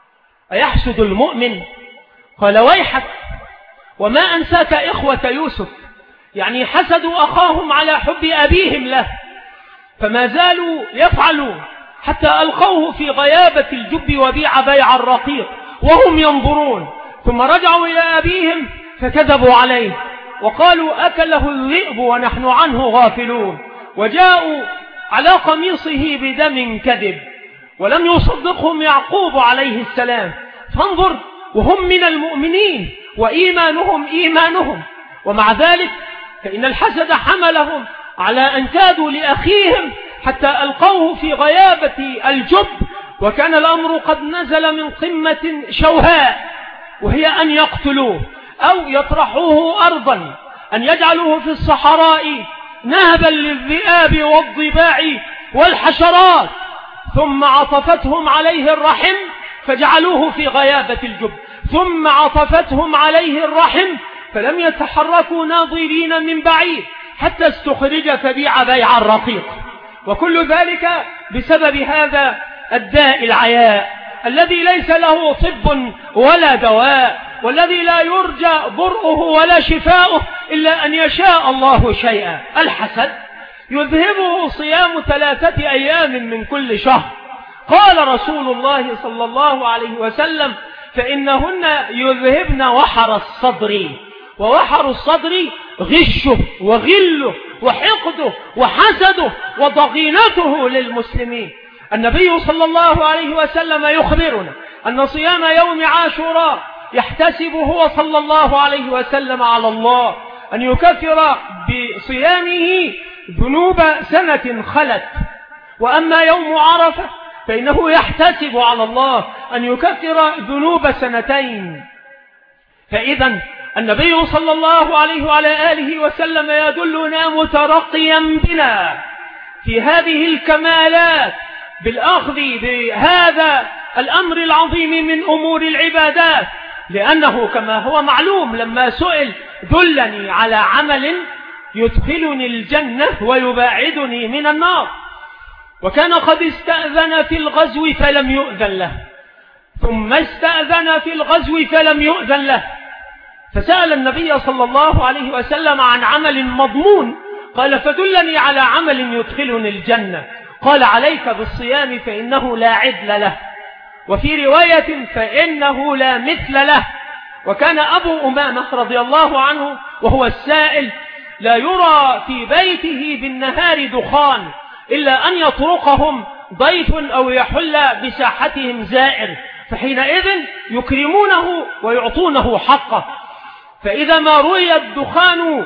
أيحسد المؤمن؟ قال ويحك وما أنساك إخوة يوسف، يعني حسدوا أخاهم على حب أبيهم له، فما زالوا يفعلوا حتى ألقوه في غيابة الجب وبيع بيع الرقيق وهم ينظرون، ثم رجعوا إلى أبيهم فكذبوا عليه وقالوا أكله الذئب ونحن عنه غافلون، وجاءوا على قميصه بدم كذب، ولم يصدقهم يعقوب عليه السلام. فانظر، وهم من المؤمنين وإيمانهم إيمانهم، ومع ذلك فإن الحسد حملهم على أن كادوا لأخيهم حتى ألقوه في غيابة الجب، وكان الأمر قد نزل من قمة شوهاء، وهي أن يقتلوه أو يطرحوه أرضا، أن يجعلوه في الصحراء نهبا للذئاب والضباع والحشرات. ثم عطفتهم عليه الرحم فجعلوه في غيابة الجب، ثم عطفتهم عليه الرحم فلم يتحركوا ناظرين من بعيد حتى استخرج فبيع بيع الرقيق. وكل ذلك بسبب هذا الداء العياء الذي ليس له طب ولا دواء، والذي لا يرجى برؤه ولا شفاؤه إلا أن يشاء الله شيئا. الحسد يذهبه صيام 3 أيام من كل شهر. قال رسول الله صلى الله عليه وسلم فإنهن يذهبن وحر الصدر، ووحر الصدر غشه وغله وحقده وحسده وضغينته للمسلمين. النبي صلى الله عليه وسلم يخبرنا أن صيام يوم عاشوراء يحتسب هو صلى الله عليه وسلم على الله أن يكفر بصيامه ذنوب سنة خلت، وأما يوم عرفة فإنه يحتسب على الله أن يكفر ذنوب 2 فإذا النبي صلى الله عليه وعلى آله وسلم يدلنا مترقيا بنا في هذه الكمالات بالأخذ بهذا الأمر العظيم من أمور العبادات، لأنه كما هو معلوم لما سئل دلني على عمل يدخلني الجنة ويباعدني من النار، وكان قد استأذن في الغزو فلم يؤذن له، ثم استأذن في الغزو فلم يؤذن له، فسأل النبي صلى الله عليه وسلم عن عمل مضمون، قال فدلني على عمل يدخلني الجنة، قال عليك بالصيام فإنه لا عدل له، وفي رواية فإنه لا مثل له. وكان أبو أمامة رضي الله عنه وهو السائل لا يرى في بيته بالنهار دخان إلا أن يطرقهم ضيف أو يحل بساحتهم زائر، فحينئذ يكرمونه ويعطونه حقه. فإذا ما رؤي الدخان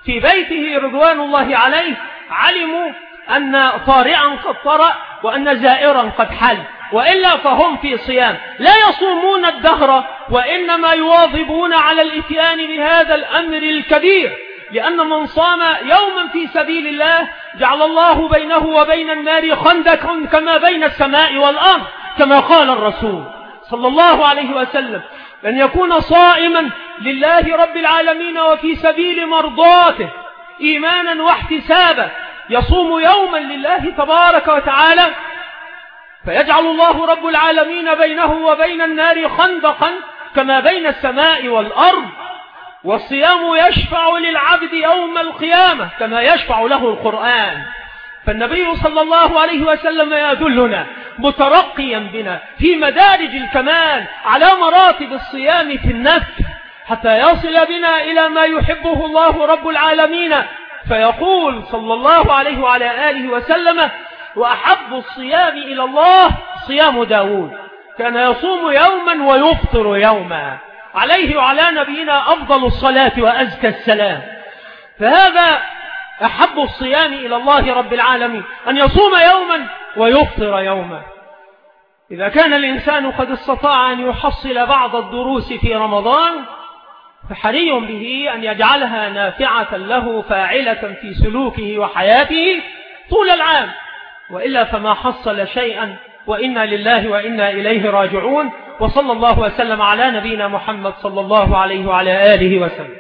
في بيته رضوان الله عليه علموا أن طارئا قد طرأ وأن زائرا قد حل، وإلا فهم في صيام لا يصومون الدهر، وإنما يواظبون على الإتيان بهذا الأمر الكبير، لأن من صام يوما في سبيل الله جعل الله بينه وبين النار خندقا كما بين السماء والأرض، كما قال الرسول صلى الله عليه وسلم: أن يكون صائما لله رب العالمين وفي سبيل مرضاته إيمانا واحتسابا، يصوم يوما لله تبارك وتعالى فيجعل الله رب العالمين بينه وبين النار خندقا كما بين السماء والأرض. والصيام يشفع للعبد يوم القيامة كما يشفع له القرآن. فالنبي صلى الله عليه وسلم يدلنا مترقيا بنا في مدارج الكمال على مراتب الصيام في النفس، حتى يصل بنا إلى ما يحبه الله رب العالمين، فيقول صلى الله عليه وعلى آله وسلم: وأحب الصيام إلى الله صيام داود، كان يصوم يوما ويفطر يوما، عليه وعلى نبينا أفضل الصلاة وأزكى السلام. فهذا أحب الصيام إلى الله رب العالمين، أن يصوم يوما ويفطر يوما. إذا كان الإنسان قد استطاع أن يحصل بعض الدروس في رمضان فحري به أن يجعلها نافعة له فاعلة في سلوكه وحياته طول العام، وإلا فما حصل شيئا، وإنا لله وإنا إليه راجعون. وصلى الله وسلم على نبينا محمد صلى الله عليه وعلى آله وسلم.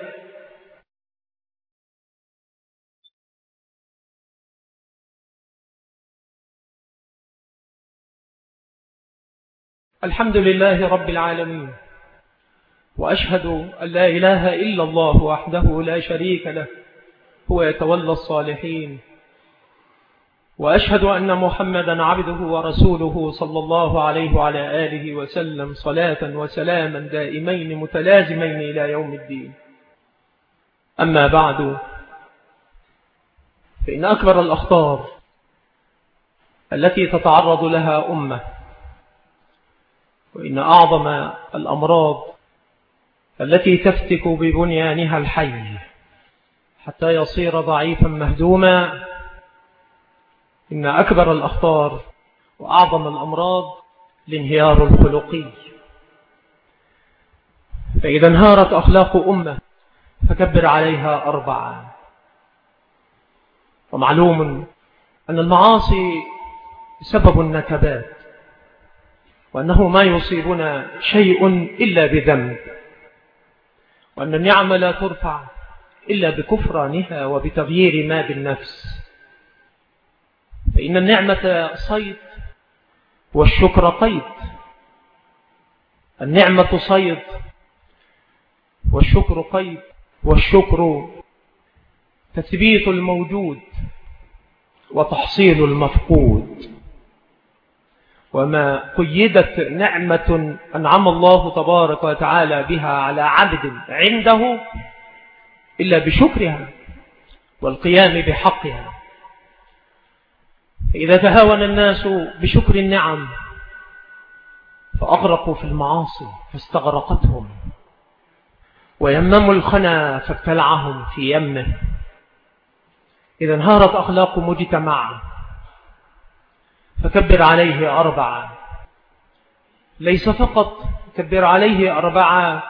الحمد لله رب العالمين، وأشهد أن لا إله إلا الله وحده لا شريك له، هو يتولى الصالحين. وأشهد أن محمدا عبده ورسوله صلى الله عليه وعلى آله وسلم، صلاة وسلاما دائمين متلازمين إلى يوم الدين. أما بعد، فإن أكبر الأخطار التي تتعرض لها أمة، وإن أعظم الأمراض التي تفتك ببنيانها الحي حتى يصير ضعيفا مهدوما، إن أكبر الأخطار وأعظم الأمراض الانهيار الخلقي. فإذا انهارت أخلاق أمة فكبر عليها أربعة. ومعلوم أن المعاصي سبب النكبات، وأنه ما يصيبنا شيء إلا بذنب، وأن النعم لا ترفع إلا بكفرانها وبتغيير ما بالنفس. فإن النعمة صيد والشكر قيد. النعمة صيد والشكر قيد، والشكر تثبيت الموجود وتحصيل المفقود. وما قيدت نعمة أنعم الله تبارك وتعالى بها على عبد عنده إلا بشكرها والقيام بحقها. إذا تهاون الناس بشكر النعم فأغرقوا في المعاصي فاستغرقتهم، ويمموا الخنا فابتلعهم في يمه. إذا انهارت أخلاق مجتمع فكبر عليه أربعة. ليس فقط كبر عليه أربعة،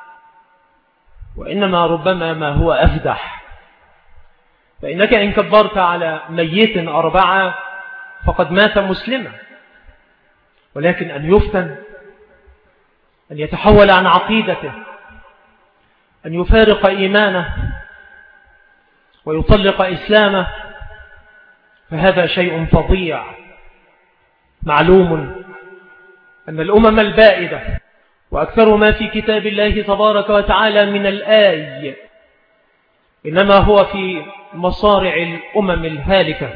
وإنما ربما ما هو أفدح. فإنك إن كبرت على ميت أربعة فقد مات مسلما، ولكن أن يفتن، أن يتحول عن عقيدته، أن يفارق إيمانه ويطلق إسلامه، فهذا شيء فظيع. معلوم أن الأمم البائدة وأكثر ما في كتاب الله تبارك وتعالى من الآي إنما هو في مصارع الأمم الهالكة،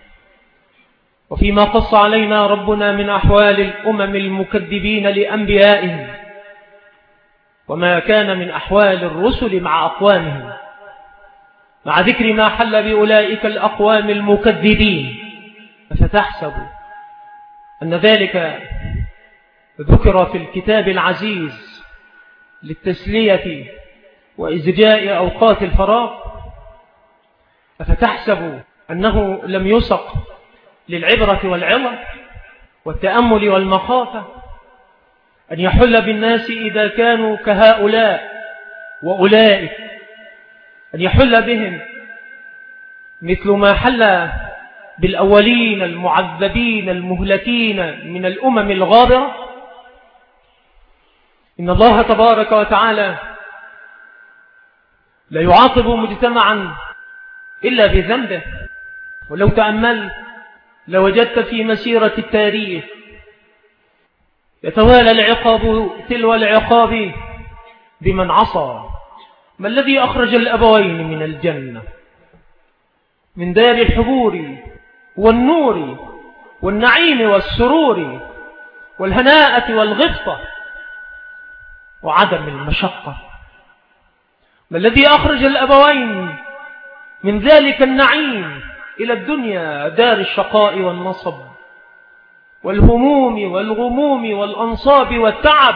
وفيما قص علينا ربنا من أحوال الأمم المكذبين لأنبيائهم، وما كان من أحوال الرسل مع أقوامهم، مع ذكر ما حل بأولئك الأقوام المكذبين. فتحسب أن ذلك ذكر في الكتاب العزيز للتسلية وإزجاء أوقات الفراغ، أفتحسب أنه لم يسق للعبرة والعظة والتأمل والمخافة أن يحل بالناس إذا كانوا كهؤلاء وأولئك، أن يحل بهم مثل ما حل بالأولين المعذبين المهلكين من الأمم الغابرة؟ إن الله تبارك وتعالى لا يعاقب مجتمعا إلا بذنبه. ولو تأملت لوجدت في مسيرة التاريخ يتوالى العقاب تلو العقاب بمن عصى. ما الذي أخرج الأبوين من الجنة من دار الحبور والنور والنعيم والسرور والهناءة والغبطة وعدم المشقة؟ ما الذي أخرج الأبوين من ذلك النعيم إلى الدنيا دار الشقاء والنصب والهموم والغموم والأنصاب والتعب؟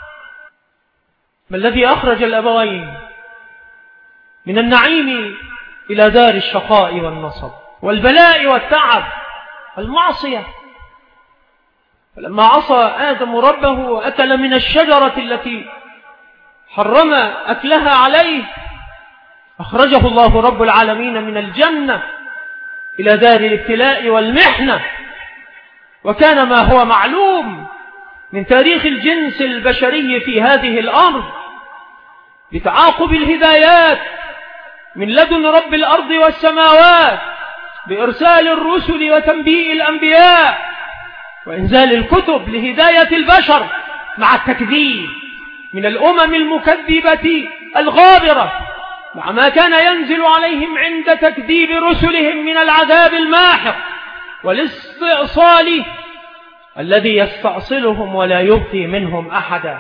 ما الذي أخرج الأبوين من النعيم إلى دار الشقاء والنصب والبلاء والتعب؟ المعصية. فلما عصى آدم ربه أكل من الشجرة التي حرم أكلها عليه، أخرجه الله رب العالمين من الجنة إلى دار الابتلاء والمحنة. وكان ما هو معلوم من تاريخ الجنس البشري في هذه الأرض بتعاقب الهدايات من لدن رب الأرض والسماوات بإرسال الرسل وتنبيه الأنبياء وإنزال الكتب لهداية البشر، مع التكذيب من الأمم المكذبة الغابرة، مع ما كان ينزل عليهم عند تكذيب رسلهم من العذاب الماحق والاستئصال الذي يستأصلهم ولا يبقي منهم أحدا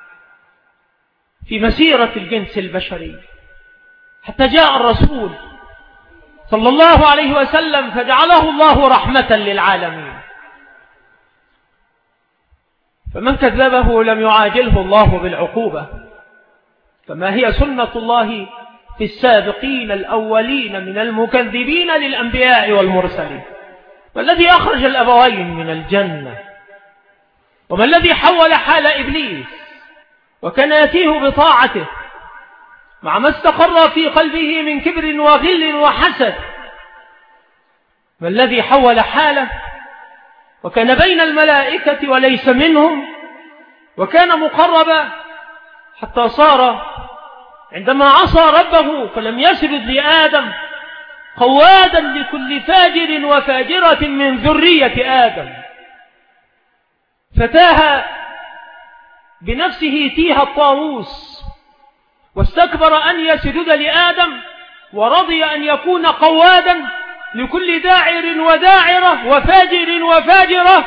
في مسيرة الجنس البشري، حتى جاء الرسول صلى الله عليه وسلم فجعله الله رحمة للعالمين. فمن كذبه لم يعاجله الله بالعقوبة، كما هي سنة الله في السابقين الأولين من المكذبين للأنبياء والمرسلين. ما الذي أخرج الأبوين من الجنة؟ وما الذي حول حال إبليس وكان يأتيه بطاعته مع ما استقر في قلبه من كبر وغل وحسد؟ ما الذي حول حاله وكان بين الملائكة وليس منهم، وكان مقربا حتى صار عندما عصى ربه فلم يسجد لآدم قوادا لكل فاجر وفاجرة من ذرية آدم، فتاه بنفسه تيه الطاووس واستكبر أن يسجد لآدم، ورضي أن يكون قوادا لكل داعر وداعرة وفاجر وفاجرة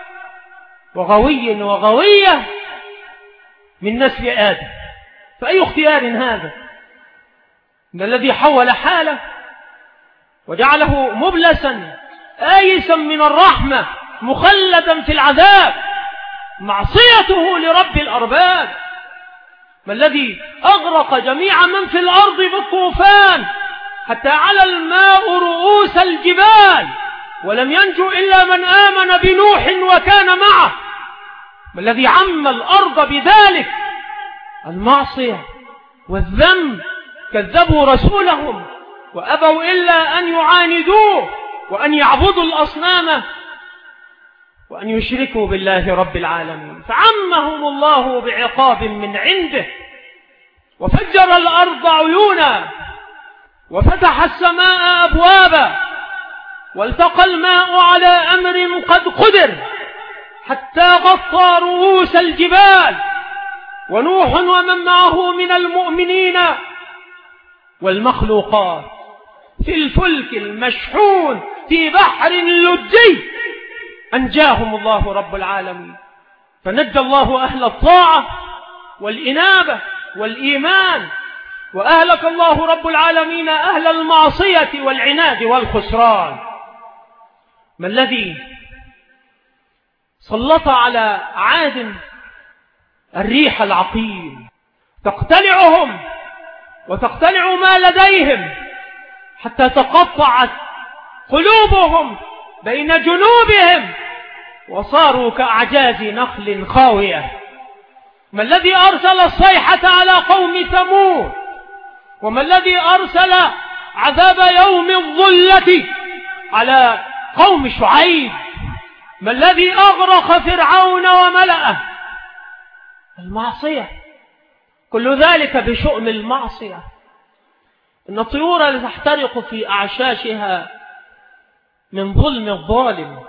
وغوي وغوية من نسل آدم. فأي اختيار هذا؟ إن الذي حول حاله وجعله مبلسا آيسا من الرحمة مخلدا في العذاب معصيته لرب الأرباب. ما الذي أغرق جميع من في الأرض بالطوفان حتى على الماء رؤوس الجبال ولم ينجو إلا من آمن بنوح وكان معه؟ ما الذي عم الأرض بذلك؟ المعصية والذنب. كذبوا رسولهم وأبوا إلا أن يعاندوه وأن يعبدوا الأصنام وأن يشركوا بالله رب العالمين، فعمهم الله بعقاب من عنده، وفجر الأرض عيونا وفتح السماء أبوابا والتقى الماء على أمر قد قدر حتى غطى رؤوس الجبال، ونوح ومن معه من المؤمنين والمخلوقات في الفلك المشحون في بحر لجي أنجاهم الله رب العالمين. فنجى الله أهل الطاعة والإنابة والإيمان، وأهلك الله رب العالمين أهل المعصية والعناد والخسران. ما الذي سلط على عاد الريح العقيم تقتلعهم وتقتلع ما لديهم حتى تقطعت قلوبهم بين جنوبهم وصاروا كأعجاز نخل خاوية. ما الذي أرسل الصيحة على قوم ثمود؟ وما الذي أرسل عذاب يوم الظلة على قوم شعيب؟ ما الذي أغرق فرعون وملأه؟ المعصية. كل ذلك بشؤم المعصية. إن الطيور التي تحترق في أعشاشها من ظلم الظالم.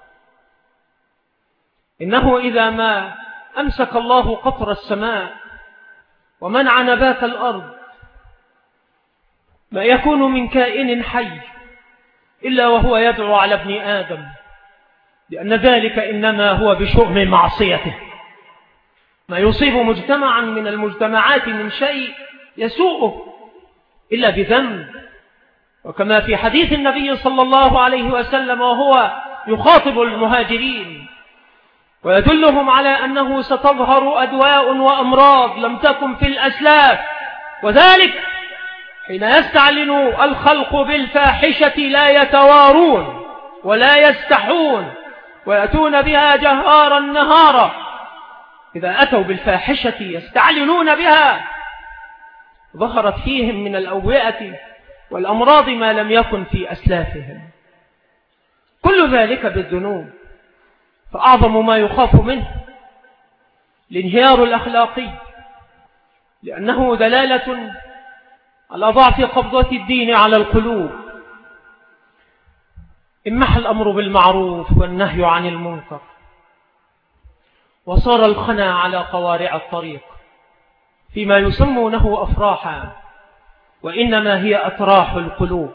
إنه إذا ما أمسك الله قطر السماء ومنع نبات الأرض ما يكون من كائن حي إلا وهو يدعو على ابن آدم، لأن ذلك إنما هو بشؤم معصيته. ما يصيب مجتمعا من المجتمعات من شيء يسوءه إلا بذنب. وكما في حديث النبي صلى الله عليه وسلم وهو يخاطب المهاجرين ويدلهم على أنه ستظهر أدواء وأمراض لم تكن في الأسلاف، وذلك حين يستعلن الخلق بالفاحشة لا يتوارون ولا يستحون ويأتون بها جهارا نهارا. إذا أتوا بالفاحشة يستعلنون بها ظهرت فيهم من الأوبئة والأمراض ما لم يكن في أسلافهم. كل ذلك بالذنوب. فأعظم ما يخاف منه الانهيار الأخلاقي، لأنه دلالة على ضعف قبضة الدين على القلوب. امح الأمر بالمعروف والنهي عن المنكر، وصار الخنا على قوارع الطريق فيما يسمونه أفراحا، وإنما هي أتراح القلوب.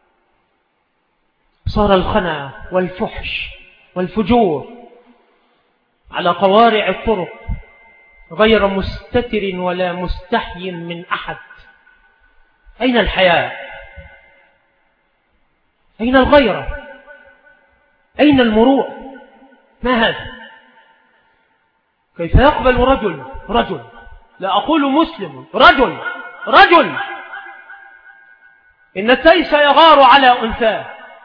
صار الخنا والفحش والفجور على قوارع الطرق غير مستتر ولا مستحي من أحد. أين الحياء؟ أين الغيرة؟ أين المروءة؟ ما هذا؟ كيف يقبل رجل لا أقول مسلم، رجل إن التيس يغار على أنثاه.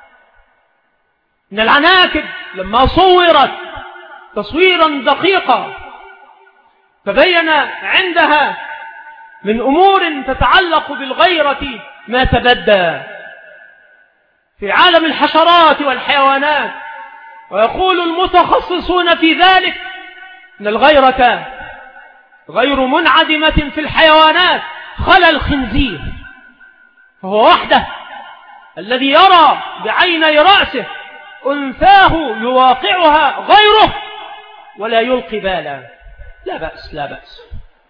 إن العناكب لما صورت تصويرا دقيقا فبين عندها من أمور تتعلق بالغيرة ما تبدى في عالم الحشرات والحيوانات. ويقول المتخصصون في ذلك إن الغيرة غير منعدمة في الحيوانات خلا الخنزير، فهو وحده الذي يرى بعيني رأسه أنثاه يواقعها غيره ولا يلقي بالا. لا بأس.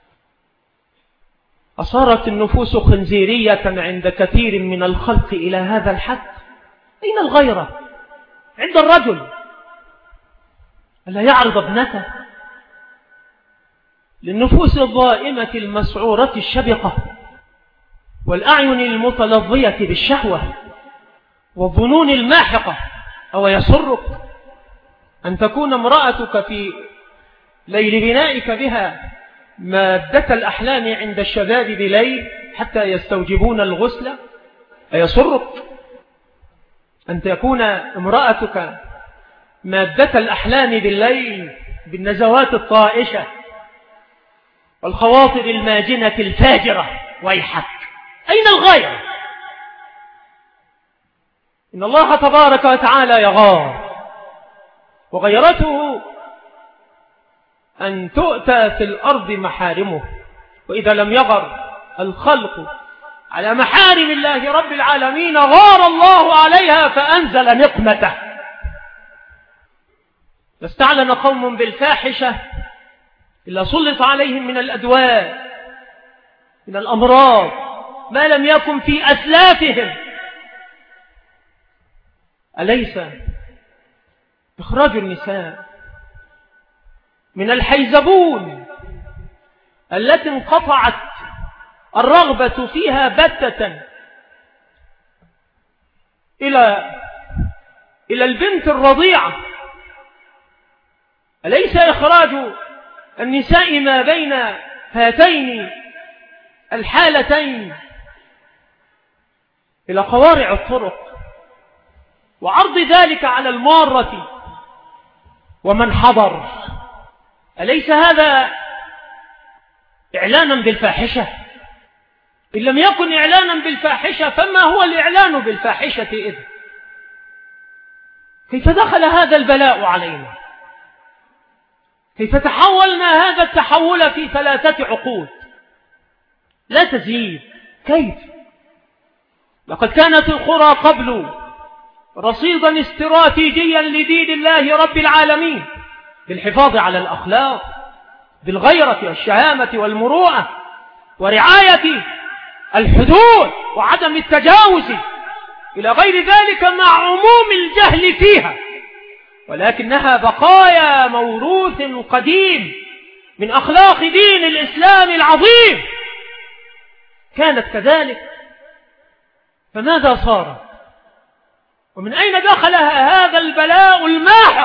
أصارت النفوس خنزيرية عند كثير من الخلق إلى هذا الحد. أين الغيرة عند الرجل؟ ألا يعرض ابنته للنفوس الضائمة المسعورة الشبقة والأعين المتلظية بالشهوة والظنون الماحقة؟ أو يسرك أن تكون امرأتك في ليل بنائك بها مادة الأحلام عند الشباب بليل حتى يستوجبون الغسل؟ أيسرك أن تكون امرأتك مادة الأحلام بالليل بالنزوات الطائشة والخواطر الماجنة الفاجرة؟ ويحك، أين الغاية؟ إن الله تبارك وتعالى يغار، وغيرته أن تؤتى في الأرض محارمه. وإذا لم يغر الخلق على محارم الله رب العالمين غار الله عليها فأنزل نقمته. فاستعلن قوم بالفاحشة إلا سلط عليهم من الأدواء من الأمراض ما لم يكن في أسلافهم. أليس إخراج النساء من الحيزبون التي انقطعت الرغبة فيها بتة إلى البنت الرضيعة؟ أليس إخراج النساء ما بين هاتين الحالتين إلى قوارع الطرق وعرض ذلك على المارة ومن حضر. أليس هذا إعلانا بالفاحشة؟ إن لم يكن إعلانا بالفاحشة فما هو الإعلان بالفاحشة إذن؟ كيف دخل هذا البلاء علينا؟ كيف تحولنا هذا التحول في 3 عقود لا تزيد؟ كيف؟ لقد كانت القرى قبل رصيدا استراتيجيا لدين الله رب العالمين بالحفاظ على الأخلاق، بالغيرة والشهامة والمروءة ورعاية الحدود وعدم التجاوز إلى غير ذلك مع عموم الجهل فيها، ولكنها بقايا موروث قديم من أخلاق دين الإسلام العظيم كانت كذلك. فماذا صار؟ ومن أين دخلها هذا البلاء الماحق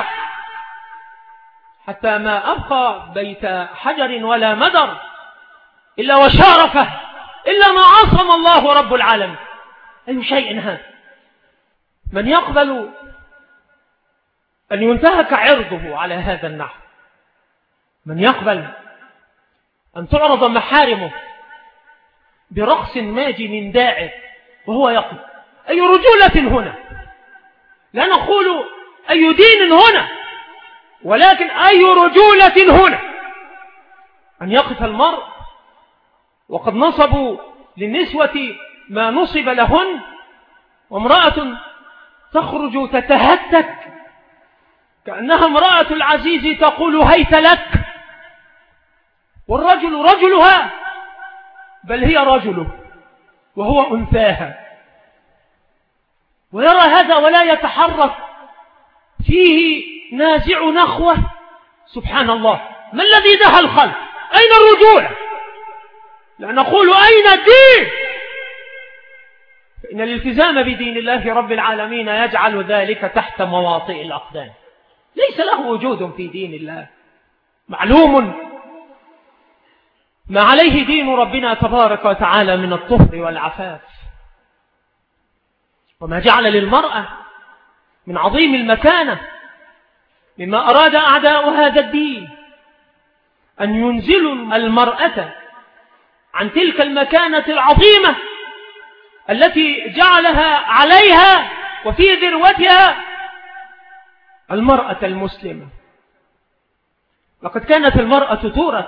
حتى ما أبقى بيت حجر ولا مدر إلا وشارفه إلا ما عصم الله رب العالمين؟ أي شيء هذا؟ من يقبل أن ينتهك عرضه على هذا النحو؟ من يقبل أن تعرض محارمه برقص ماجن داعر وهو يقول؟ أي رجولة هنا؟ لا نقول أي دين هنا، ولكن أي رجولة هنا أن يقف المرء وقد نصبوا للنسوة ما نصب لهن، وامرأة تخرج تتهتك كأنها امرأة العزيز تقول هيت لك، والرجل رجلها بل هي رجله وهو أنثاها، ويرى هذا ولا يتحرك فيه نازع نخوة. سبحان الله، ما الذي دهى الخلق؟ أين الرجولة؟ لا نقول أين الدين؟ فإن الالتزام بدين الله رب العالمين يجعل ذلك تحت مواطئ الأقدام، ليس له وجود في دين الله. معلوم ما عليه دين ربنا تبارك وتعالى من الطهر والعفاف، وما جعل للمرأة من عظيم المكانة مما أراد أعداء هذا الدين أن ينزلوا المرأة عن تلك المكانة العظيمة التي جعلها عليها وفي ذروتها المرأة المسلمة. لقد كانت المرأة تورث،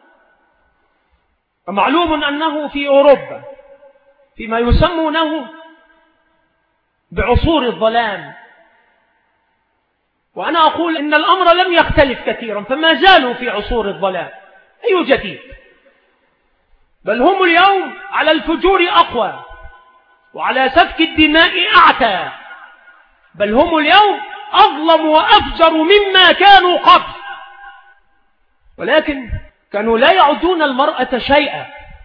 ومعلوم أنه في أوروبا فيما يسمونه بعصور الظلام، وأنا أقول إن الأمر لم يختلف كثيرا، فما زالوا في عصور الظلام. أي جديد؟ بل هم اليوم على الفجور أقوى وعلى سفك الدماء أعتى، بل هم اليوم أظلم وأفجر مما كانوا قبل، ولكن كانوا لا يعدون المرأة شيئا،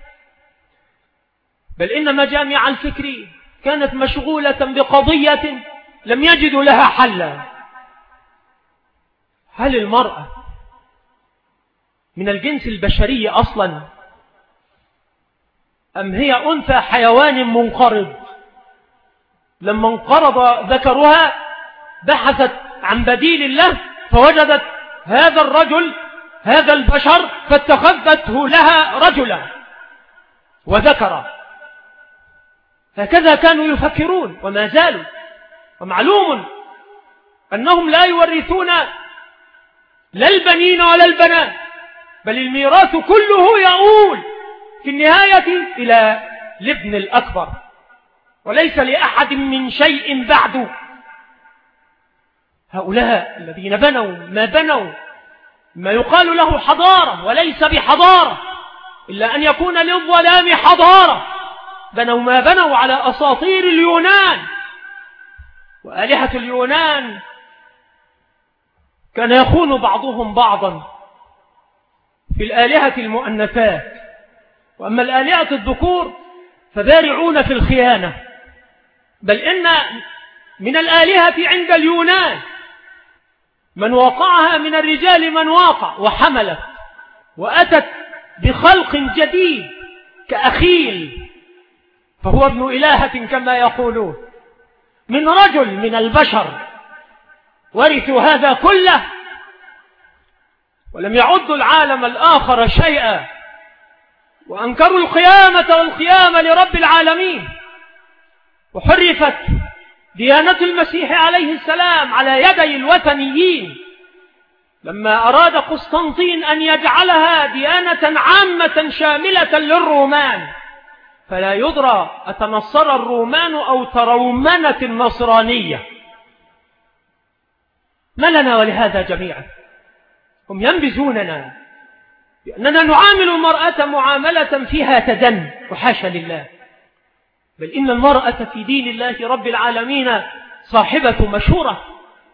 بل إن مجامع الفكر كانت مشغولة بقضية لم يجدوا لها حلا. هل المرأة من الجنس البشري أصلا، أم هي أنثى حيوان منقرض؟ لما انقرض ذكرها بحثت عن بديل الله فوجدت هذا الرجل هذا البشر فاتخذته لها رجلا وذكرا. هكذا كانوا يفكرون وما زالوا، ومعلوم أنهم لا يورثون لا البنين ولا البنات، بل الميراث كله يؤول في النهاية إلى الابن الأكبر، وليس لأحد من شيء بعده. هؤلاء الذين بنوا ما بنوا ما يقال له حضارة وليس بحضارة، إلا أن يكون للظلام حضارة، بنوا ما بنوا على أساطير اليونان، وآلهة اليونان كان يخون بعضهم بعضا في الآلهة المؤنثات، وأما الآلهة الذكور فبارعون في الخيانة. بل إن من الآلهة عند اليونان من وقعها من الرجال من واقع وحملت وأتت بخلق جديد كأخيل، فهو ابن إلهة كما يقولون، من رجل من البشر ورثوا هذا كله ولم يعدوا العالم الآخر شيئا، وأنكروا القيامة والقيامة لرب العالمين، وحرفت ديانة المسيح عليه السلام على يدي الوثنيين لما أراد قسطنطين أن يجعلها ديانة عامة شاملة للرومان، فلا يدرى أتنصر الرومان أو ترومنت النصرانية. ما لنا ولهذا جميعا؟ هم ينبذوننا بأننا نعامل المرأة معاملة فيها تدن، وحاشا لله، بل إن المرأة في دين الله رب العالمين صاحبة مشورة،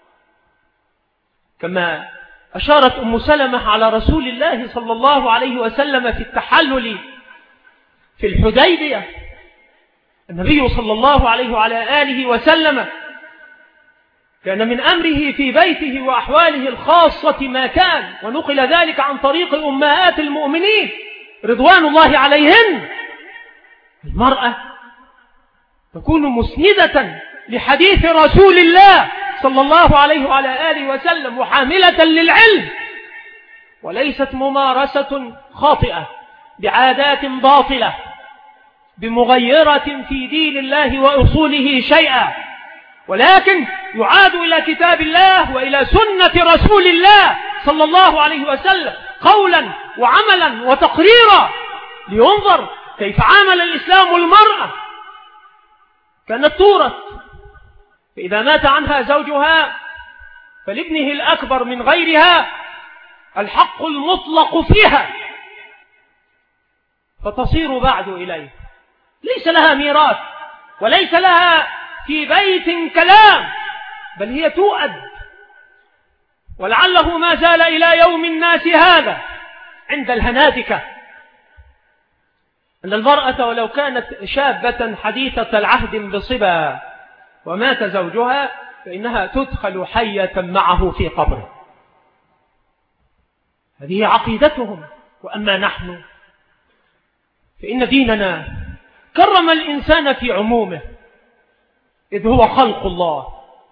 كما أشارت أم سلمة على رسول الله صلى الله عليه وسلم في التحلل في الحديبية. النبي صلى الله عليه وعلى آله وسلم كان من أمره في بيته وأحواله الخاصة ما كان، ونقل ذلك عن طريق أمهات المؤمنين رضوان الله عليهن. المرأة تكون مسندة لحديث رسول الله صلى الله عليه وعلى آله وسلم، وحاملة للعلم، وليست ممارسة خاطئة بعادات باطلة بمغيرة في دين الله وأصوله شيئا، ولكن يعاد إلى كتاب الله وإلى سنة رسول الله صلى الله عليه وسلم قولا وعملا وتقريرا، لينظر كيف عامل الإسلام المرأة. كانت تورث، فإذا مات عنها زوجها فلابنه الأكبر من غيرها الحق المطلق فيها، فتصير بعد إليه، ليس لها ميراث وليس لها في بيت كلام، بل هي تؤد. ولعله ما زال إلى يوم الناس هذا عند الهنادكة أن المرأة ولو كانت شابة حديثة العهد بصبا ومات زوجها فإنها تدخل حية معه في قبره. هذه عقيدتهم. وأما نحن فإن ديننا كرم الإنسان في عمومه، إذ هو خلق الله،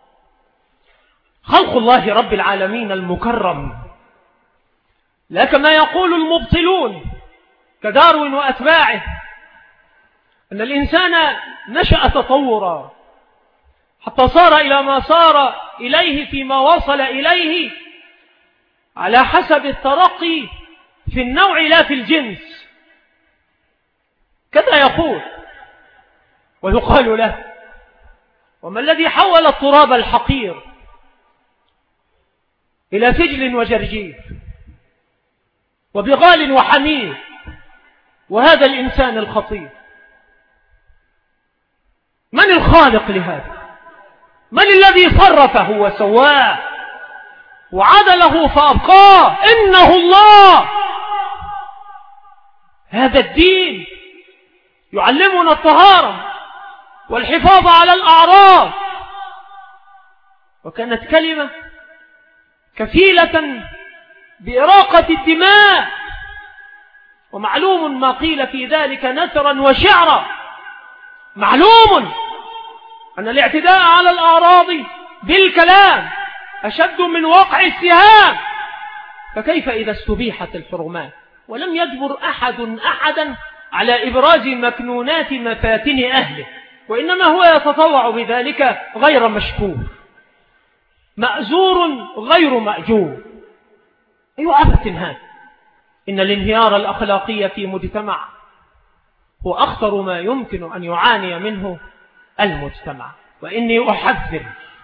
خلق الله رب العالمين المكرم، لا كما يقول المبطلون كداروين وأتباعه أن الإنسان نشأ تطورا حتى صار إلى ما صار إليه فيما وصل إليه على حسب الترقي في النوع لا في الجنس، كذا يقول. ويقال له: وما الذي حول التراب الحقير إلى فجل وجرجير وبغال وحمير وهذا الإنسان الخطير؟ من الخالق لهذا؟ من الذي صرفه وسواه وعدله فأبقاه؟ إنه الله. هذا الدين يعلمنا الطهارة والحفاظ على الأعراض، وكانت كلمة كفيلة بإراقة الدماء، ومعلوم ما قيل في ذلك نثرا وشعرا. معلوم أن الاعتداء على الأعراض بالكلام أشد من وقع السهام، فكيف إذا استبيحت الحرمات ولم يجبر أحدا على إبراز مكنونات مفاتن أهله، وإنما هو يتطوع بذلك غير مشكور، مأزور غير مأجور. أي أبت هذا؟ إن الانهيار الأخلاقي في مجتمع هو أخطر ما يمكن أن يعاني منه المجتمع، وإني أحذر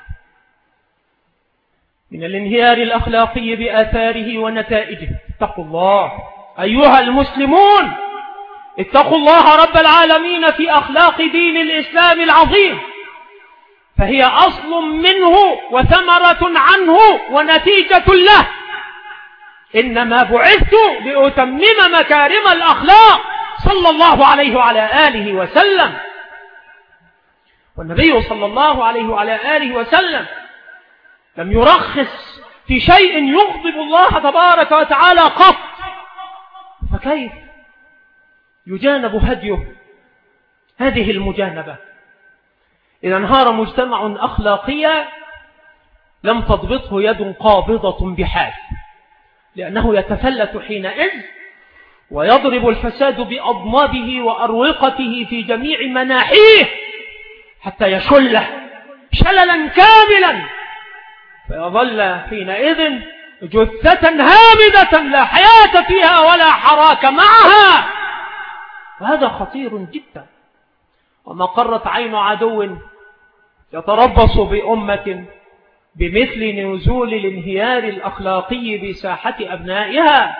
من الانهيار الأخلاقي بآثاره ونتائجه. اتقوا الله أيها المسلمون، اتقوا الله رب العالمين في أخلاق دين الإسلام العظيم، فهي أصل منه وثمرة عنه ونتيجة له. إنما بعثت لأتمم مكارم الأخلاق صلى الله عليه وعلى آله وسلم. والنبي صلى الله عليه وعلى آله وسلم لم يرخص في شيء يغضب الله تبارك وتعالى قط، فكيف يجانب هديه هذه المجانبة. إذا انهار مجتمع أخلاقيا لم تضبطه يد قابضة بحال، لأنه يتفلت حينئذ ويضرب الفساد بأضنابه وأروقته في جميع مناحيه حتى يشله شللا كاملا، فيظل حينئذ جثة هامدة لا حياة فيها ولا حراك معها، وهذا خطير جدا. وما قرت عين عدو يتربص بأمة بمثل نزول الانهيار الأخلاقي بساحة أبنائها.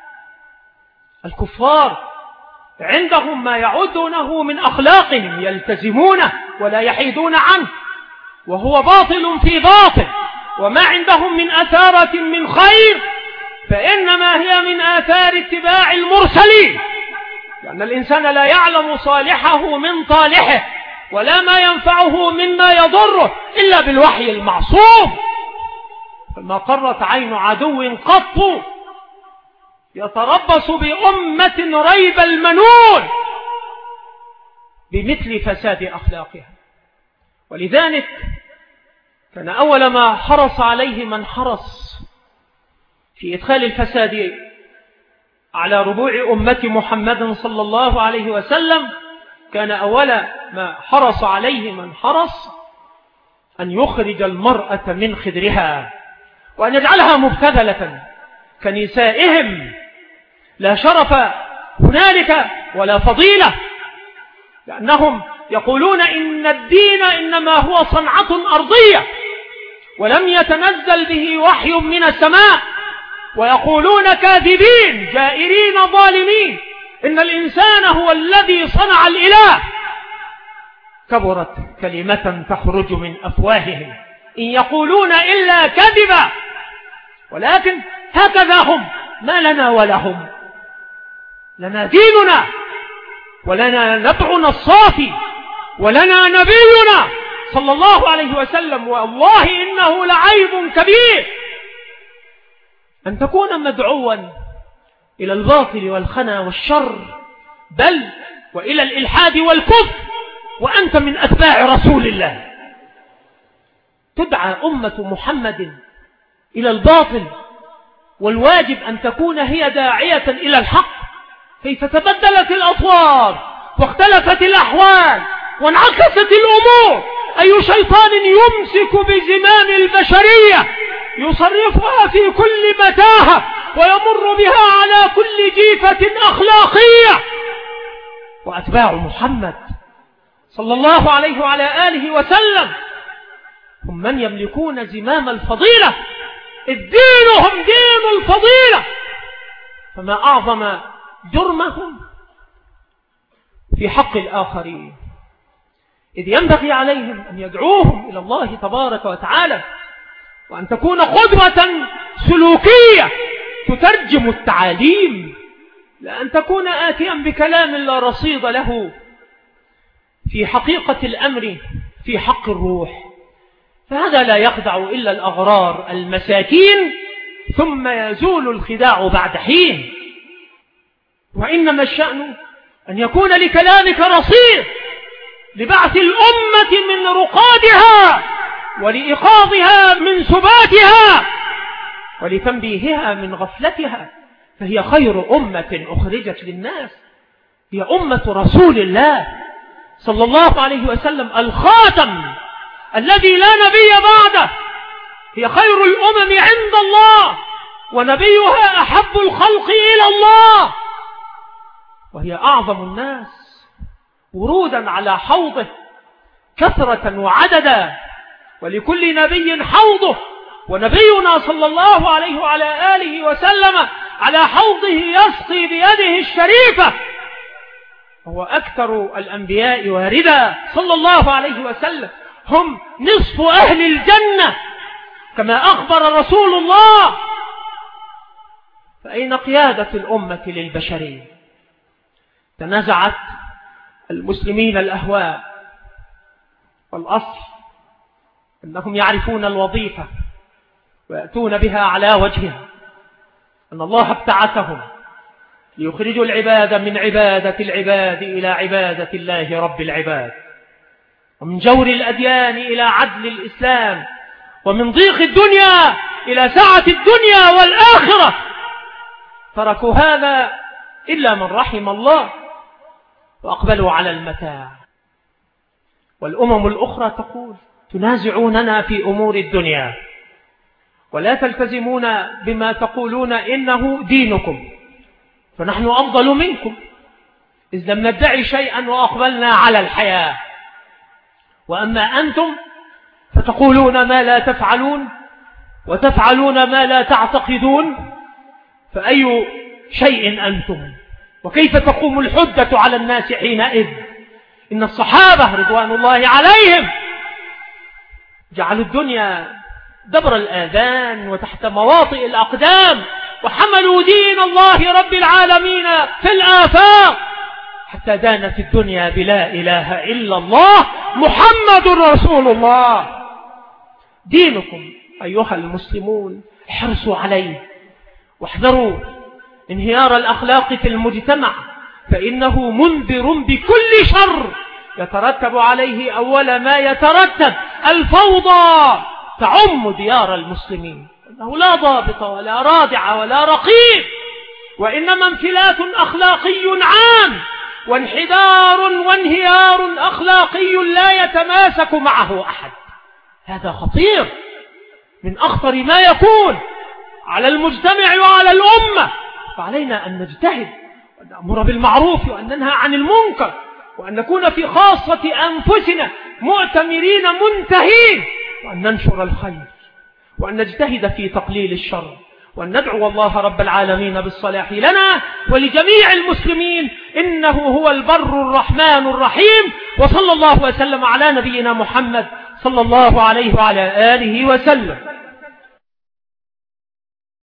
الكفار عندهم ما يعدونه من أخلاقهم يلتزمونه ولا يحيدون عنه، وهو باطل في باطل، وما عندهم من أثارة من خير فإنما هي من آثار اتباع المرسلين، لأن الإنسان لا يعلم صالحه من طالحه ولا ما ينفعه مما يضره إلا بالوحي المعصوم. فما قرت عين عدو قط يتربص بأمة ريب المنون بمثل فساد أخلاقها. ولذلك كان أول ما حرص عليه من حرص في إدخال الفساد على ربوع أمة محمد صلى الله عليه وسلم، كان أول ما حرص عليه من حرص أن يخرج المرأة من خدرها وأن يجعلها مبتذلة كنسائهم، لا شرف هنالك ولا فضيلة، لأنهم يقولون إن الدين إنما هو صنعة أرضية ولم يتنزل به وحي من السماء، ويقولون كاذبين جائرين ظالمين إن الإنسان هو الذي صنع الإله. كبرت كلمة تخرج من أفواههم إن يقولون إلا كذبا، ولكن هكذا هم، ما لنا ولهم، لنا ديننا ولنا نبعنا الصافي ولنا نبينا صلى الله عليه وسلم، والله إنه لعيب كبير أن تكون مدعوا إلى الباطل والخنا والشر، بل وإلى الإلحاد والكفر، وأنت من أتباع رسول الله. تدعى أمة محمد إلى الباطل، والواجب أن تكون هي داعية إلى الحق. كيف تبدلت الأطوار واختلفت الأحوال وانعكست الأمور، أي شيطان يمسك بزمام البشرية يصرفها في كل متاهة ويمر بها على كل جيفة أخلاقية. وأتباع محمد صلى الله عليه وعلى آله وسلم هم من يملكون زمام الفضيلة، الدين هم دين الفضيلة، فما أعظم جرمهم في حق الآخرين، إذ ينبغي عليهم أن يدعوهم إلى الله تبارك وتعالى، وأن تكون قدوة سلوكية تترجم التعاليم، لأن تكون آتيا بكلام لا رصيد له في حقيقة الأمر في حق الروح. فهذا لا يخدع إلا الأغرار المساكين، ثم يزول الخداع بعد حين. وإنما الشأن أن يكون لكلامك رصيد لبعث الأمة من رقادها ولإيقاظها من سباتها ولتنبيهها من غفلتها، فهي خير أمة أخرجت للناس، هي أمة رسول الله صلى الله عليه وسلم الخاتم الذي لا نبي بعده، هي خير الأمم عند الله، ونبيها أحب الخلق إلى الله، وهي أعظم الناس ورودا على حوضه كثرة وعددا، ولكل نبي حوضه، ونبينا صلى الله عليه وعلى آله وسلم على حوضه يسقي بيده الشريفة، وهو أكثر الأنبياء واردا صلى الله عليه وسلم، هم نصف أهل الجنة كما أخبر رسول الله. فأين قيادة الأمة للبشرية؟ تنازعت المسلمين الأهواء، والأصل أنهم يعرفون الوظيفة ويأتون بها على وجهها، أن الله ابتعثهم ليخرجوا العباد من عبادة العباد إلى عبادة الله رب العباد، ومن جور الأديان إلى عدل الإسلام، ومن ضيق الدنيا إلى سعة الدنيا والآخرة. تركوا هذا إلا من رحم الله وأقبلوا على المتاع. والأمم الأخرى تقول: تنازعوننا في أمور الدنيا ولا تلتزمون بما تقولون إنه دينكم، فنحن أفضل منكم إذ لم ندعي شيئا وأقبلنا على الحياة. وأما أنتم فتقولون ما لا تفعلون وتفعلون ما لا تعتقدون، فأي شيء أنتم؟ وكيف تقوم الحجة على الناس حينئذ؟ إن الصحابة رضوان الله عليهم جعلوا الدنيا دبر الآذان وتحت مواطئ الأقدام، وحملوا دين الله رب العالمين في الآفاق حتى دانت الدنيا بلا إله إلا الله محمد رسول الله. دينكم أيها المسلمون احرصوا عليه واحذروا انهيار الأخلاق في المجتمع، فإنه منذر بكل شر يترتب عليه أول ما يترتب الفوضى تعم ديار المسلمين، أنه لا ضابط ولا رادع ولا رقيب، وإنما انفلات أخلاقي عام وانحدار وانهيار أخلاقي لا يتماسك معه أحد. هذا خطير، من أخطر ما يكون على المجتمع وعلى الأمة. فعلينا أن نجتهد وأن نأمر بالمعروف وأن ننهى عن المنكر، وأن نكون في خاصة أنفسنا مؤتمرين منتهين، وأن ننشر الخير، وأن نجتهد في تقليل الشر، وأن ندعو الله رب العالمين بالصلاح لنا ولجميع المسلمين، إنه هو البر الرحمن الرحيم. وصلى الله وسلم على نبينا محمد صلى الله عليه وعلى آله وسلم.